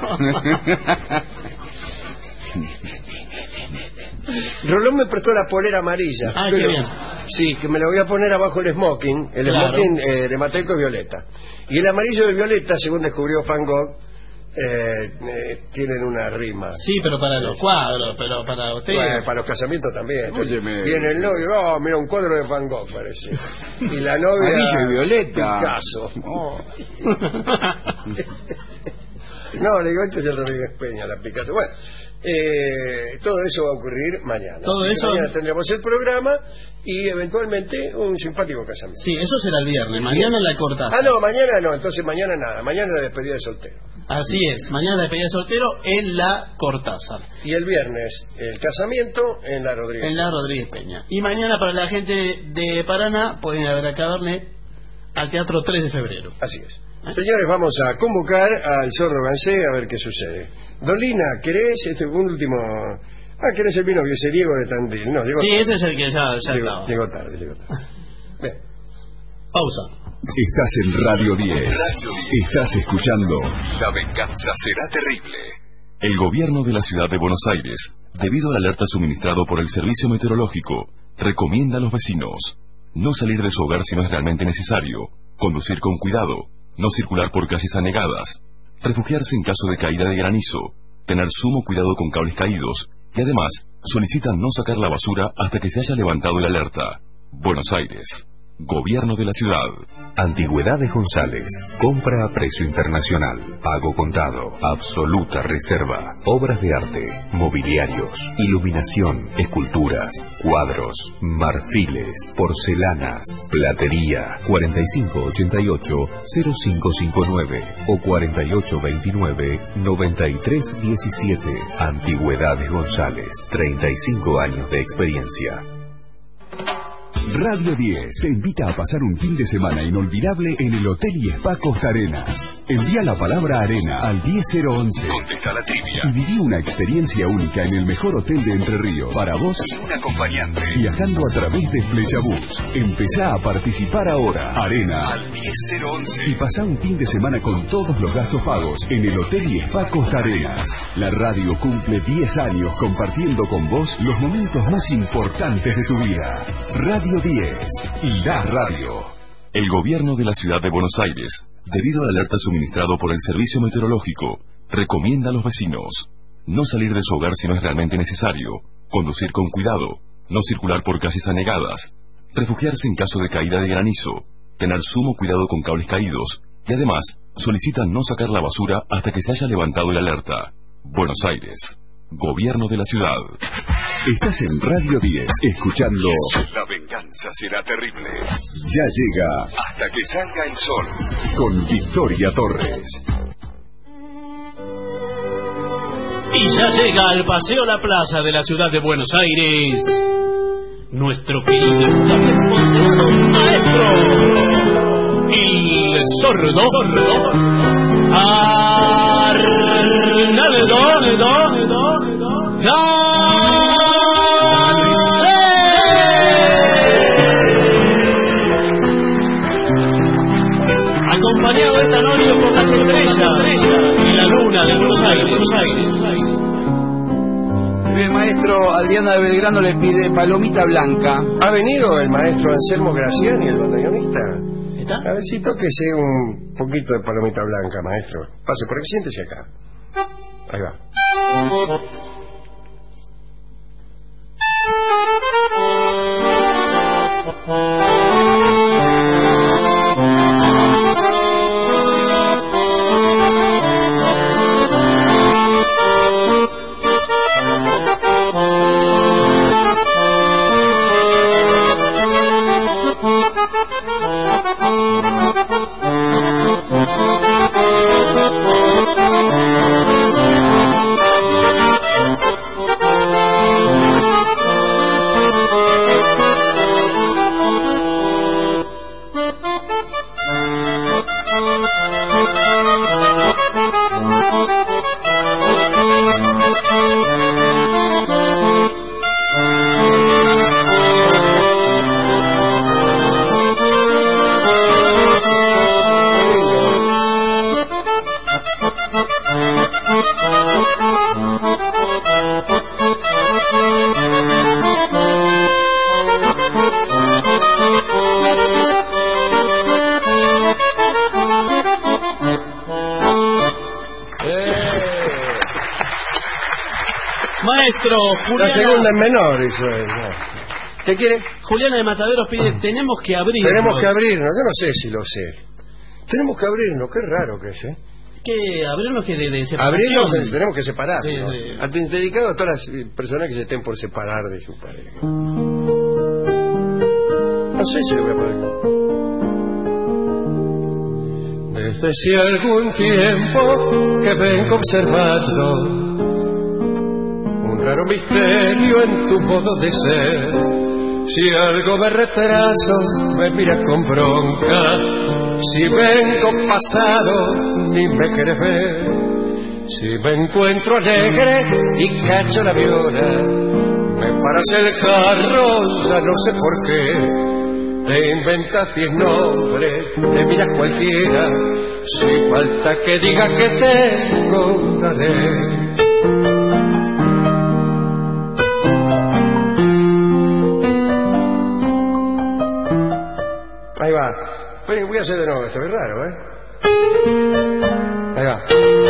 Rolón me prestó la polera amarilla. Ah, qué bien. Sí, que me la voy a poner abajo el smoking. El smoking de Mateico es violeta. Y el amarillo de violeta, según descubrió Van Gogh, tienen una rima. Sí, pero para los cuadros, pero para usted. Bueno, para los casamientos también. Óyeme. Viene el novio, mira un cuadro de Van Gogh, parece. Y la novia. Amarillo y violeta. Picasso. No, le digo, este es el Rodríguez Peña, la Picasso. Bueno, Todo eso va a ocurrir mañana. Todo eso... Mañana tendremos el programa y eventualmente un simpático casamiento. Sí, eso será el viernes. Mañana la Cortázar. Ah, no, mañana no. Entonces mañana nada. Mañana la despedida de soltero. Así es. Mañana la despedida de soltero en la Cortázar. Y el viernes el casamiento en la Rodríguez. En la Rodríguez Peña. Y mañana para la gente de Paraná pueden ir a ver a Cabernet al Teatro 3 de Febrero. Así es. Señores, vamos a convocar al Zorro Gansé a ver qué sucede. Dolina, ¿querés un último? ¿Querés el vino vieseriego de Tandil? No, sí, ese es el que ya llegó tarde. Bien. Pausa. Estás en Radio 10. Estás escuchando La venganza será terrible. El gobierno de la ciudad de Buenos Aires, debido a la alerta suministrado por el Servicio Meteorológico, recomienda a los vecinos no salir de su hogar si no es realmente necesario, conducir con cuidado, no circular por calles anegadas, refugiarse en caso de caída de granizo, tener sumo cuidado con cables caídos y además solicitan no sacar la basura hasta que se haya levantado la alerta. Buenos Aires, Gobierno de la Ciudad. Antigüedades González. Compra a precio internacional. Pago contado. Absoluta reserva. Obras de arte. Mobiliarios. Iluminación. Esculturas. Cuadros. Marfiles. Porcelanas. Platería. 4588-0559 o 4829-9317. Antigüedades González. 35 años de experiencia. Radio 10 te invita a pasar un fin de semana inolvidable en el Hotel y Spa Costa Arenas. Envía la palabra arena al 10011. Contesta la trivia. Y viví una experiencia única en el mejor hotel de Entre Ríos. Para vos y un acompañante. Viajando a través de Flechabús. Empezá a participar ahora. Arena al 10011. Y pasá un fin de semana con todos los gastos pagos en el Hotel y Spa Costa Arenas. La radio cumple 10 años compartiendo con vos los momentos más importantes de tu vida. Radio 10, la radio. El gobierno de la ciudad de Buenos Aires, debido a la alerta suministrado por el Servicio Meteorológico, recomienda a los vecinos no salir de su hogar si no es realmente necesario, conducir con cuidado, no circular por calles anegadas, refugiarse en caso de caída de granizo, tener sumo cuidado con cables caídos y además solicitan no sacar la basura hasta que se haya levantado la alerta. Buenos Aires, Gobierno de la Ciudad. Estás en Radio 10, escuchando La venganza será terrible. Ya llega Hasta que salga el sol, con Victoria Torres. Y ya llega al Paseo La Plaza de la ciudad de Buenos Aires nuestro querido y responsable maestro, el sordo Arnaldo acompañado esta noche por las estrellas y la luna de Buenos Aires. El maestro Adriana de Belgrano le pide palomita blanca. ¿Ha venido el maestro Anselmo Graciani, el bandoneonista? ¿Está? A ver si tóquese un poquito de palomita blanca, maestro. Pase por aquí, siéntese acá. Ahí va. La segunda en menor, eso es. ¿Qué quiere? Juliana de Mataderos pide, tenemos que abrirnos. Tenemos que abrirnos, yo no sé si lo sé. Tenemos que abrirnos, qué raro que es, ¿eh? que abrirnos que de separación. Abrirnos, tenemos que separarnos. Dedicado a todas las personas que se estén por separar de su pareja. No sé si lo voy a poder. Desde hace algún tiempo que vengo observando un raro misterio en tu modo de ser. Si algo me retraso, me miras con bronca. Si vengo pasado, ni me quieres ver. Si me encuentro alegre y cacho la viola, me paras el carro, ya no sé por qué. Te inventas 10 nombres, te miras cualquiera. Si falta que diga que tengo una ley. Ahí va. Voy a hacer de nuevo esto, es raro, ¿eh? Ahí va.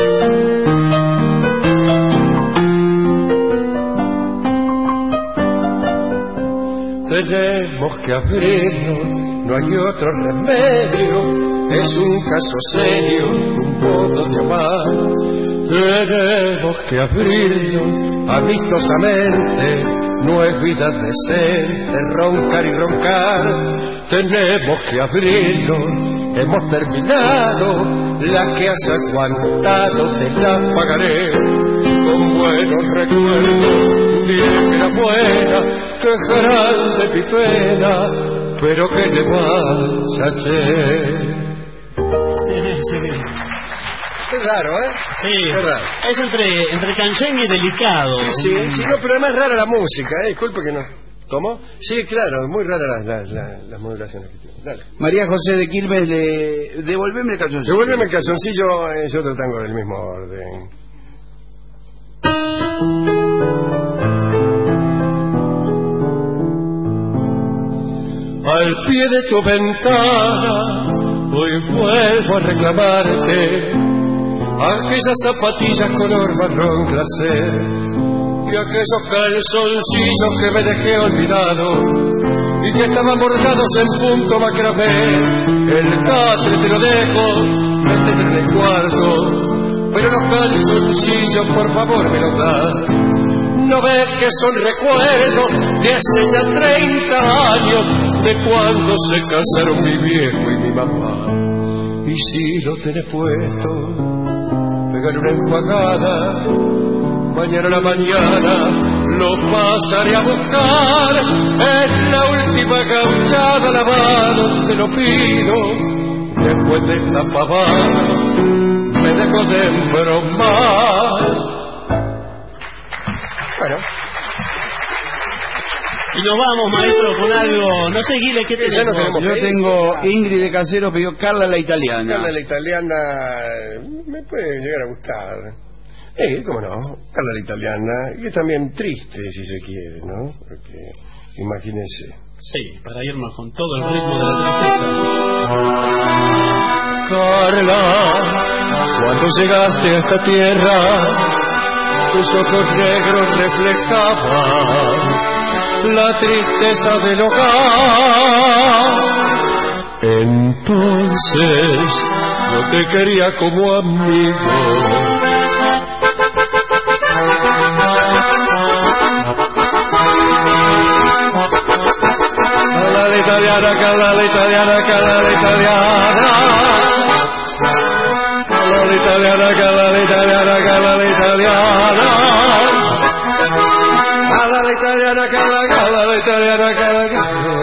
Tenemos que abrirnos, no hay otro remedio. Es un caso serio, un modo de amar. Tenemos que abrirnos amistosamente. No es vida decente roncar y roncar. Tenemos que abrirnos, hemos terminado. La que has aguantado te la pagaré. Con buenos recuerdos, diré que era buena, que grande mi pena, pero que le vas a hacer. Es raro, ¿eh? Sí, es raro. Es entre canción y delicado. Sí, no, pero además es rara la música, disculpe que no. ¿Cómo? Sí, claro, muy raras las modulaciones que tiene. Dale. María José de Quilmes, devolveme el calzoncillo. Devuélveme el calzoncillo, es otro tango del mismo orden. Al pie de tu ventana, hoy vuelvo a reclamarte aquellas zapatillas color marrón glacé y aquellos calzoncillos que me dejé olvidado y que estaban bordados en punto macramé. El catre te lo dejo, métete en el cuarto, pero los calzoncillos por favor me los das. No ves que son recuerdos de hace ya 30 años, de cuando se casaron mi viejo y mi mamá. Y si lo tenés puesto, pégale una enjuagada, mañana a la mañana lo pasaré a buscar. En la última gauchada lavado te lo pido, después de esta pavada me dejo de embromar. Bueno. Y nos vamos, maestro, con algo. No sé, Guile, ¿qué tenemos? Yo tengo Ingrid de Casero, pidió Carla la Italiana. Carla la Italiana me puede llegar a gustar. ¿Cómo no? Carla la Italiana, y es también triste, si se quiere, ¿no? Porque, imagínese. Sí, para irnos con todo el ritmo de la tristeza. Carla, cuando llegaste a esta tierra, tus ojos negros reflejaban la tristeza del hogar. Entonces yo te quería como amigo. Carla la Italiana, Carla la Italiana, Carla la Italiana. Carla la Italiana, Carla la Italiana, Carla la Italiana. Carla la Italiana, Carla la Italiana, Carla la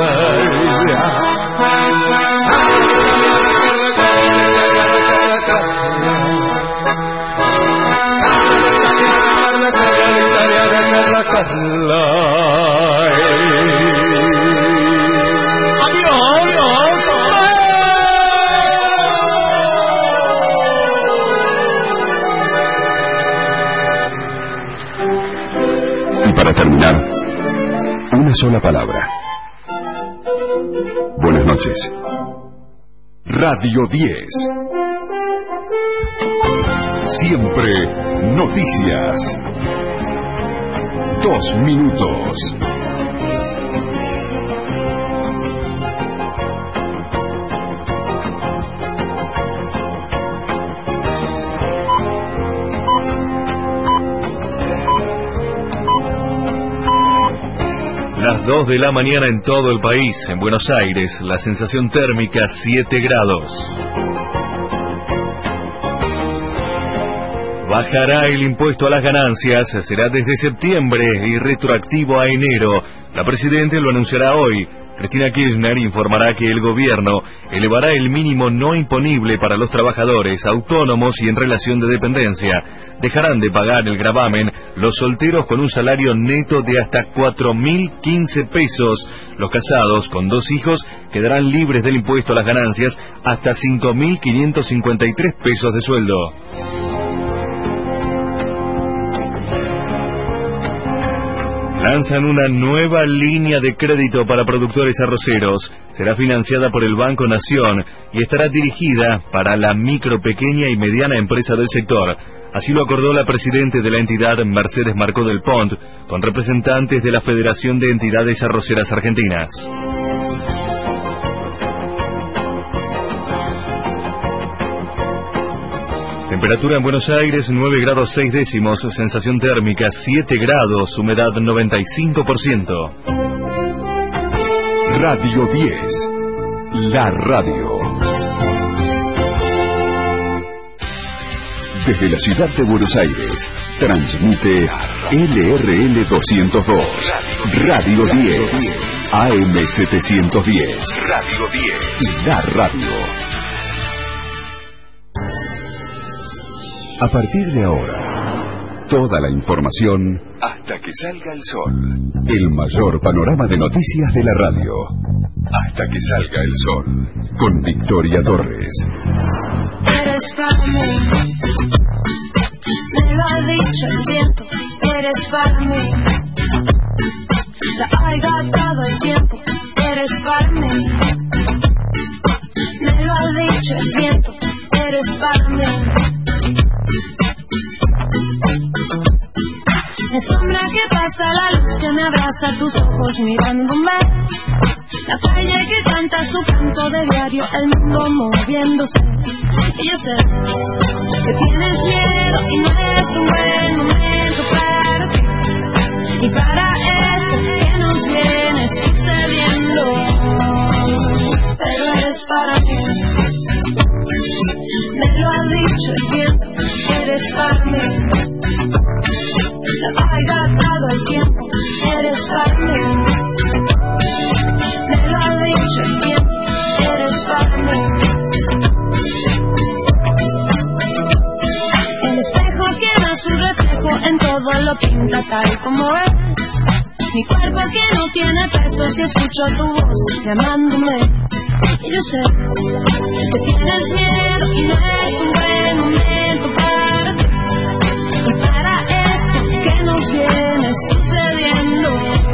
Y para terminar, una sola palabra. Buenas noches. Radio 10. Siempre noticias. 2 minutos. 2 de la mañana en todo el país. En Buenos Aires, la sensación térmica 7 grados. Bajará el impuesto a las ganancias, será desde septiembre y retroactivo a enero. La Presidenta lo anunciará hoy. Cristina Kirchner informará que el gobierno elevará el mínimo no imponible para los trabajadores autónomos y en relación de dependencia. Dejarán de pagar el gravamen los solteros con un salario neto de hasta 4.015 pesos. Los casados con 2 hijos quedarán libres del impuesto a las ganancias hasta 5.553 pesos de sueldo. Lanzan una nueva línea de crédito para productores arroceros. Será financiada por el Banco Nación y estará dirigida para la micro, pequeña y mediana empresa del sector. Así lo acordó la presidenta de la entidad, Mercedes Marcó del Pont, con representantes de la Federación de Entidades Arroceras Argentinas. Temperatura en Buenos Aires 9 grados 6 décimos, sensación térmica 7 grados, humedad 95%. Radio 10, la radio. Desde la ciudad de Buenos Aires, transmite LRL 202, Radio 10, AM 710, Radio 10, la radio. A partir de ahora, toda la información hasta que salga el sol. El mayor panorama de noticias de la radio. Hasta que salga el sol. Con Victoria Torres. Eres para mí, me lo ha dicho el viento. Eres para mí, la ha gastado el tiempo. Eres para mí, me lo ha dicho el viento. Eres para mí. La sombra que pasa, la luz que me abraza, tus ojos mirándome. La calle que canta su canto de diario, el mundo moviéndose. Y yo sé que tienes miedo y no es un buen momento para ti. Y para esto que nos viene sucediendo. Pero eres para mí, me lo ha dicho el viento. Eres para mí. La ha gastado el tiempo, eres para mí. Me lo ha dicho el tiempo, eres para mí. El espejo tiene su reflejo, en todo lo pinta tal como es. Mi cuerpo que no tiene peso, si escucho tu voz llamándome. Y yo sé que tienes miedo y no es un buen momento para ti. Y para esto que nos viene sucediendo.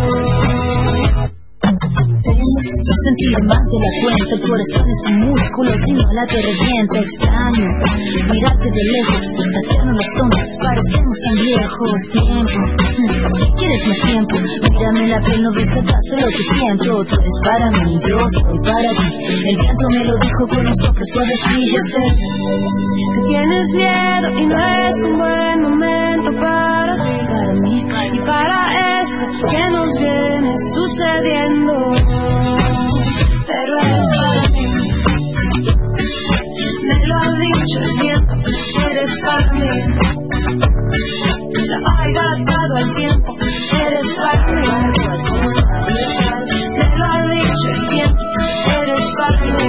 Tenemos sentir más de la cuenta, el corazón es un músculo, si no la te revienta. Extraño mirarte de lejos, hacernos los tontos, parecemos tan viejos. Tiempo, ¿quieres más tiempo? Mírame la piel, no ves acaso lo que siento. Tú eres para mí, yo soy para ti. El viento me lo dijo con un soplo suave, sí, yo sé que tienes miedo y no es un buen momento para ti, para mí. Y para eso que nos viene sucediendo. Pero eres para mí, me lo ha dicho el viento. Eres para mí, la ha gastado el tiempo. Eres para mí, me lo ha dicho el viento. Eres para mí,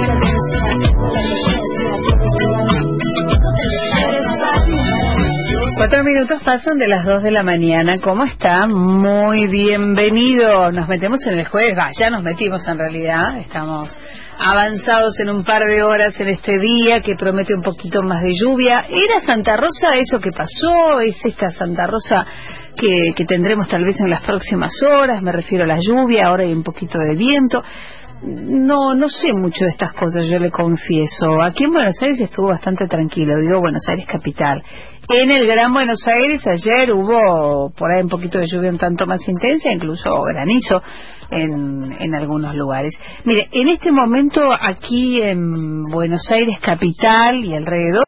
eres para mí. 4 minutos pasan de las 2 de la mañana. ¿Cómo está? Muy bienvenido. Nos metemos en el jueves. Ya nos metimos en realidad. Estamos avanzados en un par de horas en este día que promete un poquito más de lluvia. ¿Era Santa Rosa eso que pasó? ¿Es esta Santa Rosa que tendremos tal vez en las próximas horas? Me refiero a la lluvia. Ahora hay un poquito de viento. No sé mucho de estas cosas, yo le confieso. Aquí en Buenos Aires estuvo bastante tranquilo, digo Buenos Aires capital. En el Gran Buenos Aires ayer hubo por ahí un poquito de lluvia un tanto más intensa, incluso granizo en algunos lugares. Mire, en este momento aquí en Buenos Aires capital y alrededor